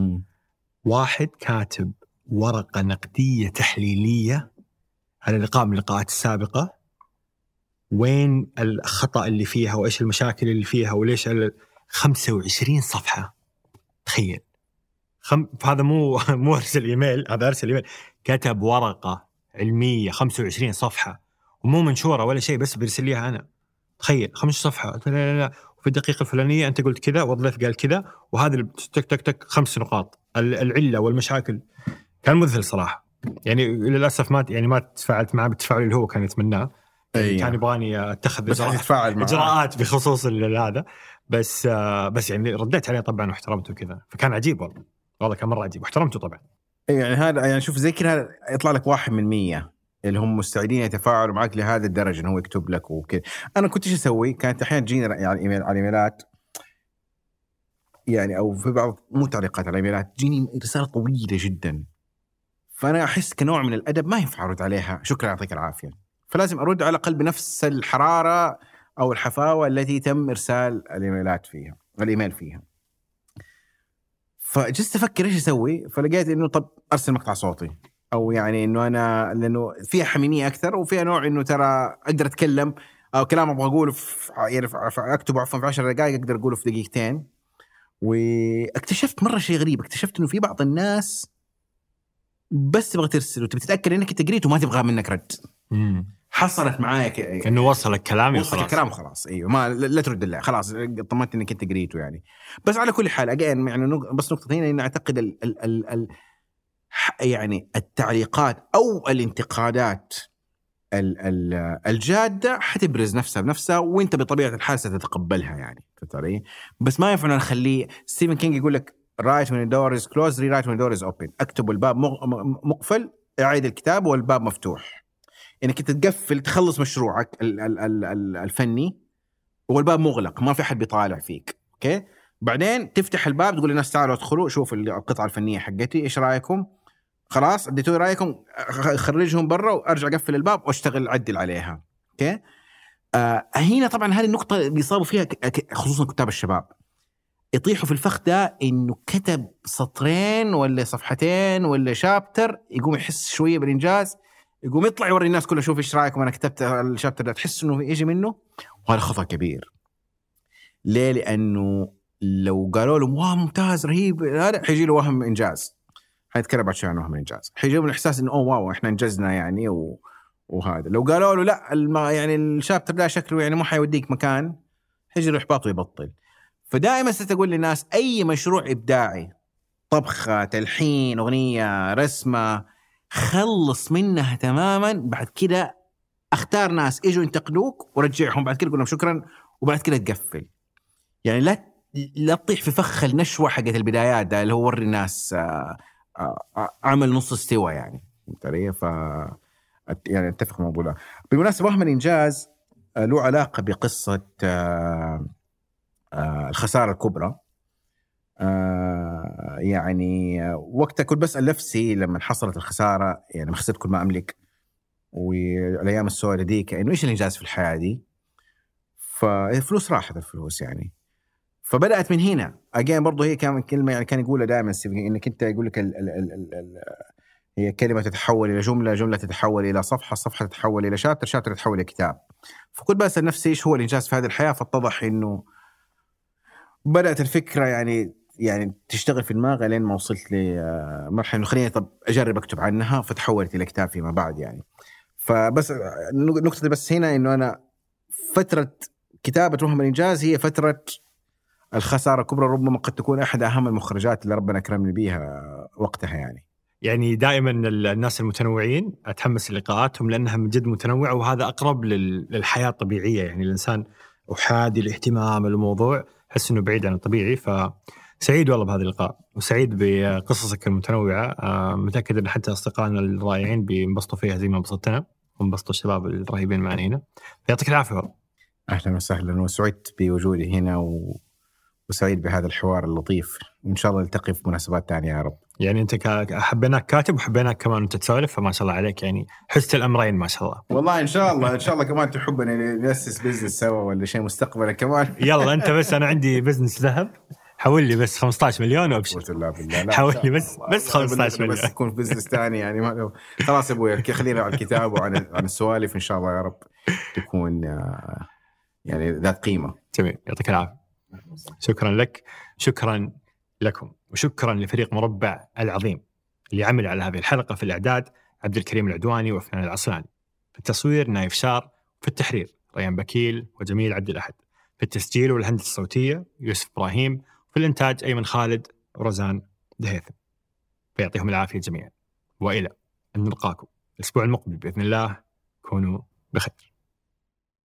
[SPEAKER 3] واحد كاتب ورقه نقديه تحليليه على لقاء من اللقاءات السابقه، وين الخطأ اللي فيها وإيش المشاكل اللي فيها وليش 25 صفحة. تخيل هذا مو أرسل إيميل، هذا أرسل إيميل، كتب ورقة علمية 25 صفحة ومو منشورة ولا شيء، بس برسل ليها أنا. تخيل 5 صفحة، لا وفي الدقيقة الفلانية أنت قلت كذا والضيف قال كذا، وهذا تك تك تك 5 نقاط العلة والمشاكل. كان مذهل صراحة، يعني للأسف ما تفاعلت معه بالتفاعل اللي هو كان يتمناه. كان يبغاني اتخذ اجراءات بخصوص هذا، بس يعني رديت عليه طبعا واحترمته كذا، فكان عجيب والله كان مره عجيب واحترمته طبعا.
[SPEAKER 2] يعني هذا يعني شوف زي كذا يطلع لك 1 من 100 اللي هم مستعدين يتفاعلوا معك لهذا الدرجه انه هو يكتب لك وكذا. انا كنت ايش اسوي؟ كانت احيانا تجيني يعني على ايميلات يعني، او في بعض مو تعليقات على ايميلات تجيني رساله طويله جدا، فانا احس كنوع من الادب ما ينفع ارد عليها شكرا يعطيك العافيه، فلازم أرد على الأقل بنفس الحرارة أو الحفاوة التي تم إرسال الإيميل فيها. فجلست أفكر إيش أسوي، فلقيت إنه طب أرسل مقطع صوتي، أو يعني إنه أنا لأنه فيها حميمية أكثر، وفيها نوع إنه ترى أقدر أتكلم أو كلام أبغى أقوله يعني أكتبه عفوا في 10 دقائق أقدر أقوله في دقيقتين. واكتشفت مرة شيء غريب، اكتشفت إنه في بعض الناس بس تبغى ترسل وتبي تتأكد إنك أنت قريت وما تبغى منك رد. حصلت معايا
[SPEAKER 3] كأنه وصل الكلام
[SPEAKER 2] خلاص ايوه ما لا ترد الله خلاص طمنت انك انت قريته يعني. بس على كل حال يعني بس نقطه هنا ان اعتقد يعني التعليقات او الانتقادات الجاده حتبرز نفسها بنفسها، وانت بطبيعه الحال ستتقبلها يعني ترى. بس ما ينفع نخليه ستيفن كينج يقول لك write when the door is closed rewrite when the door is open. اكتب الباب مقفل اعيد الكتاب والباب مفتوح، انك انت تقفل تخلص مشروعك الفني والباب مغلق ما في حد بيطالع فيك. اوكي بعدين تفتح الباب تقول للناس تعالوا ادخلوا شوفوا القطعه الفنيه حقتي ايش رايكم، خلاص اديتوا رايكم خرجهم برا وارجع اقفل الباب واشتغل عدل عليها. اوكي هنا طبعا هذه النقطه بيصابوا فيها خصوصا كتاب الشباب، يطيحوا في الفخ ده انه كتب سطرين ولا صفحتين ولا شابتر يقوم يحس شويه بالانجاز، يقوم يطلع يوري الناس كلها شوف ايش رايكم انا كتبت الشابتر ده، تحس انه يجي منه، وهذا خطأ كبير. ليه؟ لانه لو قالوا له واه ممتاز رهيب هذا حيجي له وهم انجاز، حيتكلم بعد شوي عن وهم انجاز، حيجي له الاحساس انه اوه واو احنا انجزنا يعني وهذا. لو قالوا له لا يعني الشابتر ده شكله يعني مو حيوديك مكان، حيجي له احباط ويبطل. فدائما ستقول للناس اي مشروع ابداعي، طبخه، تلحين، اغنيه، رسمه، خلص منها تماما، بعد كده اختار ناس اجوا ينتقدوك ورجعهم، بعد كده قول لهم شكرا وبعد كده تقفل. يعني لا تطيح في فخ النشوة حقت البدايات ده اللي هو وري الناس عمل نص استوى يعني. يعني اتفق مع موضوع. بالمناسبة وهم الإنجاز له علاقة بقصة الخسارة الكبرى. يعني وقتها كنت بسأل نفسي لما حصلت الخسارة، يعني ما خسرت كل ما أملك والأيام السوداء دي، كأنه إيش الإنجاز في الحياة دي؟ فالفلوس راحت الفلوس يعني. فبدأت من هنا أجين برضو هي كان كلمة يعني كان يقولها دائما إنك أنت يقول لك هي كلمة تتحول إلى جملة، جملة تتحول إلى صفحة، صفحة تتحول إلى شابتر، شابتر تتحول إلى كتاب. فكنت بسأل نفسي إيش هو الإنجاز في هذه الحياة، فاتضح إنه بدأت الفكرة يعني تشتغل في دماغي لين ما وصلت لمرحلة إنه خليني طب أجرب أكتب عنها، فتحولت إلى كتاب فيما بعد يعني. فبس نقطة بس هنا إنه أنا فترة كتابة وهم الإنجاز هي فترة الخسارة الكبرى، ربما قد تكون أحد أهم المخرجات اللي ربنا أكرمني بيها وقتها
[SPEAKER 3] يعني دائما الناس المتنوعين أتحمس لقاءاتهم لأنها من جد متنوعة، وهذا أقرب للحياة الطبيعية. يعني الإنسان أحادي الاهتمام الموضوع، حس إنه بعيد عن الطبيعي. فسعيد والله بهذا اللقاء، وسعيد بقصصك المتنوعة. متأكد أن حتى أصدقائنا الرائعين بينبسطوا فيها زي ما انبسطنا، وانبسطوا الشباب الرهيبين معنا هنا. يعطيك العافية والله.
[SPEAKER 2] أهلا وسهلا، وسعدت بوجودي هنا وسعيد بهذا الحوار اللطيف، وإن شاء الله نلتقي في مناسبات تانية يا رب.
[SPEAKER 3] يعني أنت حبيناك كاتب وحبيناك كمان أنت تسولف، فما شاء الله عليك، يعني حست الأمرين ما شاء الله.
[SPEAKER 2] والله إن شاء الله كمان تحبني نأسس بزنس سوا ولا شيء مستقبلا كمان.
[SPEAKER 3] يلا أنت بس، أنا عندي بزنس ذهب، حول لي بس 15 مليون وابشر. حول لي بس 15 مليون.
[SPEAKER 2] بس يكون في بزنس تاني يعني ما خلاص أبوي خلينا على الكتاب وعن السوالف إن شاء الله يا رب تكون يعني ذات قيمة.
[SPEAKER 3] جميل، يعطيك العافية. شكرا لك، شكرا لكم، وشكرا لفريق مربع العظيم اللي عمل على هذه الحلقة. في الإعداد عبد الكريم العدواني وفنان العصلاني، في التصوير نايف شار، في التحرير ريان بكيل وجميل عبد الأحد، في التسجيل والهندسة الصوتية يوسف إبراهيم، في الإنتاج أيمن خالد ورزان دهيثم. فيعطيهم العافية جميعا، وإلى أن نلقاكم الأسبوع المقبل بإذن الله. كونوا بخير.